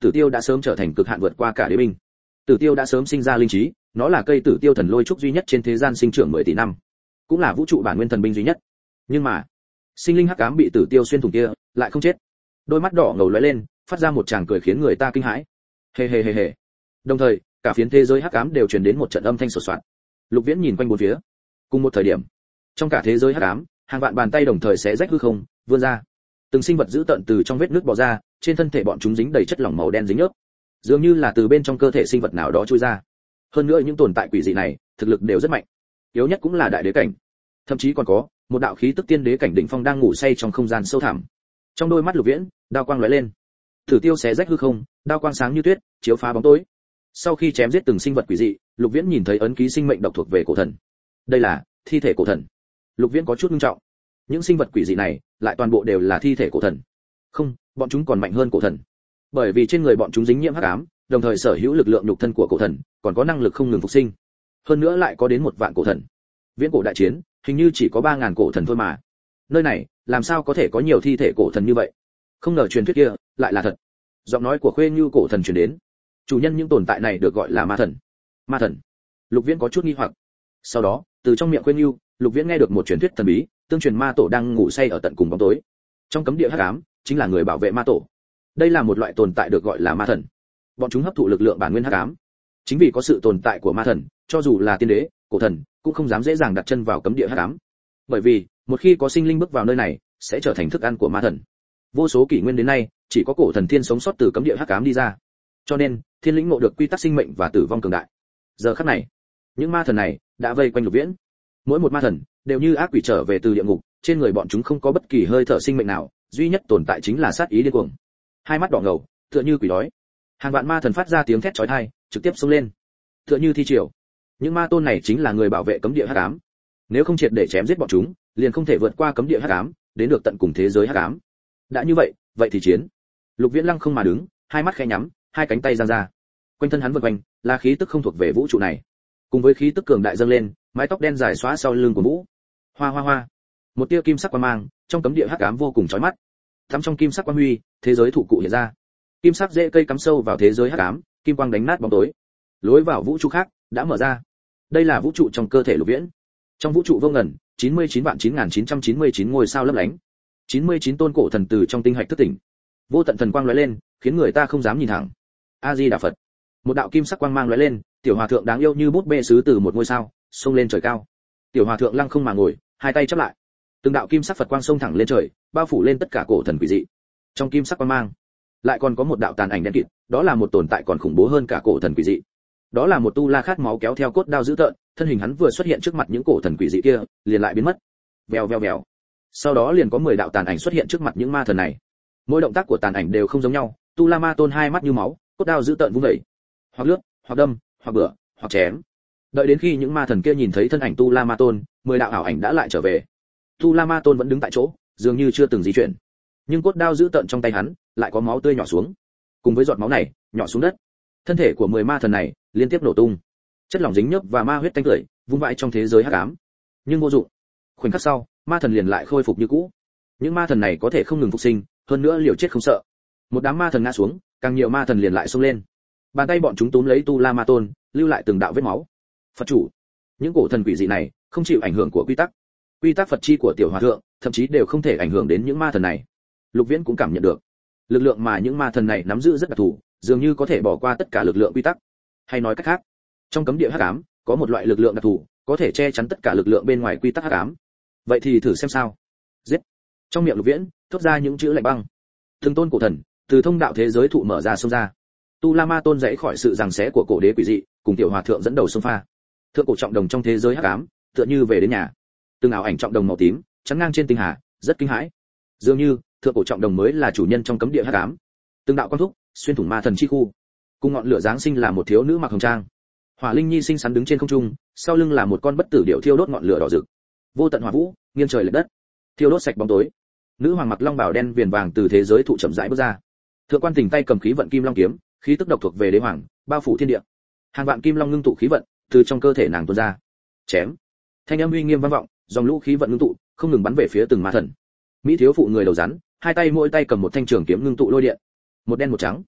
Tử Tiêu đã sớm trở thành cực hạn vượt qua cả đế binh. Tử Tiêu đã sớm sinh ra linh trí, nó là cây Tử Tiêu thần lôi trúc duy nhất trên thế gian sinh trưởng mười tỷ năm, cũng là vũ trụ bản nguyên thần binh duy nhất. Nhưng mà, sinh linh hắc ám bị Tử Tiêu xuyên thủng kia, lại không chết. Đôi mắt đỏ ngầu lóe lên, phát ra một tràng cười khiến người ta kinh hãi. Hề hề hề hề. Đồng thời, cả phiến thế giới hắc ám đều truyền đến một trận âm thanh sột soạt. Lục Viễn nhìn quanh bốn phía. Cùng một thời điểm, trong cả thế giới hắc ám, hàng vạn bàn tay đồng thời xé rách hư không, vươn ra. Từng sinh vật dữ tợn từ trong vết nước bò ra, trên thân thể bọn chúng dính đầy chất lỏng màu đen dính nhớp, dường như là từ bên trong cơ thể sinh vật nào đó trôi ra. Hơn nữa những tồn tại quỷ dị này, thực lực đều rất mạnh, yếu nhất cũng là đại đế cảnh, thậm chí còn có một đạo khí tức tiên đế cảnh đỉnh phong đang ngủ say trong không gian sâu thẳm. Trong đôi mắt Lục Viễn, đao quang lóe lên. Tử Tiêu xé rách hư không, đao quang sáng như tuyết, chiếu phá bóng tối. Sau khi chém giết từng sinh vật quỷ dị, Lục Viễn nhìn thấy ấn ký sinh mệnh độc thuộc về cổ thần. Đây là thi thể cổ thần. Lục Viễn có chút nghiêm trọng. Những sinh vật quỷ dị này, lại toàn bộ đều là thi thể cổ thần. Không, bọn chúng còn mạnh hơn cổ thần. Bởi vì trên người bọn chúng dính nhiễm hắc ám, đồng thời sở hữu lực lượng nhục thân của cổ thần, còn có năng lực không ngừng phục sinh. Hơn nữa lại có đến một vạn cổ thần. Viễn cổ đại chiến, hình như chỉ có ba ngàn cổ thần thôi mà. Nơi này, làm sao có thể có nhiều thi thể cổ thần như vậy? Không ngờ truyền thuyết kia lại là thật. Giọng nói của Khuê Như cổ thần truyền đến. Chủ nhân những tồn tại này được gọi là ma thần. Ma thần. Lục Viễn có chút nghi hoặc. Sau đó, từ trong miệng Khuê Như, Lục Viễn nghe được một truyền thuyết thần bí, tương truyền ma tổ đang ngủ say ở tận cùng bóng tối. Trong cấm địa hắc ám, chính là người bảo vệ ma tổ. Đây là một loại tồn tại được gọi là ma thần. Bọn chúng hấp thụ lực lượng bản nguyên hắc ám. Chính vì có sự tồn tại của ma thần, cho dù là tiên đế, cổ thần, cũng không dám dễ dàng đặt chân vào cấm địa hắc ám. Bởi vì, một khi có sinh linh bước vào nơi này, sẽ trở thành thức ăn của ma thần. Vô số kỷ nguyên đến nay, chỉ có cổ thần thiên sống sót từ cấm địa hắc ám đi ra. Cho nên, thiên lĩnh ngộ được quy tắc sinh mệnh và tử vong cường đại. Giờ khắc này, những ma thần này đã vây quanh Lục Viễn. Mỗi một ma thần đều như ác quỷ trở về từ địa ngục, trên người bọn chúng không có bất kỳ hơi thở sinh mệnh nào, duy nhất tồn tại chính là sát ý điên cuồng. Hai mắt đỏ ngầu, tựa như quỷ đói. Hàng vạn ma thần phát ra tiếng thét chói tai, trực tiếp xông lên, tựa như thi triều. Những ma tôn này chính là người bảo vệ cấm địa hắc ám. Nếu không triệt để chém giết bọn chúng, liền không thể vượt qua cấm địa hắc ám, đến được tận cùng thế giới hắc ám. Đã như vậy, vậy thì chiến. Lục Viễn lăng không mà đứng, hai mắt khẽ nhắm, hai cánh tay giang ra. Quanh thân hắn vần quanh, là khí tức không thuộc về vũ trụ này. Cùng với khí tức cường đại dâng lên, mái tóc đen dài xóa sau lưng của Vũ. Hoa hoa hoa. Một tia kim sắc quang mang, trong cấm địa hắc ám vô cùng chói mắt. Thắm trong kim sắc quang huy, thế giới thụ cụ hiện ra. Kim sắc rễ cây cắm sâu vào thế giới hắc ám, kim quang đánh nát bóng tối. Lối vào vũ trụ khác đã mở ra. Đây là vũ trụ trong cơ thể Lục Viễn. Trong vũ trụ vô ngần, chín mươi chín vạn chín nghìn chín trăm chín mươi chín ngôi sao lấp lánh. chín mươi chín tôn cổ thần từ trong tinh hạch thức tỉnh. Vô tận thần quang lóe lên, khiến người ta không dám nhìn thẳng. A Di Đà Phật. Một đạo kim sắc quang mang lóe lên, tiểu hòa thượng đáng yêu như bút bê sứ từ một ngôi sao, xông lên trời cao. Tiểu hòa thượng lăng không mà ngồi, hai tay chắp lại. Từng đạo kim sắc Phật quang xông thẳng lên trời, bao phủ lên tất cả cổ thần quỷ dị. Trong kim sắc quang mang, lại còn có một đạo tàn ảnh đen kịt, đó là một tồn tại còn khủng bố hơn cả cổ thần quỷ dị. Đó là một tu la khát máu kéo theo cốt đao dữ tợn, thân hình hắn vừa xuất hiện trước mặt những cổ thần quỷ dị kia, liền lại biến mất. Vèo vèo vèo. Sau đó liền có mười đạo tàn ảnh xuất hiện trước mặt những ma thần này. Mỗi động tác của tàn ảnh đều không giống nhau, tu la ma tôn hai mắt như máu, cốt đao dữ tợn vung dậy, hoặc lướt, hoặc đâm, hoặc bửa, hoặc chém. Đợi đến khi những ma thần kia nhìn thấy thân ảnh tu la ma tôn, mười đạo ảo ảnh đã lại trở về. Tu la ma tôn vẫn đứng tại chỗ, dường như chưa từng di chuyển. Nhưng cốt đao dữ tợn trong tay hắn, lại có máu tươi nhỏ xuống. Cùng với giọt máu này, nhỏ xuống đất. Thân thể của mười ma thần này liên tiếp nổ tung. Chất lỏng dính nhớp và ma huyết tanh tưởi, vung vãi trong thế giới hắc ám. Nhưng vô dụng. Khoảnh khắc sau, ma thần liền lại khôi phục như cũ. Những ma thần này có thể không ngừng phục sinh, hơn nữa liều chết không sợ. Một đám ma thần ngã xuống, càng nhiều ma thần liền lại xông lên. Bàn tay bọn chúng túm lấy tu la ma tôn, lưu lại từng đạo vết máu. Phật chủ, những cổ thần quỷ dị này không chịu ảnh hưởng của quy tắc. Quy tắc Phật chi của tiểu hòa thượng, thậm chí đều không thể ảnh hưởng đến những ma thần này. Lục Viễn cũng cảm nhận được, lực lượng mà những ma thần này nắm giữ rất đặc thù, dường như có thể bỏ qua tất cả lực lượng quy tắc. Hay nói cách khác, trong cấm địa hắc ám có một loại lực lượng đặc thù, có thể che chắn tất cả lực lượng bên ngoài quy tắc hắc ám. Vậy thì thử xem sao. Giết. Trong miệng Lục Viễn thốt ra những chữ lạnh băng. Từng tôn cổ thần từ thông đạo thế giới thụ mở ra xông ra. Tu La Ma tôn dãy khỏi sự giằng xé của cổ đế quỷ dị, cùng tiểu hòa thượng dẫn đầu xông pha. Thượng cổ trọng đồng trong thế giới hắc ám, tựa như về đến nhà. Từng ảo ảnh trọng đồng màu tím, chắn ngang trên tinh hà, rất kinh hãi. Dường như thượng cổ trọng đồng mới là chủ nhân trong cấm địa hắc ám. Từng đạo quang thúc xuyên thủng ma thần chi khu. Cùng ngọn lửa giáng sinh là một thiếu nữ mặc hồng trang. Hỏa Linh Nhi xinh xắn đứng trên không trung, sau lưng là một con bất tử điểu thiêu đốt ngọn lửa đỏ rực. Vô tận hỏa vũ, nghiêng trời lệch đất, thiêu đốt sạch bóng tối. Nữ hoàng mặc long bào đen viền vàng từ thế giới thụ chậm rãi bước ra. Thượng quan Tình tay cầm khí vận kim long kiếm, khí tức độc thuộc về đế hoàng, bao phủ thiên địa. Hàng vạn kim long ngưng tụ khí vận từ trong cơ thể nàng tuôn ra. Chém. Thanh âm uy nghiêm vang vọng, dòng lũ khí vận ngưng tụ, không ngừng bắn về phía từng ma thần. Mỹ thiếu phụ người đầu rắn, hai tay mỗi tay cầm một thanh trường kiếm ngưng tụ lôi điện. Một đen một trắng.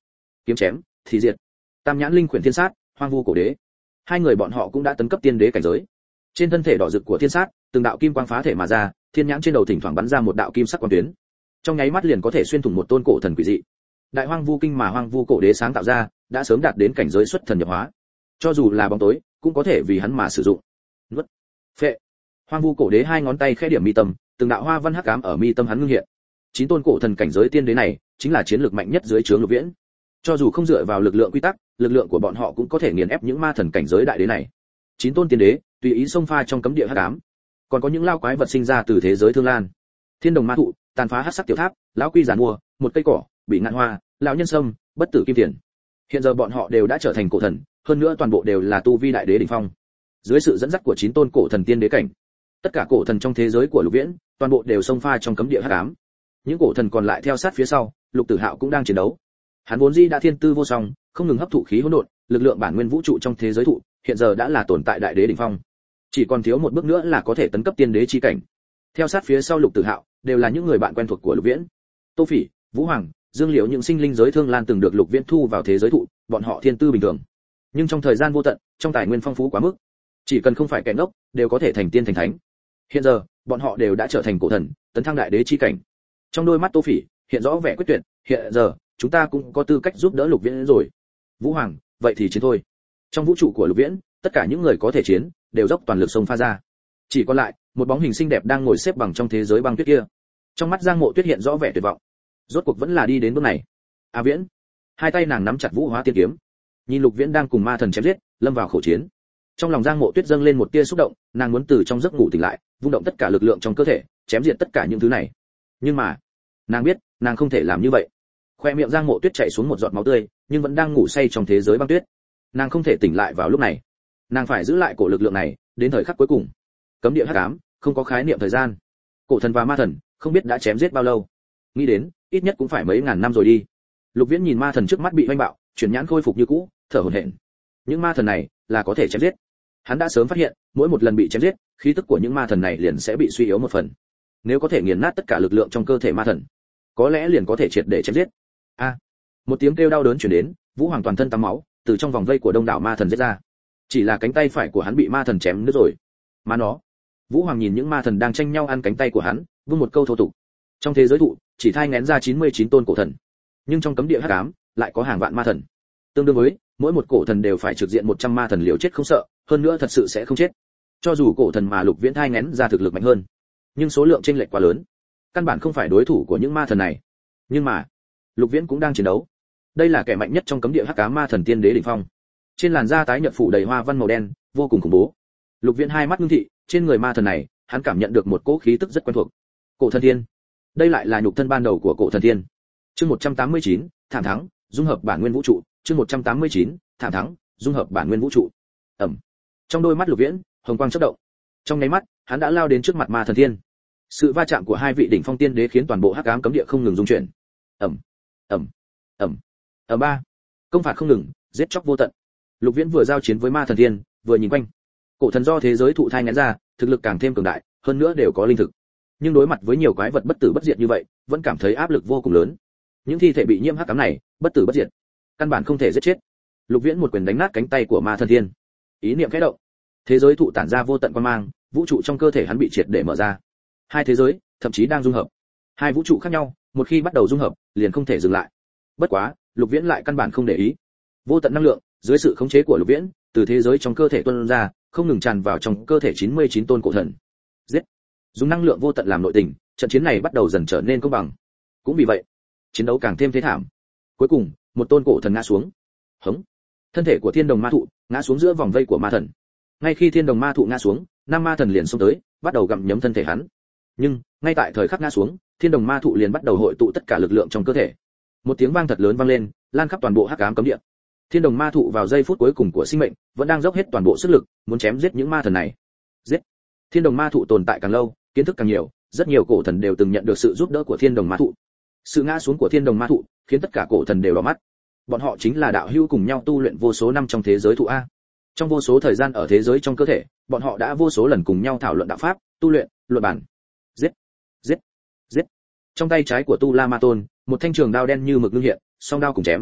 kiếm chém thì diệt. Tam nhãn linh khuyển thiên sát, hoang vu cổ đế, hai người bọn họ cũng đã tấn cấp tiên đế cảnh giới. Trên thân thể đỏ rực của thiên sát, từng đạo kim quang phá thể mà ra, thiên nhãn trên đầu thỉnh thoảng bắn ra một đạo kim sắc quang tuyến, trong nháy mắt liền có thể xuyên thủng một tôn cổ thần quỷ dị. Đại hoang vu kinh mà hoang vu cổ đế sáng tạo ra, đã sớm đạt đến cảnh giới xuất thần nhập hóa, cho dù là bóng tối cũng có thể vì hắn mà sử dụng. Nuốt, phệ. Hoang vu cổ đế hai ngón tay khẽ điểm mi tâm, từng đạo hoa văn hắc ám ở mi tâm hắn ngưng hiện. Chín tôn cổ thần cảnh giới tiên đế này, chính là chiến lược mạnh nhất dưới trướng Lục Viễn. Cho dù không dựa vào lực lượng quy tắc, lực lượng của bọn họ cũng có thể nghiền ép những ma thần cảnh giới đại đế này. Chín tôn tiên đế, tùy ý xông pha trong cấm địa hắc ám. Còn có những lao quái vật sinh ra từ thế giới thương lan. Thiên đồng ma thụ, tàn phá hắc sắc tiểu tháp, lão quy giàn mua, một cây cỏ, bị ngạn hoa, lão nhân sâm, bất tử kim tiền. Hiện giờ bọn họ đều đã trở thành cổ thần, hơn nữa toàn bộ đều là tu vi đại đế đỉnh phong. Dưới sự dẫn dắt của chín tôn cổ thần tiên đế cảnh, tất cả cổ thần trong thế giới của Lục Viễn, toàn bộ đều xông pha trong cấm địa hắc ám. Những cổ thần còn lại theo sát phía sau, Lục Tử Hạo cũng đang chiến đấu. Hắn vốn dĩ đã thiên tư vô song, không ngừng hấp thụ khí hỗn độn, lực lượng bản nguyên vũ trụ trong thế giới thụ, hiện giờ đã là tồn tại đại đế đỉnh phong. Chỉ còn thiếu một bước nữa là có thể tấn cấp tiên đế chi cảnh. Theo sát phía sau Lục Tử Hạo, đều là những người bạn quen thuộc của Lục Viễn. Tô Phỉ, Vũ Hoàng, Dương Liễu những sinh linh giới thương lan từng được Lục Viễn thu vào thế giới thụ, bọn họ thiên tư bình thường. Nhưng trong thời gian vô tận, trong tài nguyên phong phú quá mức, chỉ cần không phải kẻ ngốc, đều có thể thành tiên thành thánh. Hiện giờ, bọn họ đều đã trở thành cổ thần, tấn thăng đại đế chi cảnh. Trong đôi mắt Tô Phỉ hiện rõ vẻ quyết tuyệt, hiện giờ, chúng ta cũng có tư cách giúp đỡ Lục Viễn rồi. Vũ Hoàng, vậy thì chiến thôi. Trong vũ trụ của Lục Viễn, tất cả những người có thể chiến, đều dốc toàn lực xông pha ra. Chỉ còn lại, một bóng hình xinh đẹp đang ngồi xếp bằng trong thế giới băng tuyết kia. Trong mắt Giang Mộ Tuyết hiện rõ vẻ tuyệt vọng. Rốt cuộc vẫn là đi đến bước này. A Viễn, hai tay nàng nắm chặt Vũ Hóa Tiên kiếm, nhìn Lục Viễn đang cùng ma thần chém giết, lâm vào khổ chiến. Trong lòng Giang Mộ Tuyết dâng lên một tia xúc động, nàng muốn từ trong giấc ngủ tỉnh lại, vung động tất cả lực lượng trong cơ thể, chém diệt tất cả những thứ này. Nhưng mà, nàng biết, nàng không thể làm như vậy. Khoe miệng Giang Mộ Tuyết chảy xuống một giọt máu tươi, nhưng vẫn đang ngủ say trong thế giới băng tuyết. Nàng không thể tỉnh lại vào lúc này. Nàng phải giữ lại cổ lực lượng này, đến thời khắc cuối cùng. Cấm địa hắc ám, không có khái niệm thời gian. Cổ thần và ma thần, không biết đã chém giết bao lâu. Nghĩ đến, ít nhất cũng phải mấy ngàn năm rồi đi. Lục Viễn nhìn ma thần trước mắt bị hoanh bạo, chuyển nhãn khôi phục như cũ, thở hổn hển. Những ma thần này là có thể chém giết. Hắn đã sớm phát hiện, mỗi một lần bị chém giết, khí tức của những ma thần này liền sẽ bị suy yếu một phần. Nếu có thể nghiền nát tất cả lực lượng trong cơ thể ma thần, có lẽ liền có thể triệt để chém giết. A! Một tiếng kêu đau đớn truyền đến, Vũ Hoàng toàn thân tắm máu, từ trong vòng vây của đông đảo ma thần giết ra. Chỉ là cánh tay phải của hắn bị ma thần chém nứt rồi. Mà nó. Vũ Hoàng nhìn những ma thần đang tranh nhau ăn cánh tay của hắn, vung một câu thô tục. Trong thế giới thụ, chỉ thai nghén ra chín mươi chín tôn cổ thần, nhưng trong cấm địa hắc ám lại có hàng vạn ma thần. Tương đương với, mỗi một cổ thần đều phải trực diện một trăm ma thần liều chết không sợ, hơn nữa thật sự sẽ không chết. Cho dù cổ thần mà Lục Viễn thai nghén ra thực lực mạnh hơn, nhưng số lượng chênh lệch quá lớn, căn bản không phải đối thủ của những ma thần này. Nhưng mà, Lục Viễn cũng đang chiến đấu. Đây là kẻ mạnh nhất trong cấm địa hắc ám ma thần tiên đế đỉnh phong. Trên làn da tái nhợt phủ đầy hoa văn màu đen, vô cùng khủng bố. Lục Viễn hai mắt ngưng thị, trên người ma thần này, hắn cảm nhận được một cỗ khí tức rất quen thuộc. Cổ thần thiên. Đây lại là nhục thân ban đầu của cổ thần thiên. Chương một trăm tám mươi chín, thảm thắng, dung hợp bản nguyên vũ trụ. Chương một trăm tám mươi chín, thảm thắng, dung hợp bản nguyên vũ trụ. Ầm. Trong đôi mắt Lục Viễn, hồng quang chớp động. Trong nháy mắt, hắn đã lao đến trước mặt ma thần thiên. Sự va chạm của hai vị đỉnh phong tiên đế khiến toàn bộ hắc ám cấm địa không ngừng rung chuyển. Ầm, ầm, ầm, ầm ba. Công phạt không ngừng, giết chóc vô tận. Lục Viễn vừa giao chiến với ma thần thiên, vừa nhìn quanh. Cổ thần do thế giới thụ thai nghén ra, thực lực càng thêm cường đại, hơn nữa đều có linh thực. Nhưng đối mặt với nhiều quái vật bất tử bất diệt như vậy, vẫn cảm thấy áp lực vô cùng lớn. Những thi thể bị nhiễm hắc ám này, bất tử bất diệt, căn bản không thể giết chết. Lục Viễn một quyền đánh nát cánh tay của ma thần thiên. Ý niệm khẽ động, thế giới thụ tản ra vô tận quang mang, vũ trụ trong cơ thể hắn bị triệt để mở ra. Hai thế giới, thậm chí đang dung hợp. Hai vũ trụ khác nhau, một khi bắt đầu dung hợp, liền không thể dừng lại. Bất quá, Lục Viễn lại căn bản không để ý. Vô tận năng lượng, dưới sự khống chế của Lục Viễn, từ thế giới trong cơ thể tuôn ra, không ngừng tràn vào trong cơ thể chín mươi chín tôn cổ thần. Giết! Dùng năng lượng vô tận làm nội tình, trận chiến này bắt đầu dần trở nên công bằng. Cũng vì vậy, chiến đấu càng thêm thế thảm. Cuối cùng, một tôn cổ thần ngã xuống. Hống! Thân thể của Thiên Đồng Ma Thụ ngã xuống giữa vòng vây của ma thần. Ngay khi Thiên Đồng Ma Thụ ngã xuống, năm ma thần liền xông tới, bắt đầu gặm nhấm thân thể hắn. Nhưng, ngay tại thời khắc ngã xuống, Thiên Đồng Ma Thụ liền bắt đầu hội tụ tất cả lực lượng trong cơ thể. Một tiếng vang thật lớn vang lên, lan khắp toàn bộ hắc ám cấm địa. Thiên Đồng Ma Thụ vào giây phút cuối cùng của sinh mệnh, vẫn đang dốc hết toàn bộ sức lực, muốn chém giết những ma thần này. Giết! Thiên Đồng Ma Thụ tồn tại càng lâu, kiến thức càng nhiều, rất nhiều cổ thần đều từng nhận được sự giúp đỡ của Thiên Đồng Ma Thụ. Sự ngã xuống của Thiên Đồng Ma Thụ, khiến tất cả cổ thần đều đỏ mắt. Bọn họ chính là đạo hữu cùng nhau tu luyện vô số năm trong thế giới thụ a. Trong vô số thời gian ở thế giới trong cơ thể, bọn họ đã vô số lần cùng nhau thảo luận đạo pháp, tu luyện, luận bản. Giết! Giết! Giết! Trong tay trái của Tu La Ma Tôn, một thanh trường đao đen như mực ngưng hiện, song đao cùng chém.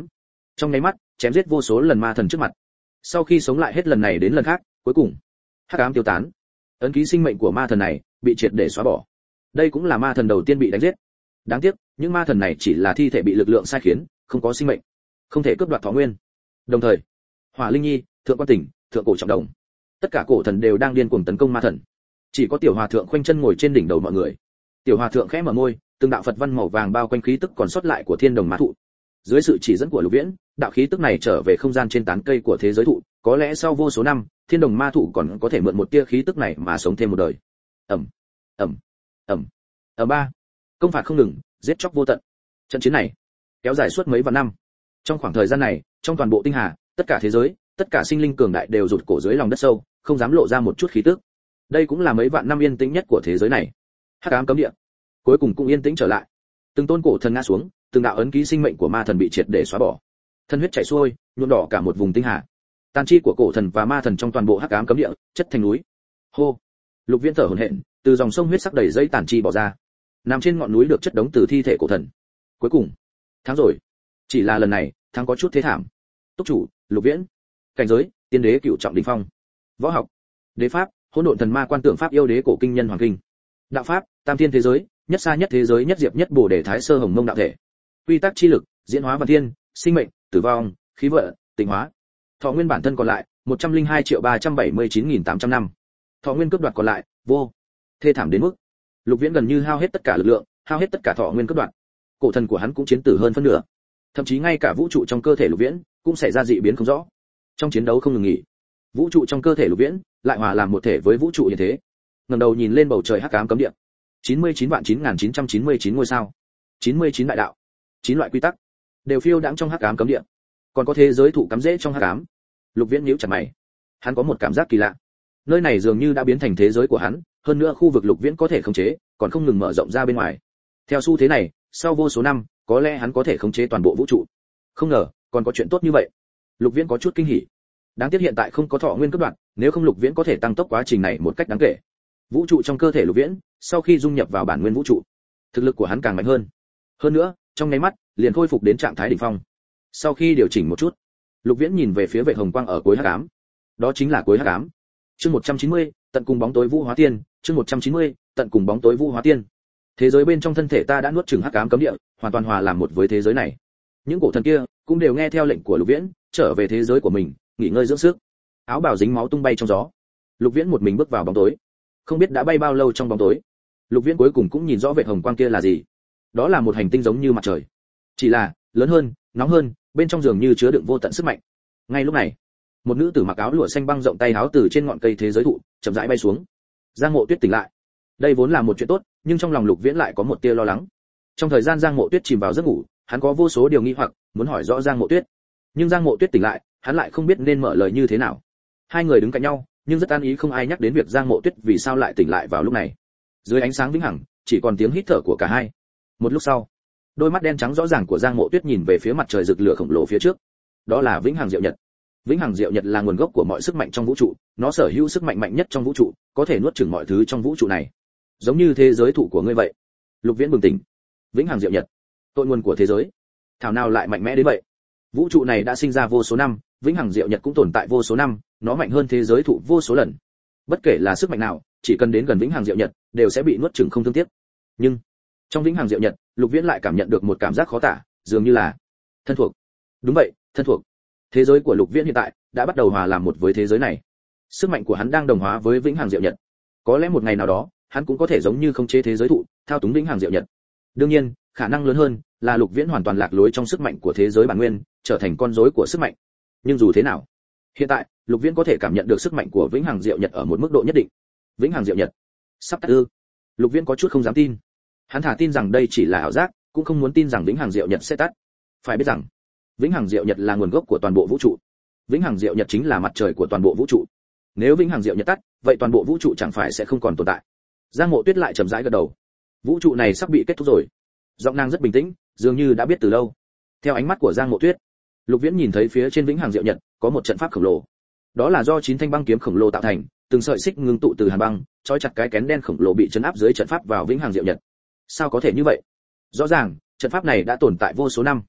trong nháy mắt chém giết vô số lần ma thần trước mặt. Sau khi sống lại hết lần này đến lần khác, cuối cùng hắc ám tiêu tán, ấn ký sinh mệnh của ma thần này bị triệt để xóa bỏ. Đây cũng là ma thần đầu tiên bị đánh giết. Đáng tiếc, những ma thần này chỉ là thi thể bị lực lượng sai khiến, không có sinh mệnh, không thể cướp đoạt thọ nguyên. Đồng thời, Hỏa Linh Nhi, Thượng Quan Tỉnh, Thượng Cổ Trọng Đồng, tất cả cổ thần đều đang điên cuồng tấn công ma thần. Chỉ có Tiểu Hòa Thượng khoanh chân ngồi trên đỉnh đầu mọi người. Tiểu Hòa Thượng khẽ mở môi, từng đạo Phật văn màu vàng bao quanh khí tức còn sót lại của Thiên Đồng Ma thụ. Dưới sự chỉ dẫn của Lục Viễn, đạo khí tức này trở về không gian trên tán cây của thế giới thụ, có lẽ sau vô số năm, Thiên Đồng Ma thụ còn có thể mượn một tia khí tức này mà sống thêm một đời. Ầm, ầm, ầm, ầm ba. Công phạt không ngừng, giết chóc vô tận. Trận chiến này kéo dài suốt mấy vạn năm. Trong khoảng thời gian này, trong toàn bộ tinh hà, tất cả thế giới, tất cả sinh linh cường đại đều rụt cổ dưới lòng đất sâu, không dám lộ ra một chút khí tức. Đây cũng là mấy vạn năm yên tĩnh nhất của thế giới này. Hắc ám cấm địa cuối cùng cũng yên tĩnh trở lại. Từng tôn cổ thần ngã xuống, từng đạo ấn ký sinh mệnh của ma thần bị triệt để xóa bỏ. Thân huyết chảy xuôi, nhuộm đỏ cả một vùng tinh hà. Tàn chi của cổ thần và ma thần trong toàn bộ hắc ám cấm địa, chất thành núi. Hô. Lục Viễn thở hổn hển, từ dòng sông huyết sắc đầy dây tàn chi bỏ ra. Nằm trên ngọn núi được chất đống từ thi thể cổ thần. Cuối cùng, thắng rồi. Chỉ là lần này, thắng có chút thế thảm. Túc chủ, Lục Viễn. Cảnh giới, tiên đế cửu trọng đỉnh phong. Võ học, đế pháp, hỗn độn thần ma quan tượng pháp yêu đế cổ kinh nhân hoàng kinh. Đạo pháp, tam thiên thế giới, nhất xa nhất thế giới nhất diệp nhất bổ đề thái sơ hồng mông đạo thể. Quy tắc chi lực, diễn hóa văn thiên, sinh mệnh, tử vong, khí vận, tịnh hóa. Thọ nguyên bản thân còn lại, một trăm lẻ hai triệu ba trăm bảy mươi chín nghìn tám trăm năm. Thọ nguyên cướp đoạt còn lại, vô. Thê thảm đến mức Lục Viễn gần như hao hết tất cả lực lượng, hao hết tất cả thọ nguyên cướp đoạt. Cổ thần của hắn cũng chiến tử hơn phân nửa. Thậm chí ngay cả vũ trụ trong cơ thể Lục Viễn cũng xảy ra dị biến không rõ. Trong chiến đấu không ngừng nghỉ, vũ trụ trong cơ thể Lục Viễn lại hòa làm một thể với vũ trụ hiện thế. Ngẩng đầu nhìn lên bầu trời hắc ám cấm địa. chín mươi chín vạn chín nghìn chín trăm chín mươi chín ngôi sao, chín mươi chín đại đạo, chín loại quy tắc đều phiêu đãng trong hắc ám cấm địa. Còn có thế giới thụ cắm rễ trong hắc ám. Lục Viễn nhíu chặt mày. Hắn có một cảm giác kỳ lạ. Nơi này dường như đã biến thành thế giới của hắn, hơn nữa khu vực Lục Viễn có thể khống chế, còn không ngừng mở rộng ra bên ngoài. Theo xu thế này, sau vô số năm, có lẽ hắn có thể khống chế toàn bộ vũ trụ. Không ngờ, còn có chuyện tốt như vậy. Lục Viễn có chút kinh hỉ. Đáng tiếc hiện tại không có thọ nguyên cấp đoạn, nếu không Lục Viễn có thể tăng tốc quá trình này một cách đáng kể. Vũ trụ trong cơ thể Lục Viễn, sau khi dung nhập vào bản nguyên vũ trụ, thực lực của hắn càng mạnh hơn. Hơn nữa, trong nháy mắt, liền khôi phục đến trạng thái đỉnh phong. Sau khi điều chỉnh một chút, Lục Viễn nhìn về phía vệ hồng quang ở cuối hắc ám. Đó chính là cuối hắc ám. Chương một trăm chín mươi, tận cùng bóng tối vũ hóa tiên, chương một trăm chín mươi, tận cùng bóng tối vũ hóa tiên. Thế giới bên trong thân thể ta đã nuốt chửng hắc ám cấm địa, hoàn toàn hòa làm một với thế giới này. Những cổ thần kia cũng đều nghe theo lệnh của Lục Viễn, trở về thế giới của mình, nghỉ ngơi dưỡng sức. Áo bào dính máu tung bay trong gió. Lục Viễn một mình bước vào bóng tối. Không biết đã bay bao lâu trong bóng tối. Lục Viễn cuối cùng cũng nhìn rõ vệt hồng quang kia là gì. Đó là một hành tinh giống như mặt trời, chỉ là lớn hơn, nóng hơn, bên trong dường như chứa đựng vô tận sức mạnh. Ngay lúc này, một nữ tử mặc áo lụa xanh băng rộng tay áo từ trên ngọn cây thế giới thụ chậm rãi bay xuống. Giang Mộ Tuyết tỉnh lại. Đây vốn là một chuyện tốt, nhưng trong lòng Lục Viễn lại có một tia lo lắng. Trong thời gian Giang Mộ Tuyết chìm vào giấc ngủ, hắn có vô số điều nghi hoặc muốn hỏi rõ Giang Mộ Tuyết. Nhưng Giang Mộ Tuyết tỉnh lại, hắn lại không biết nên mở lời như thế nào. Hai người đứng cạnh nhau, nhưng rất an ý, không ai nhắc đến việc Giang Mộ Tuyết vì sao lại tỉnh lại vào lúc này. Dưới ánh sáng vĩnh hằng, chỉ còn tiếng hít thở của cả hai. Một lúc sau, đôi mắt đen trắng rõ ràng của Giang Mộ Tuyết nhìn về phía mặt trời rực lửa khổng lồ phía trước. Đó là Vĩnh Hằng Diệu Nhật. Vĩnh Hằng Diệu Nhật là nguồn gốc của mọi sức mạnh trong vũ trụ, nó sở hữu sức mạnh mạnh nhất trong vũ trụ, có thể nuốt chửng mọi thứ trong vũ trụ này. Giống như thế giới thụ của ngươi vậy. Lục Viễn bừng tỉnh. Vĩnh Hằng Diệu Nhật, cội nguồn của thế giới, thảo nào lại mạnh mẽ đến vậy? Vũ trụ này đã sinh ra vô số năm, Vĩnh Hằng Diệu Nhật cũng tồn tại vô số năm, nó mạnh hơn thế giới thụ vô số lần. Bất kể là sức mạnh nào, chỉ cần đến gần Vĩnh Hằng Diệu Nhật, đều sẽ bị nuốt chửng không thương tiếc. Nhưng trong Vĩnh Hằng Diệu Nhật, Lục Viễn lại cảm nhận được một cảm giác khó tả, dường như là thân thuộc. Đúng vậy, thân thuộc. Thế giới của Lục Viễn hiện tại đã bắt đầu hòa làm một với thế giới này. Sức mạnh của hắn đang đồng hóa với Vĩnh Hằng Diệu Nhật. Có lẽ một ngày nào đó, hắn cũng có thể giống như khống chế thế giới thụ, thao túng Vĩnh Hằng Diệu Nhật. Đương nhiên, khả năng lớn hơn là Lục Viễn hoàn toàn lạc lối trong sức mạnh của thế giới bản nguyên, trở thành con rối của sức mạnh. Nhưng dù thế nào, hiện tại, Lục Viễn có thể cảm nhận được sức mạnh của Vĩnh Hằng Diệu Nhật ở một mức độ nhất định. Vĩnh Hằng Diệu Nhật sắp tắt ư? Lục Viễn có chút không dám tin. Hắn thả tin rằng đây chỉ là ảo giác, cũng không muốn tin rằng Vĩnh Hằng Diệu Nhật sẽ tắt. Phải biết rằng, Vĩnh Hằng Diệu Nhật là nguồn gốc của toàn bộ vũ trụ. Vĩnh Hằng Diệu Nhật chính là mặt trời của toàn bộ vũ trụ. Nếu Vĩnh Hằng Diệu Nhật tắt, vậy toàn bộ vũ trụ chẳng phải sẽ không còn tồn tại. Giang Mộ Tuyết lại chậm rãi gật đầu. Vũ trụ này sắp bị kết thúc rồi. Giọng nàng rất bình tĩnh, dường như đã biết từ lâu. Theo ánh mắt của Giang Mộ Tuyết, Lục Viễn nhìn thấy phía trên Vĩnh Hằng Diệu Nhật có một trận pháp khổng lồ. Đó là do chín thanh băng kiếm khổng lồ tạo thành, từng sợi xích ngưng tụ từ hàn băng, trói chặt cái kén đen khổng lồ bị trấn áp dưới trận pháp vào Vĩnh Hằng Diệu Nhật. Sao có thể như vậy? Rõ ràng, trận pháp này đã tồn tại vô số năm.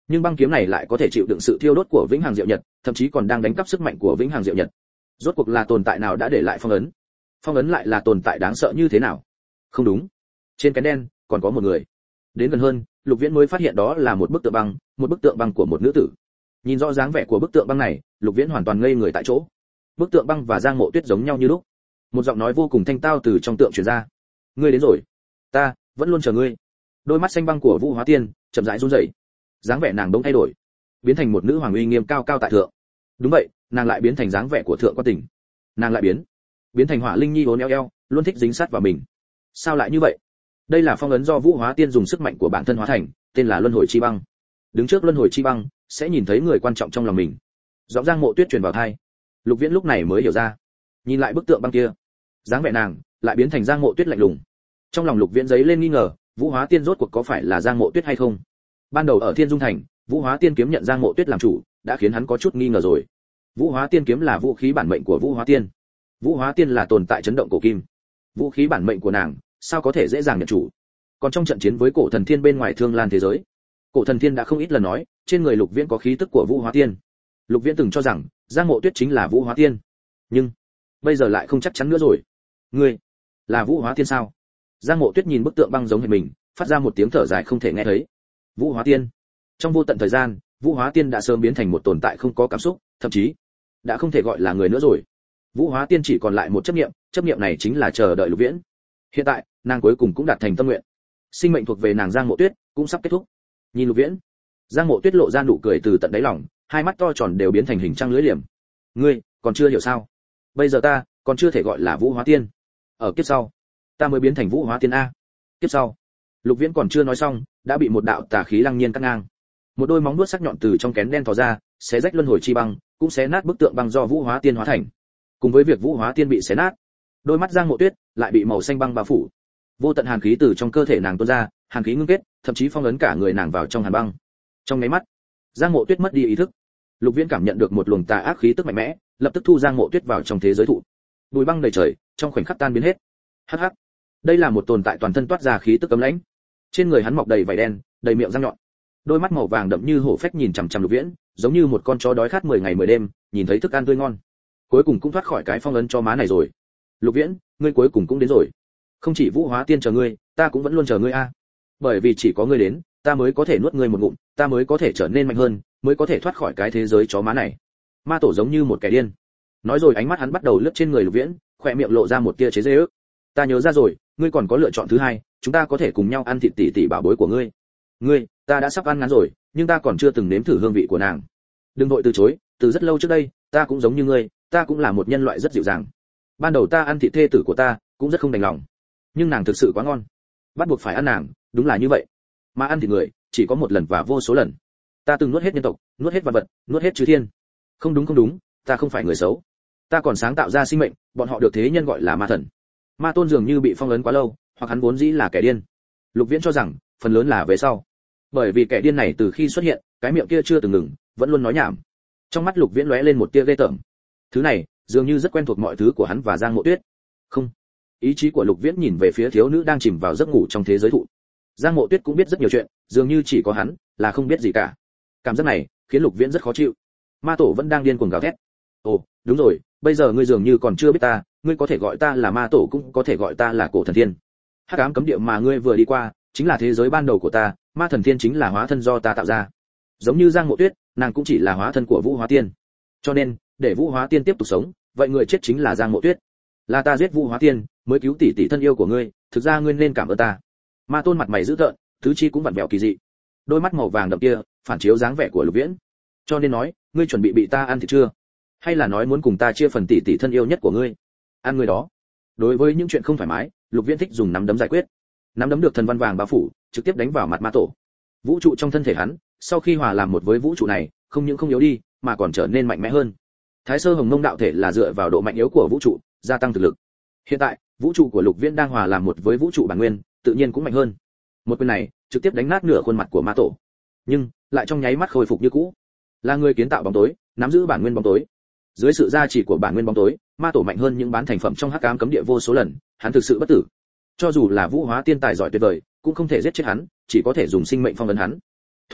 nhưng băng kiếm này lại có thể chịu đựng sự thiêu đốt của vĩnh hằng diệu nhật, thậm chí còn đang đánh cắp sức mạnh của vĩnh hằng diệu nhật. Rốt cuộc là tồn tại nào đã để lại phong ấn? Phong ấn lại là tồn tại đáng sợ như thế nào? Không đúng, trên cái đen còn có một người. Đến gần hơn, Lục Viễn mới phát hiện đó là một bức tượng băng, một bức tượng băng của một nữ tử. Nhìn rõ dáng vẻ của bức tượng băng này, Lục Viễn hoàn toàn ngây người tại chỗ. Bức tượng băng và Giang Mộ Tuyết giống nhau như lúc. Một giọng nói vô cùng thanh tao từ trong tượng truyền ra. Ngươi đến rồi, ta vẫn luôn chờ ngươi. Đôi mắt xanh băng của Vũ Hóa Tiên chậm rãi run rẩy. Dáng vẻ nàng bỗng thay đổi, biến thành một nữ hoàng uy nghiêm cao cao tại thượng. Đúng vậy, nàng lại biến thành dáng vẻ của thượng quan tình. Nàng lại biến, biến thành Hỏa Linh Nhi vốn eo eo, luôn thích dính sát vào mình. Sao lại như vậy? Đây là phong ấn do Vũ Hóa Tiên dùng sức mạnh của bản thân hóa thành, tên là Luân Hồi Chi Băng. Đứng trước Luân Hồi Chi Băng, sẽ nhìn thấy người quan trọng trong lòng mình. Giọng Giang Mộ Tuyết truyền vào tai. Lục Viễn lúc này mới hiểu ra. Nhìn lại bức tượng băng kia, dáng vẻ nàng lại biến thành Giang Mộ Tuyết lạnh lùng. Trong lòng Lục Viễn dấy lên nghi ngờ, Vũ Hóa Tiên rốt cuộc có phải là Giang Mộ Tuyết hay không? Ban đầu ở Thiên Dung Thành, Vũ Hóa Tiên kiếm nhận Giang Mộ Tuyết làm chủ, đã khiến hắn có chút nghi ngờ rồi. Vũ Hóa Tiên kiếm là vũ khí bản mệnh của Vũ Hóa Tiên. Vũ Hóa Tiên là tồn tại chấn động cổ kim. Vũ khí bản mệnh của nàng, sao có thể dễ dàng nhận chủ? Còn trong trận chiến với Cổ Thần Thiên bên ngoài Thương Lan thế giới, Cổ Thần Thiên đã không ít lần nói, trên người Lục Viễn có khí tức của Vũ Hóa Tiên. Lục Viễn từng cho rằng Giang Mộ Tuyết chính là Vũ Hóa Tiên, nhưng bây giờ lại không chắc chắn nữa rồi. Ngươi là Vũ Hóa Tiên sao? Giang Mộ Tuyết nhìn bức tượng băng giống hệt mình, phát ra một tiếng thở dài không thể nghe thấy. Vũ Hóa Tiên. Trong vô tận thời gian, Vũ Hóa Tiên đã sớm biến thành một tồn tại không có cảm xúc, thậm chí đã không thể gọi là người nữa rồi. Vũ Hóa Tiên chỉ còn lại một chấp niệm, chấp niệm này chính là chờ đợi Lục Viễn. Hiện tại, nàng cuối cùng cũng đạt thành tâm nguyện. Sinh mệnh thuộc về nàng Giang Mộ Tuyết cũng sắp kết thúc. Nhìn Lục Viễn, Giang Mộ Tuyết lộ ra nụ cười từ tận đáy lòng, hai mắt to tròn đều biến thành hình trăng lưỡi liềm. Ngươi còn chưa hiểu sao? Bây giờ ta còn chưa thể gọi là Vũ Hóa Tiên. Ở kiếp sau, ta mới biến thành Vũ Hóa Tiên a. Kiếp sau. Lục Viễn còn chưa nói xong, đã bị một đạo tà khí lăng nhiên cắt ngang. Một đôi móng vuốt sắc nhọn từ trong kén đen thò ra, xé rách luân hồi chi băng, cũng xé nát bức tượng băng do Vũ Hóa Tiên hóa thành. Cùng với việc Vũ Hóa Tiên bị xé nát, đôi mắt Giang Mộ Tuyết lại bị màu xanh băng bao phủ. Vô tận hàn khí từ trong cơ thể nàng tuôn ra, hàn khí ngưng kết, thậm chí phong ấn cả người nàng vào trong hàn băng. Trong nháy mắt, Giang Mộ Tuyết mất đi ý thức. Lục Viễn cảm nhận được một luồng tà ác khí tức mạnh mẽ, lập tức thu Giang Mộ Tuyết vào trong thế giới thụ. Bụi băng đầy trời, trong khoảnh khắc tan biến hết. Hắc hắc. Đây là một tồn tại toàn thân toát ra khí tức cấm lãnh. Trên người hắn mọc đầy vảy đen, đầy miệng răng nhọn. Đôi mắt màu vàng đậm như hổ phách nhìn chằm chằm Lục Viễn, giống như một con chó đói khát mười ngày mười đêm, nhìn thấy thức ăn tươi ngon. Cuối cùng cũng thoát khỏi cái phong ấn cho má này rồi. Lục Viễn, ngươi cuối cùng cũng đến rồi. Không chỉ Vũ Hóa Tiên chờ ngươi, ta cũng vẫn luôn chờ ngươi a. Bởi vì chỉ có ngươi đến, ta mới có thể nuốt ngươi một ngụm, ta mới có thể trở nên mạnh hơn, mới có thể thoát khỏi cái thế giới chó má này. Ma Tổ giống như một kẻ điên. Nói rồi ánh mắt hắn bắt đầu lướt trên người Lục Viễn, khóe miệng lộ ra một tia chế giễu. Ta nhớ ra rồi, ngươi còn có lựa chọn thứ hai, chúng ta có thể cùng nhau ăn thịt tỷ tỷ bảo bối của ngươi. Ngươi, ta đã sắp ăn ngán rồi, nhưng ta còn chưa từng nếm thử hương vị của nàng. Đừng vội từ chối, từ rất lâu trước đây, ta cũng giống như ngươi, ta cũng là một nhân loại rất dịu dàng. Ban đầu ta ăn thịt thê tử của ta, cũng rất không đành lòng. Nhưng nàng thực sự quá ngon, bắt buộc phải ăn nàng, đúng là như vậy. Mà ăn thịt người, chỉ có một lần và vô số lần. Ta từng nuốt hết nhân tộc, nuốt hết vật vật, nuốt hết chư thiên. Không đúng không đúng, ta không phải người xấu. Ta còn sáng tạo ra sinh mệnh, bọn họ được thế nhân gọi là ma thần. Ma Tôn dường như bị phong ấn quá lâu, hoặc hắn vốn dĩ là kẻ điên. Lục Viễn cho rằng, phần lớn là về sau. Bởi vì kẻ điên này từ khi xuất hiện, cái miệng kia chưa từng ngừng, vẫn luôn nói nhảm. Trong mắt Lục Viễn lóe lên một tia ghê tởm. Thứ này, dường như rất quen thuộc mọi thứ của hắn và Giang Mộ Tuyết. Không. Ý chí của Lục Viễn nhìn về phía thiếu nữ đang chìm vào giấc ngủ trong thế giới thụ. Giang Mộ Tuyết cũng biết rất nhiều chuyện, dường như chỉ có hắn là không biết gì cả. Cảm giác này khiến Lục Viễn rất khó chịu. Ma Tổ vẫn đang điên cuồng gào thét. Ồ, đúng rồi, bây giờ ngươi dường như còn chưa biết ta, ngươi có thể gọi ta là Ma Tổ cũng có thể gọi ta là Cổ Thần Thiên. Hắc ám cấm địa mà ngươi vừa đi qua, chính là thế giới ban đầu của ta, Ma Thần Thiên chính là hóa thân do ta tạo ra. Giống như Giang Mộ Tuyết, nàng cũng chỉ là hóa thân của Vũ Hóa Tiên. Cho nên, để Vũ Hóa Tiên tiếp tục sống, vậy người chết chính là Giang Mộ Tuyết. Là ta giết Vũ Hóa Tiên, mới cứu tỷ tỷ thân yêu của ngươi, thực ra ngươi nên cảm ơn ta. Ma Tôn mặt mày dữ tợn, tứ chi cũng vặn vẹo kỳ dị. Đôi mắt màu vàng đậm kia, phản chiếu dáng vẻ của Lục Viễn. Cho nên nói, ngươi chuẩn bị bị ta ăn thịt chưa? Hay là nói muốn cùng ta chia phần tỷ tỷ thân yêu nhất của ngươi? Ăn người đó. Đối với những chuyện không thoải mái, Lục Viễn thích dùng nắm đấm giải quyết. Nắm đấm được thần văn vàng bao phủ, trực tiếp đánh vào mặt Ma Tổ. Vũ trụ trong thân thể hắn, sau khi hòa làm một với vũ trụ này, không những không yếu đi, mà còn trở nên mạnh mẽ hơn. Thái Sơ Hồng Mông đạo thể là dựa vào độ mạnh yếu của vũ trụ, gia tăng thực lực. Hiện tại, vũ trụ của Lục Viễn đang hòa làm một với vũ trụ bản nguyên, tự nhiên cũng mạnh hơn. Một quyền này, trực tiếp đánh nát nửa khuôn mặt của Ma Tổ. Nhưng, lại trong nháy mắt khôi phục như cũ. Là người kiến tạo bóng tối, nắm giữ bản nguyên bóng tối. Dưới sự gia trì của bản nguyên bóng tối, Ma Tổ mạnh hơn những bán thành phẩm trong hắc ám cấm địa vô số lần, hắn thực sự bất tử. Cho dù là Vũ Hóa Tiên tài giỏi tuyệt vời, cũng không thể giết chết hắn, chỉ có thể dùng sinh mệnh phong ấn hắn. Thoải mái,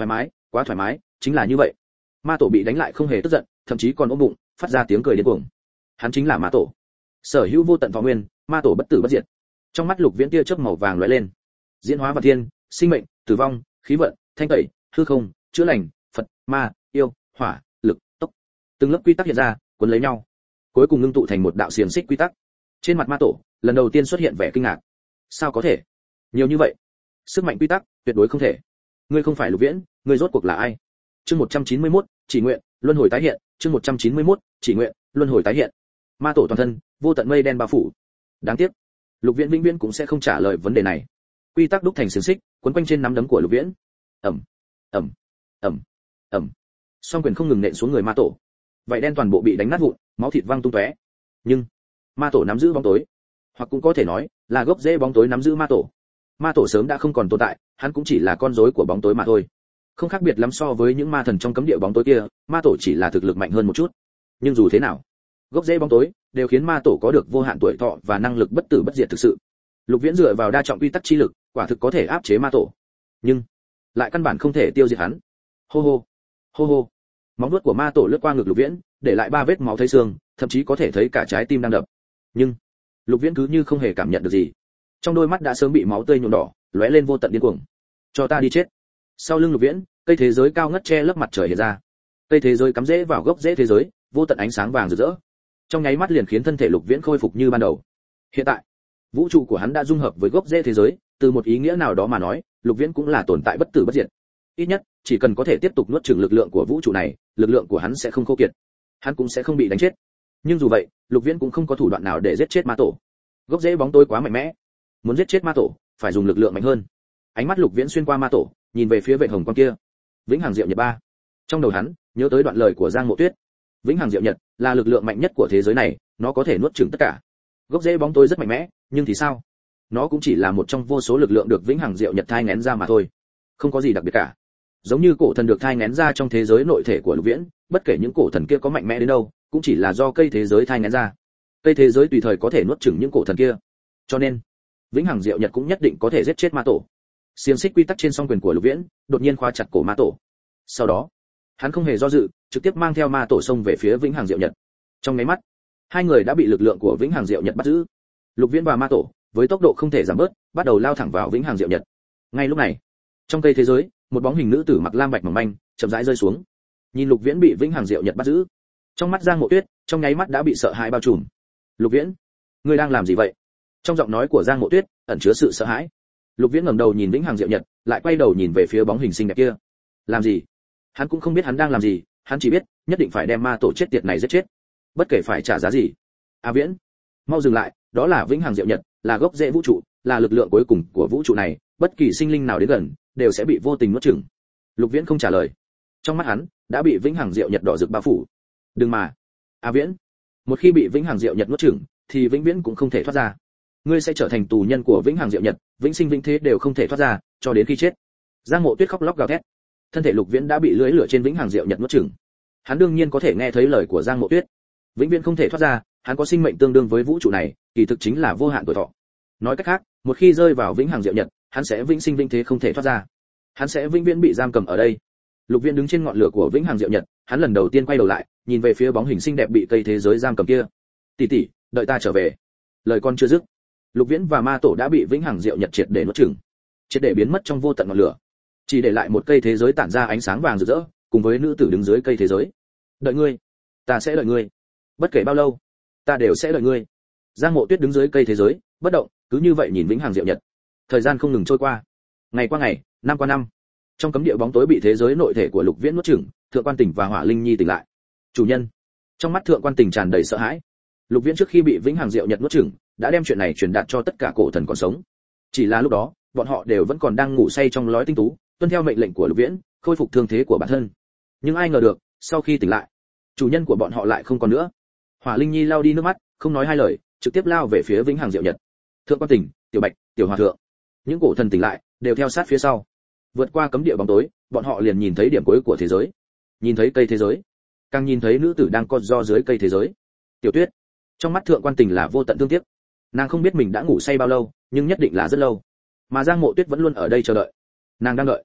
quá thoải mái, chính là như vậy. Ma tổ bị đánh lại không hề tức giận, thậm chí còn ôm bụng, phát ra tiếng cười điên cuồng. Hắn chính là ma tổ, sở hữu vô tận võ nguyên, ma tổ bất tử bất diệt. Trong mắt Lục Viễn tia chớp màu vàng lóe lên. Diễn hóa và thiên, sinh mệnh, tử vong, khí vận, thanh tẩy, hư không, chữa lành, Phật, ma, yêu, hỏa, lực, tốc. Từng lớp quy tắc hiện ra, cuốn lấy nhau, cuối cùng ngưng tụ thành một đạo xiềng xích quy tắc. Trên mặt ma tổ, lần đầu tiên xuất hiện vẻ kinh ngạc. Sao có thể? Nhiều như vậy, sức mạnh quy tắc, tuyệt đối không thể. Ngươi không phải Lục Viễn, ngươi rốt cuộc là ai? Chương một trăm chín mươi mốt, chỉ nguyện, luân hồi tái hiện, chương một trăm chín mươi mốt, chỉ nguyện, luân hồi tái hiện. Ma tổ toàn thân, vô tận mây đen bao phủ. Đáng tiếc, Lục Viễn vĩnh viễn cũng sẽ không trả lời vấn đề này. Quy tắc đúc thành xiềng xích, quấn quanh trên nắm đấm của Lục Viễn. Ầm, ầm, ầm, ầm. Song quyền không ngừng nện xuống người ma tổ. Vậy đen toàn bộ bị đánh nát vụn, máu thịt văng tung tóe. Nhưng, ma tổ nắm giữ bóng tối, hoặc cũng có thể nói là gốc rễ bóng tối nắm giữ ma tổ. Ma tổ sớm đã không còn tồn tại, hắn cũng chỉ là con rối của bóng tối mà thôi. Không khác biệt lắm so với những ma thần trong cấm địa bóng tối kia, ma tổ chỉ là thực lực mạnh hơn một chút. Nhưng dù thế nào, gốc rễ bóng tối đều khiến ma tổ có được vô hạn tuổi thọ và năng lực bất tử bất diệt thực sự. Lục Viễn dựa vào đa trọng quy tắc chi lực, quả thực có thể áp chế ma tổ, nhưng lại căn bản không thể tiêu diệt hắn. Hô hô, hô hô. Móng vuốt của ma tổ lướt qua ngực Lục Viễn, để lại ba vết máu thấy xương, thậm chí có thể thấy cả trái tim đang đập. Nhưng Lục Viễn cứ như không hề cảm nhận được gì. Trong đôi mắt đã sớm bị máu tươi nhuộm đỏ, lóe lên vô tận điên cuồng. Cho ta đi chết. Sau lưng Lục Viễn, cây thế giới cao ngất che lớp mặt trời hiện ra. Cây thế giới cắm rễ vào gốc rễ thế giới, vô tận ánh sáng vàng rực rỡ. Trong nháy mắt liền khiến thân thể Lục Viễn khôi phục như ban đầu. Hiện tại, vũ trụ của hắn đã dung hợp với gốc rễ thế giới, từ một ý nghĩa nào đó mà nói, Lục Viễn cũng là tồn tại bất tử bất diệt. Ít nhất, chỉ cần có thể tiếp tục nuốt chửng lực lượng của vũ trụ này, lực lượng của hắn sẽ không khô kiệt, hắn cũng sẽ không bị đánh chết. Nhưng dù vậy, Lục Viễn cũng không có thủ đoạn nào để giết chết ma tổ. Gốc rễ bóng tối quá mạnh mẽ, muốn giết chết ma tổ, phải dùng lực lượng mạnh hơn. Ánh mắt Lục Viễn xuyên qua ma tổ, nhìn về phía vệt hồng quang kia. Vĩnh hằng diệu nhật ba. Trong đầu hắn, nhớ tới đoạn lời của Giang Mộ Tuyết. Vĩnh hằng diệu nhật là lực lượng mạnh nhất của thế giới này, nó có thể nuốt chửng tất cả. Gốc rễ bóng tối rất mạnh mẽ, nhưng thì sao? Nó cũng chỉ là một trong vô số lực lượng được Vĩnh hằng diệu nhật thai nghén ra mà thôi, không có gì đặc biệt cả. Giống như cổ thần được thai nghén ra trong thế giới nội thể của Lục Viễn, bất kể những cổ thần kia có mạnh mẽ đến đâu, cũng chỉ là do cây thế giới thai nghén ra. Cây thế giới tùy thời có thể nuốt chửng những cổ thần kia. Cho nên, Vĩnh hằng diệu nhật cũng nhất định có thể giết chết ma tổ. Xiềng xích quy tắc trên song quyền của Lục Viễn, đột nhiên khóa chặt cổ ma tổ. Sau đó, hắn không hề do dự, trực tiếp mang theo ma tổ xông về phía Vĩnh hằng diệu nhật. Trong nháy mắt, hai người đã bị lực lượng của Vĩnh hằng diệu nhật bắt giữ. Lục Viễn và ma tổ, với tốc độ không thể giảm bớt, bắt đầu lao thẳng vào Vĩnh hằng diệu nhật. Ngay lúc này, trong cây thế giới, một bóng hình nữ tử mặc lam bạch mỏng manh, chậm rãi rơi xuống. Nhìn Lục Viễn bị Vĩnh hằng diệu nhật bắt giữ, trong mắt Giang Mộ Tuyết, trong nháy mắt đã bị sợ hãi bao trùm. Lục Viễn, ngươi đang làm gì vậy? Trong giọng nói của Giang Mộ Tuyết ẩn chứa sự sợ hãi. Lục Viễn ngẩng đầu nhìn Vĩnh hằng diệu nhật, lại quay đầu nhìn về phía bóng hình xinh đẹp kia. Làm gì? Hắn cũng không biết hắn đang làm gì, hắn chỉ biết nhất định phải đem ma tổ chết tiệt này giết chết, bất kể phải trả giá gì. A Viễn, mau dừng lại, đó là Vĩnh hằng diệu nhật, là gốc rễ vũ trụ, là lực lượng cuối cùng của vũ trụ này, bất kỳ sinh linh nào đến gần đều sẽ bị vô tình nuốt chửng. Lục Viễn không trả lời. Trong mắt hắn đã bị Vĩnh hằng diệu nhật đỏ rực bao phủ. Đừng mà, A Viễn, một khi bị Vĩnh hằng diệu nhật nuốt chửng, thì vĩnh viễn cũng không thể thoát ra. Ngươi sẽ trở thành tù nhân của Vĩnh hằng diệu nhật, vĩnh sinh vĩnh thế đều không thể thoát ra, cho đến khi chết. Giang Mộ Tuyết khóc lóc gào thét. Thân thể Lục Viễn đã bị lưới lửa trên Vĩnh hằng diệu nhật nuốt chửng. Hắn đương nhiên có thể nghe thấy lời của Giang Mộ Tuyết. Vĩnh viễn không thể thoát ra, hắn có sinh mệnh tương đương với vũ trụ này, kỳ thực chính là vô hạn tuổi thọ. Nói cách khác, một khi rơi vào Vĩnh hằng diệu nhật, hắn sẽ vĩnh sinh vĩnh thế không thể thoát ra. Hắn sẽ vĩnh viễn bị giam cầm ở đây. Lục Viễn đứng trên ngọn lửa của Vĩnh hằng diệu nhật, hắn lần đầu tiên quay đầu lại, nhìn về phía bóng hình xinh đẹp bị cây thế giới giam cầm kia. "Tỷ tỷ, đợi ta trở về." Lời con chưa dứt, Lục Viễn và ma tổ đã bị Vĩnh hằng diệu nhật triệt để nuốt chửng, triệt để biến mất trong vô tận ngọn lửa, chỉ để lại một cây thế giới tản ra ánh sáng vàng rực rỡ, cùng với nữ tử đứng dưới cây thế giới. "Đợi ngươi, ta sẽ đợi ngươi, bất kể bao lâu, ta đều sẽ đợi ngươi." Giang Mộ Tuyết đứng dưới cây thế giới, bất động, cứ như vậy nhìn Vĩnh hằng diệu nhật. Thời gian không ngừng trôi qua, ngày qua ngày, năm qua năm. Trong cấm địa bóng tối bị thế giới nội thể của Lục Viễn nuốt chửng, Thượng Quan Tỉnh và Hỏa Linh Nhi tỉnh lại. "Chủ nhân." Trong mắt Thượng Quan Tỉnh tràn đầy sợ hãi. Lục Viễn trước khi bị Vĩnh hằng diệu nhật nuốt chửng, đã đem chuyện này truyền đạt cho tất cả cổ thần còn sống. Chỉ là lúc đó, bọn họ đều vẫn còn đang ngủ say trong lói tinh tú, tuân theo mệnh lệnh của Lục Viễn, khôi phục thương thế của bản thân. Nhưng ai ngờ được, sau khi tỉnh lại, chủ nhân của bọn họ lại không còn nữa. Hỏa Linh Nhi lau đi nước mắt, không nói hai lời, trực tiếp lao về phía Vĩnh hằng diệu nhật. Thượng Quan Tỉnh, Tiểu Bạch, Tiểu Hòa Thượng, những cổ thần tỉnh lại, đều theo sát phía sau. Vượt qua cấm địa bóng tối, bọn họ liền nhìn thấy điểm cuối của thế giới, nhìn thấy cây thế giới, càng nhìn thấy nữ tử đang co ro dưới cây thế giới. Tiểu Tuyết, trong mắt Thượng Quan Tình là vô tận thương tiếc. Nàng không biết mình đã ngủ say bao lâu, nhưng nhất định là rất lâu. Mà Giang Mộ Tuyết vẫn luôn ở đây chờ đợi. Nàng đang đợi,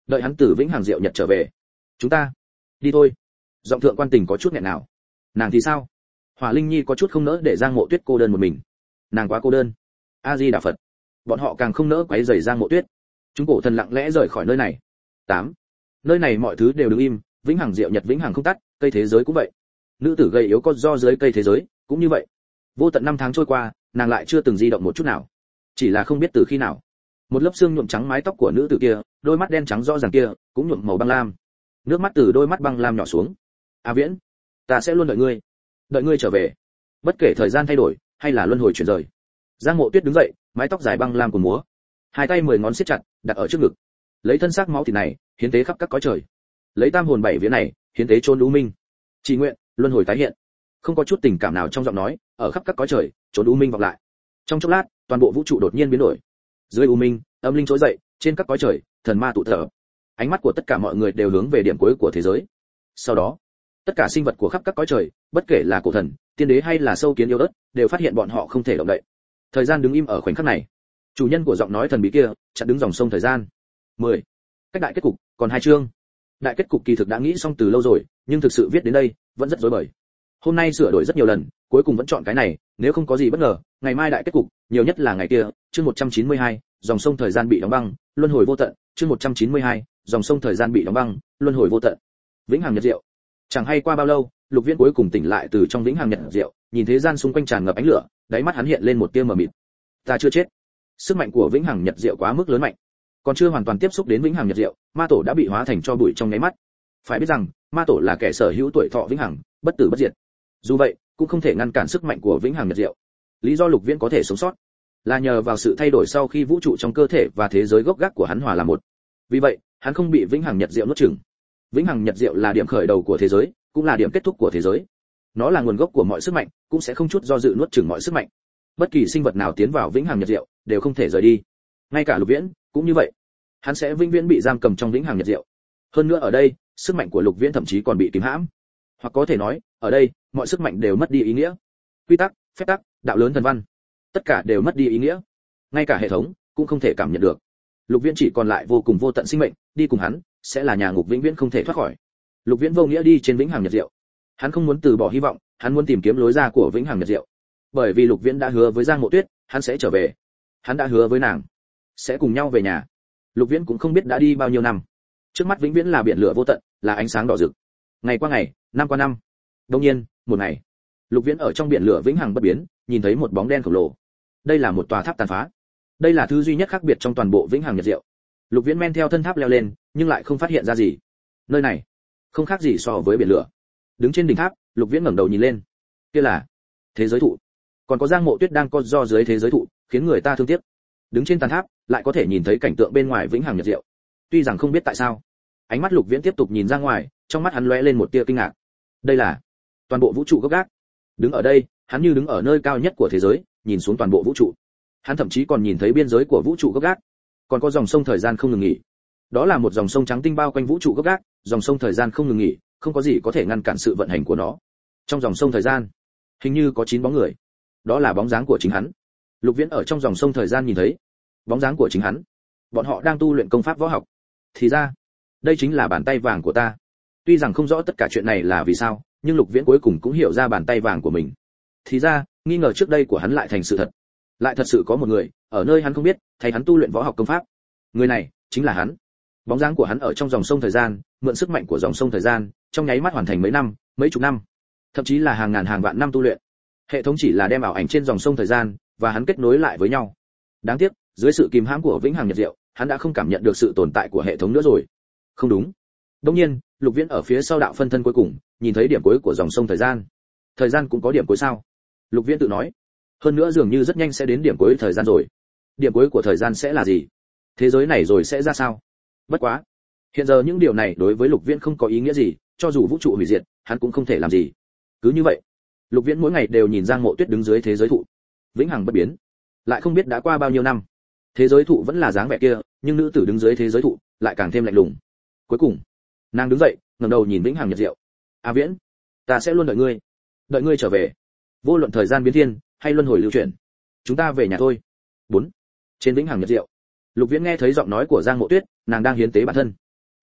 đợi hắn từ vĩnh hằng diệu nhật trở về. Chúng ta đi thôi. Giọng thượng quan tình có chút nghẹn nào. Nàng thì sao? Hỏa Linh Nhi có chút không nỡ để Giang Mộ Tuyết cô đơn một mình. Nàng quá cô đơn. A Di Đà Phật. Bọn họ càng không nỡ quấy rầy Giang Mộ Tuyết. Chúng cổ thần lặng lẽ rời khỏi nơi này. tám. Nơi này mọi thứ đều đứng im, vĩnh hằng diệu nhật vĩnh hằng không tắt, cây thế giới cũng vậy. Nữ tử gầy yếu có do dưới cây thế giới, cũng như vậy. Vô tận năm tháng trôi qua, nàng lại chưa từng di động một chút nào. Chỉ là không biết từ khi nào, một lớp xương nhuộm trắng mái tóc của nữ tử kia, đôi mắt đen trắng rõ ràng kia, cũng nhuộm màu băng lam. Nước mắt từ đôi mắt băng lam nhỏ xuống. A Viễn, ta sẽ luôn đợi ngươi, đợi ngươi trở về. Bất kể thời gian thay đổi, hay là luân hồi chuyển rời. Giang Mộ Tuyết đứng dậy, mái tóc dài băng lam của múa, hai tay mười ngón siết chặt, đặt ở trước ngực. Lấy thân xác máu thịt này, hiến tế khắp các cõi trời. Lấy tam hồn bảy vía này, hiến tế chốn u minh. Chỉ nguyện, luân hồi tái hiện. Không có chút tình cảm nào trong giọng nói, ở khắp các cõi trời, chốn u minh vọng lại. Trong chốc lát, toàn bộ vũ trụ đột nhiên biến đổi. Dưới u minh, âm linh trỗi dậy, trên các cõi trời, thần ma tụ thở. Ánh mắt của tất cả mọi người đều hướng về điểm cuối của thế giới. Sau đó, tất cả sinh vật của khắp các cõi trời, bất kể là cổ thần, tiên đế hay là sâu kiến yêu ớt, đều phát hiện bọn họ không thể động đậy. Thời gian đứng im ở khoảnh khắc này. Chủ nhân của giọng nói thần bí kia, chặn đứng dòng sông thời gian. mười. Cách đại kết cục, còn hai chương. Đại kết cục kỳ thực đã nghĩ xong từ lâu rồi, nhưng thực sự viết đến đây, vẫn rất rối bời. Hôm nay sửa đổi rất nhiều lần, cuối cùng vẫn chọn cái này, nếu không có gì bất ngờ, ngày mai đại kết cục, nhiều nhất là ngày kia, chương một trăm chín mươi hai, dòng sông thời gian bị đóng băng, luân hồi vô tận, chương một trăm chín mươi hai, dòng sông thời gian bị đóng băng, luân hồi vô tận. Vĩnh hằng nhật diệu. Chẳng hay qua bao lâu, Lục Viễn cuối cùng tỉnh lại từ trong vĩnh hằng nhật diệu, nhìn thế gian xung quanh tràn ngập ánh lửa, đáy mắt hắn hiện lên một tia mờ mịt. Ta chưa chết. Sức mạnh của vĩnh hằng nhật diệu quá mức lớn mạnh, còn chưa hoàn toàn tiếp xúc đến vĩnh hằng nhật diệu, ma tổ đã bị hóa thành tro bụi trong nháy mắt. Phải biết rằng, ma tổ là kẻ sở hữu tuổi thọ vĩnh hằng, bất tử bất diệt. Dù vậy, cũng không thể ngăn cản sức mạnh của vĩnh hằng nhật diệu. Lý do Lục Viễn có thể sống sót, là nhờ vào sự thay đổi sau khi vũ trụ trong cơ thể và thế giới gốc gác của hắn hòa làm một. Vì vậy, hắn không bị vĩnh hằng nhật diệu nuốt chửng. Vĩnh hằng nhật diệu là điểm khởi đầu của thế giới, cũng là điểm kết thúc của thế giới. Nó là nguồn gốc của mọi sức mạnh, cũng sẽ không chút do dự nuốt chửng mọi sức mạnh. Bất kỳ sinh vật nào tiến vào vĩnh hằng nhật diệu đều không thể rời đi. Ngay cả Lục Viễn cũng như vậy. Hắn sẽ vĩnh viễn bị giam cầm trong vĩnh hằng nhật diệu. Hơn nữa ở đây, sức mạnh của Lục Viễn thậm chí còn bị kìm hãm. Hoặc có thể nói, ở đây, mọi sức mạnh đều mất đi ý nghĩa. Quy tắc, phép tắc, đạo lớn thần văn, tất cả đều mất đi ý nghĩa. Ngay cả hệ thống cũng không thể cảm nhận được. Lục Viễn chỉ còn lại vô cùng vô tận sinh mệnh, đi cùng hắn sẽ là nhà ngục vĩnh viễn không thể thoát khỏi. Lục Viễn vô nghĩa đi trên vĩnh hằng nhật diệu. Hắn không muốn từ bỏ hy vọng, hắn muốn tìm kiếm lối ra của vĩnh hằng nhật diệu. Bởi vì Lục Viễn đã hứa với Giang Mộ Tuyết, hắn sẽ trở về. Hắn đã hứa với nàng, sẽ cùng nhau về nhà. Lục Viễn cũng không biết đã đi bao nhiêu năm. Trước mắt vĩnh viễn là biển lửa vô tận, là ánh sáng đỏ rực. Ngày qua ngày, năm qua năm. Đột nhiên, một ngày, Lục Viễn ở trong biển lửa vĩnh hằng bất biến, nhìn thấy một bóng đen khổng lồ. Đây là một tòa tháp tàn phá. Đây là thứ duy nhất khác biệt trong toàn bộ vĩnh hằng nhật diệu. Lục Viễn men theo thân tháp leo lên, nhưng lại không phát hiện ra gì. Nơi này không khác gì so với biển lửa. Đứng trên đỉnh tháp, Lục Viễn ngẩng đầu nhìn lên. Kia là thế giới thụ. Còn có Giang Mộ Tuyết đang co do dưới thế giới thụ, khiến người ta thương tiếc. Đứng trên tàn tháp, lại có thể nhìn thấy cảnh tượng bên ngoài vĩnh hằng nhật diệu. Tuy rằng không biết tại sao, ánh mắt Lục Viễn tiếp tục nhìn ra ngoài, trong mắt hắn lóe lên một tia kinh ngạc. Đây là toàn bộ vũ trụ gốc gác. Đứng ở đây, hắn như đứng ở nơi cao nhất của thế giới, nhìn xuống toàn bộ vũ trụ. Hắn thậm chí còn nhìn thấy biên giới của vũ trụ gốc gác, còn có dòng sông thời gian không ngừng nghỉ. Đó là một dòng sông trắng tinh bao quanh vũ trụ gốc gác, dòng sông thời gian không ngừng nghỉ, không có gì có thể ngăn cản sự vận hành của nó. Trong dòng sông thời gian, hình như có chín bóng người. Đó là bóng dáng của chính hắn. Lục Viễn ở trong dòng sông thời gian nhìn thấy bóng dáng của chính hắn. Bọn họ đang tu luyện công pháp võ học. Thì ra, đây chính là bàn tay vàng của ta. Tuy rằng không rõ tất cả chuyện này là vì sao, nhưng Lục Viễn cuối cùng cũng hiểu ra bàn tay vàng của mình. Thì ra, nghi ngờ trước đây của hắn lại thành sự thật. Lại thật sự có một người, ở nơi hắn không biết, thay hắn tu luyện võ học công pháp. Người này, chính là hắn. Bóng dáng của hắn ở trong dòng sông thời gian, mượn sức mạnh của dòng sông thời gian, trong nháy mắt hoàn thành mấy năm, mấy chục năm, thậm chí là hàng ngàn hàng vạn năm tu luyện. Hệ thống chỉ là đem ảo ảnh trên dòng sông thời gian và hắn kết nối lại với nhau. Đáng tiếc, dưới sự kìm hãm của vĩnh hằng nhật diệu, hắn đã không cảm nhận được sự tồn tại của hệ thống nữa rồi. Không đúng. Đương nhiên, Lục Viễn ở phía sau đạo phân thân cuối cùng, nhìn thấy điểm cuối của dòng sông thời gian. Thời gian cũng có điểm cuối sao? Lục Viễn tự nói. Hơn nữa dường như rất nhanh sẽ đến điểm cuối thời gian rồi. Điểm cuối của thời gian sẽ là gì? Thế giới này rồi sẽ ra sao? Bất quá, hiện giờ những điều này đối với Lục Viễn không có ý nghĩa gì, cho dù vũ trụ hủy diệt, hắn cũng không thể làm gì. Cứ như vậy, Lục Viễn mỗi ngày đều nhìn Giang Mộ Tuyết đứng dưới thế giới thụ, vĩnh hằng bất biến. Lại không biết đã qua bao nhiêu năm, thế giới thụ vẫn là dáng vẻ kia, nhưng nữ tử đứng dưới thế giới thụ lại càng thêm lạnh lùng. Cuối cùng, nàng đứng dậy, ngẩng đầu nhìn vĩnh hằng nhật diệu. A Viễn, ta sẽ luôn đợi ngươi, đợi ngươi trở về. Vô luận thời gian biến thiên hay luân hồi lưu chuyển, chúng ta về nhà thôi. bốn. Trên vĩnh hằng nhật diệu, Lục Viễn nghe thấy giọng nói của Giang Mộ Tuyết, nàng đang hiến tế bản thân.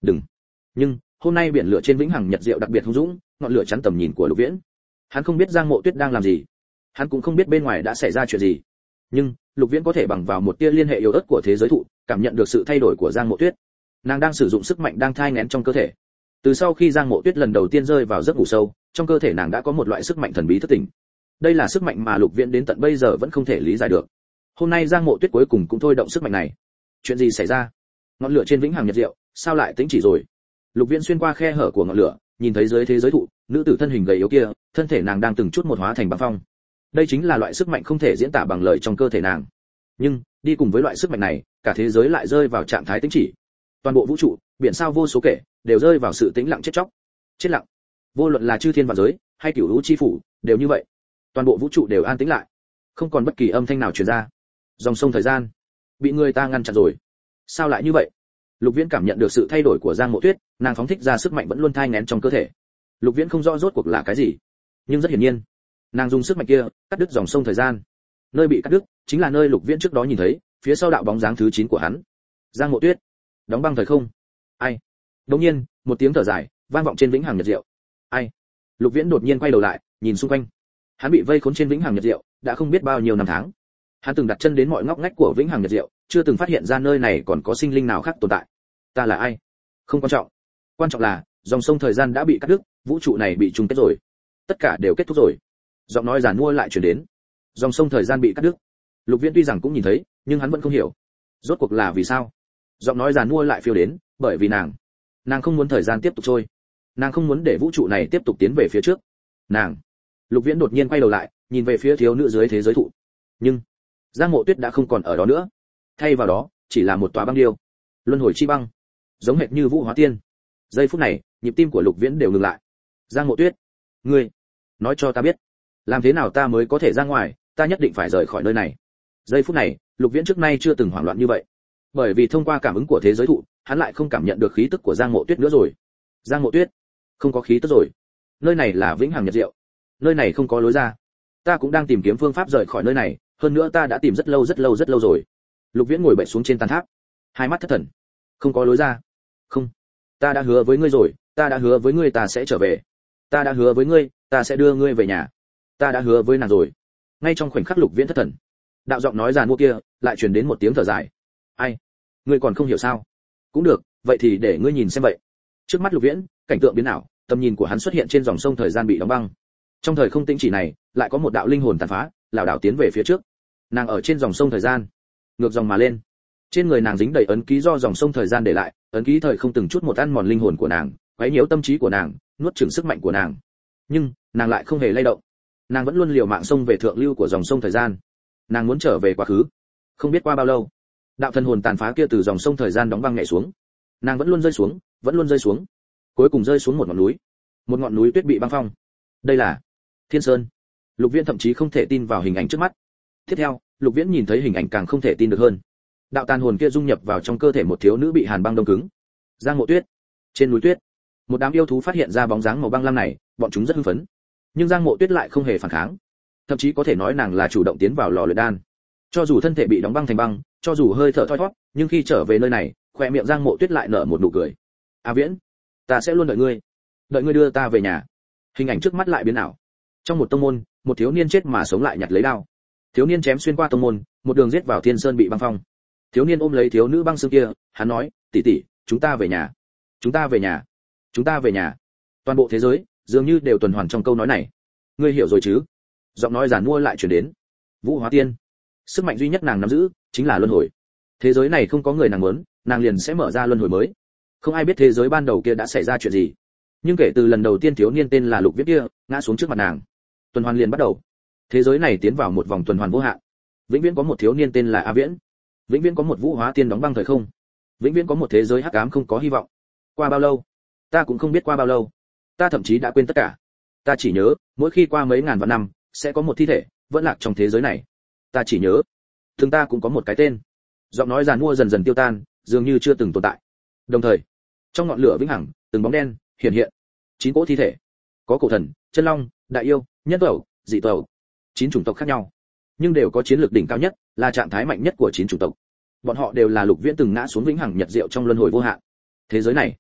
Đừng. Nhưng hôm nay biển lửa trên vĩnh hằng nhật diệu đặc biệt hung dũng, ngọn lửa chắn tầm nhìn của Lục Viễn. Hắn không biết Giang Mộ Tuyết đang làm gì, hắn cũng không biết bên ngoài đã xảy ra chuyện gì, nhưng Lục Viễn có thể bằng vào một tia liên hệ yếu ớt của thế giới thụ, cảm nhận được sự thay đổi của Giang Mộ Tuyết. Nàng đang sử dụng sức mạnh đang thai nghén trong cơ thể. Từ sau khi Giang Mộ Tuyết lần đầu tiên rơi vào giấc ngủ sâu, trong cơ thể nàng đã có một loại sức mạnh thần bí thức tỉnh. Đây là sức mạnh mà Lục Viễn đến tận bây giờ vẫn không thể lý giải được. Hôm nay Giang Mộ Tuyết cuối cùng cũng thôi động sức mạnh này. Chuyện gì xảy ra? Ngọn lửa trên vĩnh hằng nhật diệu, sao lại tĩnh chỉ rồi? Lục Viễn xuyên qua khe hở của ngọn lửa, nhìn thấy dưới thế giới thụ, nữ tử thân hình gầy yếu kia, thân thể nàng đang từng chút một hóa thành băng phong. Đây chính là loại sức mạnh không thể diễn tả bằng lời trong cơ thể nàng. Nhưng, đi cùng với loại sức mạnh này, cả thế giới lại rơi vào trạng thái tĩnh chỉ. Toàn bộ vũ trụ, biển sao vô số kể, đều rơi vào sự tĩnh lặng chết chóc. Chết lặng. Vô luận là chư thiên vạn giới, hay cửu lũ chi phủ, đều như vậy. Toàn bộ vũ trụ đều an tĩnh lại, không còn bất kỳ âm thanh nào truyền ra. Dòng sông thời gian bị người ta ngăn chặn rồi. Sao lại như vậy? Lục Viễn cảm nhận được sự thay đổi của Giang Mộ Tuyết, nàng phóng thích ra sức mạnh vẫn luôn thai nghén trong cơ thể. Lục Viễn không rõ rốt cuộc là cái gì, nhưng rất hiển nhiên, nàng dùng sức mạnh kia cắt đứt dòng sông thời gian. Nơi bị cắt đứt chính là nơi Lục Viễn trước đó nhìn thấy, phía sau đạo bóng dáng thứ chín của hắn. Giang Mộ Tuyết, đóng băng thời không. Ai? Đột nhiên, một tiếng thở dài vang vọng trên vĩnh hằng nhật diệu. Ai? Lục Viễn đột nhiên quay đầu lại, nhìn xung quanh. Hắn bị vây khốn trên vĩnh hằng nhật diệu đã không biết bao nhiêu năm tháng. Hắn từng đặt chân đến mọi ngóc ngách của vĩnh hằng nhật diệu, chưa từng phát hiện ra nơi này còn có sinh linh nào khác tồn tại. Ta là ai? Không quan trọng. Quan trọng là dòng sông thời gian đã bị cắt đứt, vũ trụ này bị chung kết rồi. Tất cả đều kết thúc rồi. Giọng nói giàn mua lại truyền đến. Dòng sông thời gian bị cắt đứt. Lục Viễn tuy rằng cũng nhìn thấy, nhưng hắn vẫn không hiểu. Rốt cuộc là vì sao? Giọng nói giàn mua lại phiêu đến, bởi vì nàng, nàng không muốn thời gian tiếp tục trôi. Nàng không muốn để vũ trụ này tiếp tục tiến về phía trước. Nàng. Lục Viễn đột nhiên quay đầu lại, nhìn về phía thiếu nữ dưới thế giới thụ. Nhưng Giang Mộ Tuyết đã không còn ở đó nữa. Thay vào đó, chỉ là một tòa băng điêu. Luân hồi chi băng, giống hệt như Vũ Hóa Tiên. Giây phút này, nhịp tim của Lục Viễn đều ngừng lại. Giang Mộ Tuyết, ngươi, nói cho ta biết, làm thế nào ta mới có thể ra ngoài, ta nhất định phải rời khỏi nơi này. Giây phút này, Lục Viễn trước nay chưa từng hoảng loạn như vậy, bởi vì thông qua cảm ứng của thế giới thụ, hắn lại không cảm nhận được khí tức của Giang Mộ Tuyết nữa rồi. Giang Mộ Tuyết, không có khí tức rồi. Nơi này là vĩnh hằng nhật diệu, nơi này không có lối ra. Ta cũng đang tìm kiếm phương pháp rời khỏi nơi này, hơn nữa ta đã tìm rất lâu rất lâu rất lâu rồi. Lục Viễn ngồi bệt xuống trên tàn tháp, hai mắt thất thần. Không có lối ra. Không, ta đã hứa với ngươi rồi, ta đã hứa với ngươi ta sẽ trở về. Ta đã hứa với ngươi, ta sẽ đưa ngươi về nhà. Ta đã hứa với nàng rồi. Ngay trong khoảnh khắc Lục Viễn thất thần, đạo giọng nói giàn mua kia lại truyền đến một tiếng thở dài. Ai? Ngươi còn không hiểu sao? Cũng được, vậy thì để ngươi nhìn xem vậy. Trước mắt Lục Viễn, cảnh tượng biến ảo, tầm nhìn của hắn xuất hiện trên dòng sông thời gian bị đóng băng. Trong thời không tĩnh chỉ này, lại có một đạo linh hồn tàn phá, lảo đảo tiến về phía trước. Nàng ở trên dòng sông thời gian, ngược dòng mà lên. Trên người nàng dính đầy ấn ký do dòng sông thời gian để lại, ấn ký thời không từng chút một ăn mòn linh hồn của nàng, quấy nhiễu tâm trí của nàng, nuốt chửng sức mạnh của nàng. Nhưng, nàng lại không hề lay động. Nàng vẫn luôn liều mạng xông về thượng lưu của dòng sông thời gian. Nàng muốn trở về quá khứ. Không biết qua bao lâu, đạo thần hồn tàn phá kia từ dòng sông thời gian đóng băng nhảy xuống. Nàng vẫn luôn rơi xuống, vẫn luôn rơi xuống. Cuối cùng rơi xuống một ngọn núi. Một ngọn núi tuyết bị băng phong. Đây là Thiên Sơn. Lục Viễn thậm chí không thể tin vào hình ảnh trước mắt. Tiếp theo, Lục Viễn nhìn thấy hình ảnh càng không thể tin được hơn. Đạo tàn hồn kia dung nhập vào trong cơ thể một thiếu nữ bị hàn băng đông cứng. Giang Mộ Tuyết. Trên núi tuyết, một đám yêu thú phát hiện ra bóng dáng màu băng lam này, bọn chúng rất hưng phấn. Nhưng Giang Mộ Tuyết lại không hề phản kháng, thậm chí có thể nói nàng là chủ động tiến vào lò luyện đan. Cho dù thân thể bị đóng băng thành băng, cho dù hơi thở thoi thoát, nhưng khi trở về nơi này, khóe miệng Giang Mộ Tuyết lại nở một nụ cười. A Viễn, ta sẽ luôn đợi ngươi, đợi ngươi đưa ta về nhà. Hình ảnh trước mắt lại biến ảo. Trong một tông môn, một thiếu niên chết mà sống lại nhặt lấy đao. Thiếu niên chém xuyên qua tông môn, một đường giết vào Thiên Sơn bị băng phong. Thiếu niên ôm lấy thiếu nữ băng xương kia, hắn nói, tỷ tỷ, chúng ta về nhà, chúng ta về nhà, chúng ta về nhà. Toàn bộ thế giới dường như đều tuần hoàn trong câu nói này. Ngươi hiểu rồi chứ? Giọng nói giản mua lại truyền đến. Vũ Hóa Tiên, sức mạnh duy nhất nàng nắm giữ chính là luân hồi. Thế giới này không có người nàng muốn, nàng liền sẽ mở ra luân hồi mới. Không ai biết thế giới ban đầu kia đã xảy ra chuyện gì, nhưng kể từ lần đầu tiên thiếu niên tên là Lục Viễn kia ngã xuống trước mặt nàng, tuần hoàn liền bắt đầu. Thế giới này tiến vào một vòng tuần hoàn vô hạn. Vĩnh viễn có một thiếu niên tên là A Viễn, vĩnh viễn có một Vũ Hóa Tiên đóng băng thời không, vĩnh viễn có một thế giới hắc ám không có hy vọng. Qua bao lâu, ta cũng không biết qua bao lâu, ta thậm chí đã quên tất cả. Ta chỉ nhớ, mỗi khi qua mấy ngàn vạn năm, sẽ có một thi thể vẫn lạc trong thế giới này. Ta chỉ nhớ, thường ta cũng có một cái tên. Giọng nói giàn mua dần dần tiêu tan, dường như chưa từng tồn tại. Đồng thời, trong ngọn lửa vĩnh hằng, từng bóng đen hiện hiện. Chín cỗ thi thể, có cổ thần, chân long, đại yêu, nhân tộc, dị tộc, chín chủng tộc khác nhau, nhưng đều có chiến lược đỉnh cao nhất, là trạng thái mạnh nhất của chín chủng tộc. Bọn họ đều là Lục Viễn từng ngã xuống vĩnh hằng nhật diệu trong luân hồi vô hạn. Thế giới này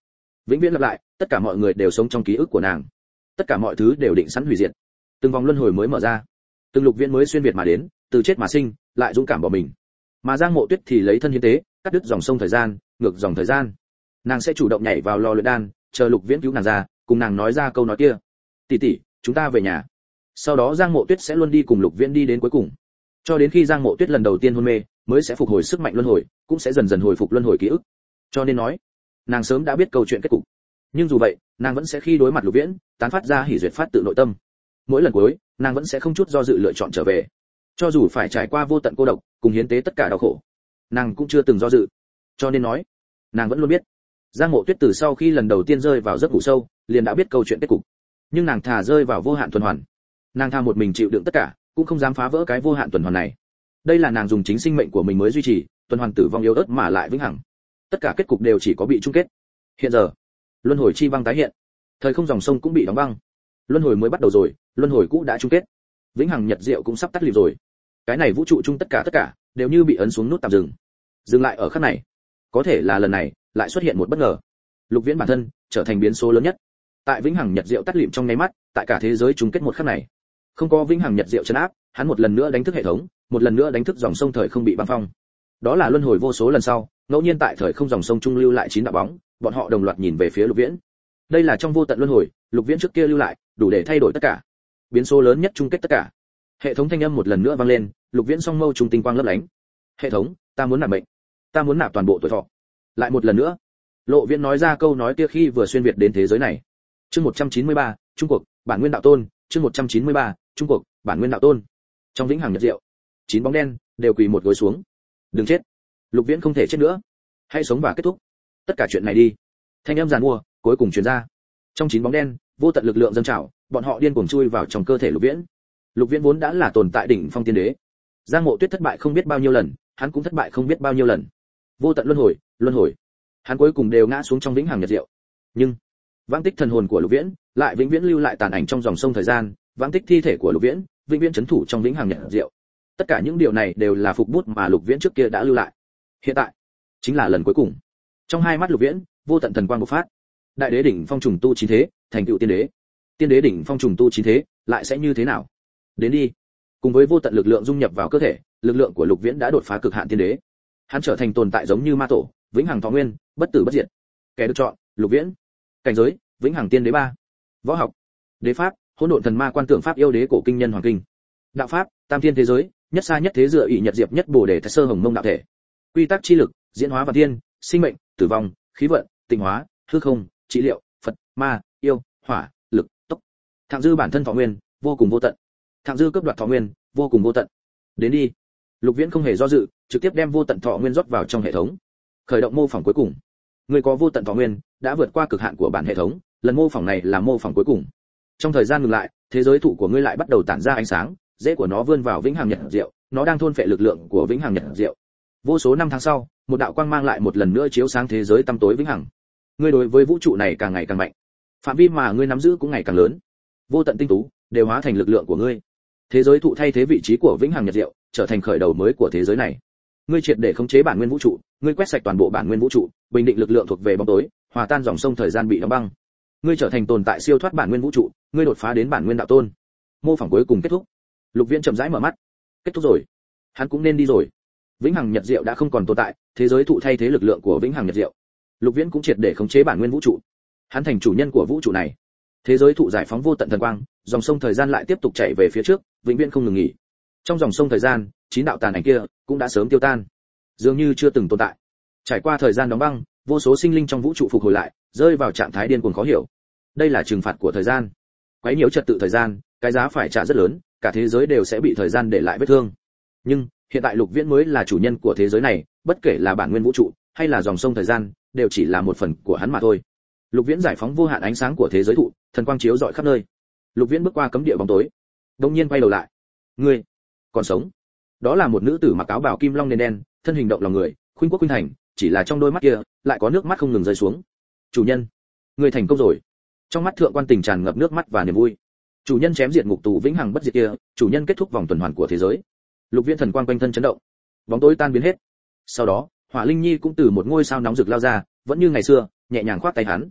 vĩnh viễn lặp lại, tất cả mọi người đều sống trong ký ức của nàng, tất cả mọi thứ đều định sẵn hủy diệt. Từng vòng luân hồi mới mở ra, từng lục viễn mới xuyên việt mà đến, từ chết mà sinh, lại dũng cảm bỏ mình. Mà Giang Mộ Tuyết thì lấy thân hiến tế, cắt đứt dòng sông thời gian, ngược dòng thời gian. Nàng sẽ chủ động nhảy vào lò luyện đan, chờ lục viễn cứu nàng ra, cùng nàng nói ra câu nói kia: tỷ tỷ, chúng ta về nhà. Sau đó Giang Mộ Tuyết sẽ luôn đi cùng lục viễn đi đến cuối cùng, cho đến khi Giang Mộ Tuyết lần đầu tiên hôn mê, mới sẽ phục hồi sức mạnh luân hồi, cũng sẽ dần dần hồi phục luân hồi ký ức. Cho nên nói, nàng sớm đã biết câu chuyện kết cục. Nhưng dù vậy, nàng vẫn sẽ khi đối mặt lục viễn, tán phát ra hỉ duyệt phát tự nội tâm. Mỗi lần cuối, nàng vẫn sẽ không chút do dự lựa chọn trở về, cho dù phải trải qua vô tận cô độc, cùng hiến tế tất cả đau khổ, nàng cũng chưa từng do dự. Cho nên nói, nàng vẫn luôn biết, Giang Mộ Tuyết từ sau khi lần đầu tiên rơi vào giấc ngủ sâu, liền đã biết câu chuyện kết cục. Nhưng nàng thà rơi vào vô hạn tuần hoàn, nàng thà một mình chịu đựng tất cả, cũng không dám phá vỡ cái vô hạn tuần hoàn này. Đây là nàng dùng chính sinh mệnh của mình mới duy trì tuần hoàn tử vong yếu ớt mà lại vĩnh hằng. Tất cả kết cục đều chỉ có bị chung kết. Hiện giờ, luân hồi chi băng tái hiện, thời không dòng sông cũng bị đóng băng. Luân hồi mới bắt đầu rồi, luân hồi cũ đã chung kết. Vĩnh hằng nhật diệu cũng sắp tắt lịm rồi. Cái này vũ trụ chung tất cả tất cả đều như bị ấn xuống nút tạm dừng. Dừng lại ở khắc này. Có thể là lần này lại xuất hiện một bất ngờ. Lục Viễn bản thân trở thành biến số lớn nhất. Tại vĩnh hằng nhật diệu tắt lịm trong nháy mắt, tại cả thế giới chung kết một khắc này, không có vĩnh hằng nhật diệu trấn áp, hắn một lần nữa đánh thức hệ thống, một lần nữa đánh thức dòng sông thời không bị băng phong. Đó là luân hồi vô số lần sau, ngẫu nhiên tại thời không dòng sông trung lưu lại chín đạo bóng, bọn họ đồng loạt nhìn về phía Lục Viễn. Đây là trong vô tận luân hồi, Lục Viễn trước kia lưu lại, đủ để thay đổi tất cả. Biến số lớn nhất chung kết tất cả. Hệ thống thanh âm một lần nữa vang lên, Lục Viễn song mâu trùng tinh quang lấp lánh. Hệ thống, ta muốn nạp mệnh, ta muốn nạp toàn bộ tuổi thọ. Lại một lần nữa, Lộ Viễn nói ra câu nói kia khi vừa xuyên việt đến thế giới này. Chương một trăm chín mươi ba, Trung cuộc, bản nguyên đạo tôn, chương một trăm chín mươi ba, Trung cuộc, bản nguyên đạo tôn. Trong vĩnh hằng nhật diệu, chín bóng đen đều quỳ một gối xuống. Đừng chết, Lục Viễn không thể chết nữa, hãy sống và kết thúc tất cả chuyện này đi. Thanh âm giàn mua cuối cùng truyền ra. Trong chín bóng đen, vô tận lực lượng dâng trào, bọn họ điên cuồng chui vào trong cơ thể Lục Viễn. Lục Viễn vốn đã là tồn tại đỉnh phong tiên đế. Giang Mộ Tuyết thất bại không biết bao nhiêu lần, hắn cũng thất bại không biết bao nhiêu lần. Vô tận luân hồi, luân hồi, hắn cuối cùng đều ngã xuống trong vĩnh hằng nhật diệu. Nhưng vãng tích thần hồn của Lục Viễn lại vĩnh viễn lưu lại tàn ảnh trong dòng sông thời gian, vãng tích thi thể của Lục Viễn vĩnh viễn trấn thủ trong vĩnh hằng nhật diệu. Tất cả những điều này đều là phục bút mà Lục Viễn trước kia đã lưu lại. Hiện tại chính là lần cuối cùng. Trong hai mắt Lục Viễn, vô tận thần quang bộc phát. Đại đế đỉnh phong trùng tu chín thế, thành tựu tiên đế. Tiên đế đỉnh phong trùng tu chín thế, lại sẽ như thế nào? Đến đi. Cùng với vô tận lực lượng dung nhập vào cơ thể, lực lượng của Lục Viễn đã đột phá cực hạn tiên đế. Hắn trở thành tồn tại giống như ma tổ, vĩnh hằng thọ nguyên, bất tử bất diệt. Kẻ được chọn, Lục Viễn. Cảnh giới, vĩnh hằng tiên đế ba. Võ học, đế pháp, hỗn độn thần ma quan tưởng pháp yêu đế cổ kinh nhân hoàng kinh. Đạo pháp, tam thiên thế giới, nhất xa nhất thế dựa ỷ nhật diệp nhất bồ đề thái sơ hồng mông đạo thể. Quy tắc chi lực, diễn hóa và thiên, sinh mệnh, tử vong, khí vận, tịnh hóa, hư không, trị liệu, phật, ma, yêu, hỏa, lực, tốc. Thạng dư bản thân thọ nguyên, vô cùng vô tận. Thạng dư cướp đoạt thọ nguyên, vô cùng vô tận. Đến đi. Lục Viễn không hề do dự, trực tiếp đem vô tận thọ nguyên rót vào trong hệ thống. Khởi động mô phỏng cuối cùng. Người có vô tận thọ nguyên, đã vượt qua cực hạn của bản hệ thống, lần mô phỏng này là mô phỏng cuối cùng. Trong thời gian ngừng lại, thế giới thụ của ngươi lại bắt đầu tản ra ánh sáng, rễ của nó vươn vào vĩnh hằng nhật diệu, nó đang thôn phệ lực lượng của vĩnh hằng nhật diệu. Vô số năm tháng sau, một đạo quang mang lại một lần nữa chiếu sáng thế giới tăm tối vĩnh hằng. Ngươi đối với vũ trụ này càng ngày càng mạnh, phạm vi mà ngươi nắm giữ cũng ngày càng lớn. Vô tận tinh tú đều hóa thành lực lượng của ngươi. Thế giới thụ thay thế vị trí của vĩnh hằng nhật diệu, trở thành khởi đầu mới của thế giới này. Ngươi triệt để khống chế bản nguyên vũ trụ, ngươi quét sạch toàn bộ bản nguyên vũ trụ, bình định lực lượng thuộc về bóng tối, hòa tan dòng sông thời gian bị đóng băng. Ngươi trở thành tồn tại siêu thoát bản nguyên vũ trụ, ngươi đột phá đến bản nguyên đạo tôn. Mô phỏng cuối cùng kết thúc. Lục Viễn chậm rãi mở mắt. Kết thúc rồi. Hắn cũng nên đi rồi. Vĩnh hằng nhật diệu đã không còn tồn tại, thế giới thụ thay thế lực lượng của vĩnh hằng nhật diệu. Lục Viễn cũng triệt để khống chế bản nguyên vũ trụ. Hắn thành chủ nhân của vũ trụ này. Thế giới thụ giải phóng vô tận thần quang, dòng sông thời gian lại tiếp tục chảy về phía trước, vĩnh viễn không ngừng nghỉ. Trong dòng sông thời gian, chín đạo tàn ảnh kia cũng đã sớm tiêu tan, dường như chưa từng tồn tại. Trải qua thời gian đóng băng, vô số sinh linh trong vũ trụ phục hồi lại, rơi vào trạng thái điên cuồng khó hiểu. Đây là trừng phạt của thời gian. Quấy nhiễu trật tự thời gian, cái giá phải trả rất lớn, cả thế giới đều sẽ bị thời gian để lại vết thương. Nhưng hiện tại Lục Viễn mới là chủ nhân của thế giới này, bất kể là bản nguyên vũ trụ hay là dòng sông thời gian, đều chỉ là một phần của hắn mà thôi. Lục Viễn giải phóng vô hạn ánh sáng của thế giới thụ, thần quang chiếu rọi khắp nơi. Lục Viễn bước qua cấm địa bóng tối, đột nhiên quay đầu lại. Ngươi còn sống? Đó là một nữ tử mặc áo bào kim long nền đen, thân hình động lòng người, khuynh quốc khuynh thành, chỉ là trong đôi mắt kia lại có nước mắt không ngừng rơi xuống. Chủ nhân, ngươi thành công rồi. Trong mắt thượng quan tình tràn ngập nước mắt và niềm vui. Chủ nhân chém diệt ngục tù vĩnh hằng bất diệt kia, chủ nhân kết thúc vòng tuần hoàn của thế giới. Lục Viễn thần quang quanh thân chấn động, bóng tối tan biến hết. Sau đó, Hỏa Linh Nhi cũng từ một ngôi sao nóng rực lao ra, vẫn như ngày xưa, nhẹ nhàng khoát tay hắn.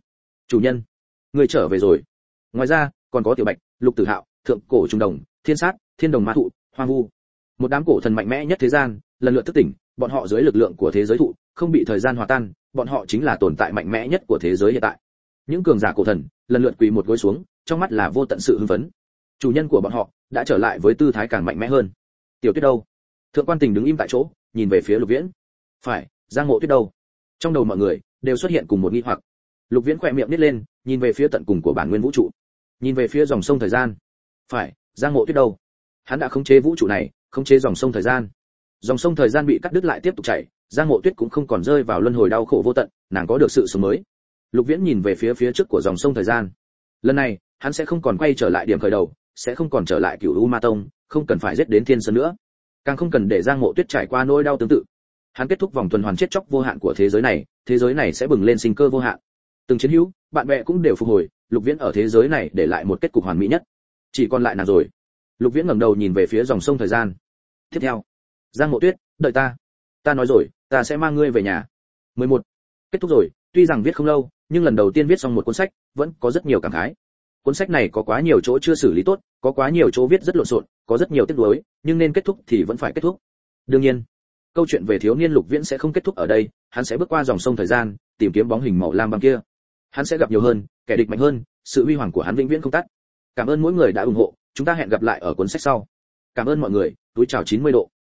chủ nhân, người trở về rồi. Ngoài ra còn có tiểu bạch, lục tử hạo, thượng cổ trùng đồng, thiên sát, thiên đồng ma thụ, hoang vu, một đám cổ thần mạnh mẽ nhất thế gian lần lượt thức tỉnh, bọn họ dưới lực lượng của thế giới thụ không bị thời gian hòa tan, bọn họ chính là tồn tại mạnh mẽ nhất của thế giới hiện tại. Những cường giả cổ thần lần lượt quỳ một gối xuống, trong mắt là vô tận sự hưng phấn. Chủ nhân của bọn họ đã trở lại với tư thái càng mạnh mẽ hơn. Tiểu Tuyết đâu? Thượng quan Tình đứng im tại chỗ, nhìn về phía Lục Viễn. Phải, Giang Mộ Tuyết đâu? Trong đầu mọi người đều xuất hiện cùng một nghi hoặc. Lục Viễn khẽ miệng nít lên, nhìn về phía tận cùng của bản nguyên vũ trụ, nhìn về phía dòng sông thời gian. Phải, Giang Mộ Tuyết đâu? Hắn đã khống chế vũ trụ này, khống chế dòng sông thời gian. Dòng sông thời gian bị cắt đứt lại tiếp tục chảy, Giang Mộ Tuyết cũng không còn rơi vào luân hồi đau khổ vô tận, nàng có được sự sống mới. Lục Viễn nhìn về phía phía trước của dòng sông thời gian. Lần này, hắn sẽ không còn quay trở lại điểm khởi đầu, sẽ không còn trở lại Cửu U Ma Tông, không cần phải giết đến Thiên Sơn nữa, càng không cần để Giang Mộ Tuyết trải qua nỗi đau tương tự. Hắn kết thúc vòng tuần hoàn chết chóc vô hạn của thế giới này, thế giới này sẽ bừng lên sinh cơ vô hạn. Từng chiến hữu, bạn bè cũng đều phục hồi, Lục Viễn ở thế giới này để lại một kết cục hoàn mỹ nhất. Chỉ còn lại nàng rồi. Lục Viễn ngẩng đầu nhìn về phía dòng sông thời gian. Tiếp theo, Giang Mộ Tuyết, đợi ta. Ta nói rồi, ta sẽ mang ngươi về nhà. mười một. Kết thúc rồi, tuy rằng viết không lâu, nhưng lần đầu tiên viết xong một cuốn sách, vẫn có rất nhiều cảm khái. Cuốn sách này có quá nhiều chỗ chưa xử lý tốt, có quá nhiều chỗ viết rất lộn xộn, có rất nhiều tiếc nuối, nhưng nên kết thúc thì vẫn phải kết thúc. Đương nhiên, câu chuyện về thiếu niên Lục Viễn sẽ không kết thúc ở đây, hắn sẽ bước qua dòng sông thời gian, tìm kiếm bóng hình màu lam băng kia. Hắn sẽ gặp nhiều hơn, kẻ địch mạnh hơn, sự huy hoàng của hắn vĩnh viễn không tắt. Cảm ơn mỗi người đã ủng hộ, chúng ta hẹn gặp lại ở cuốn sách sau. Cảm ơn mọi người, túi chào chín mươi độ.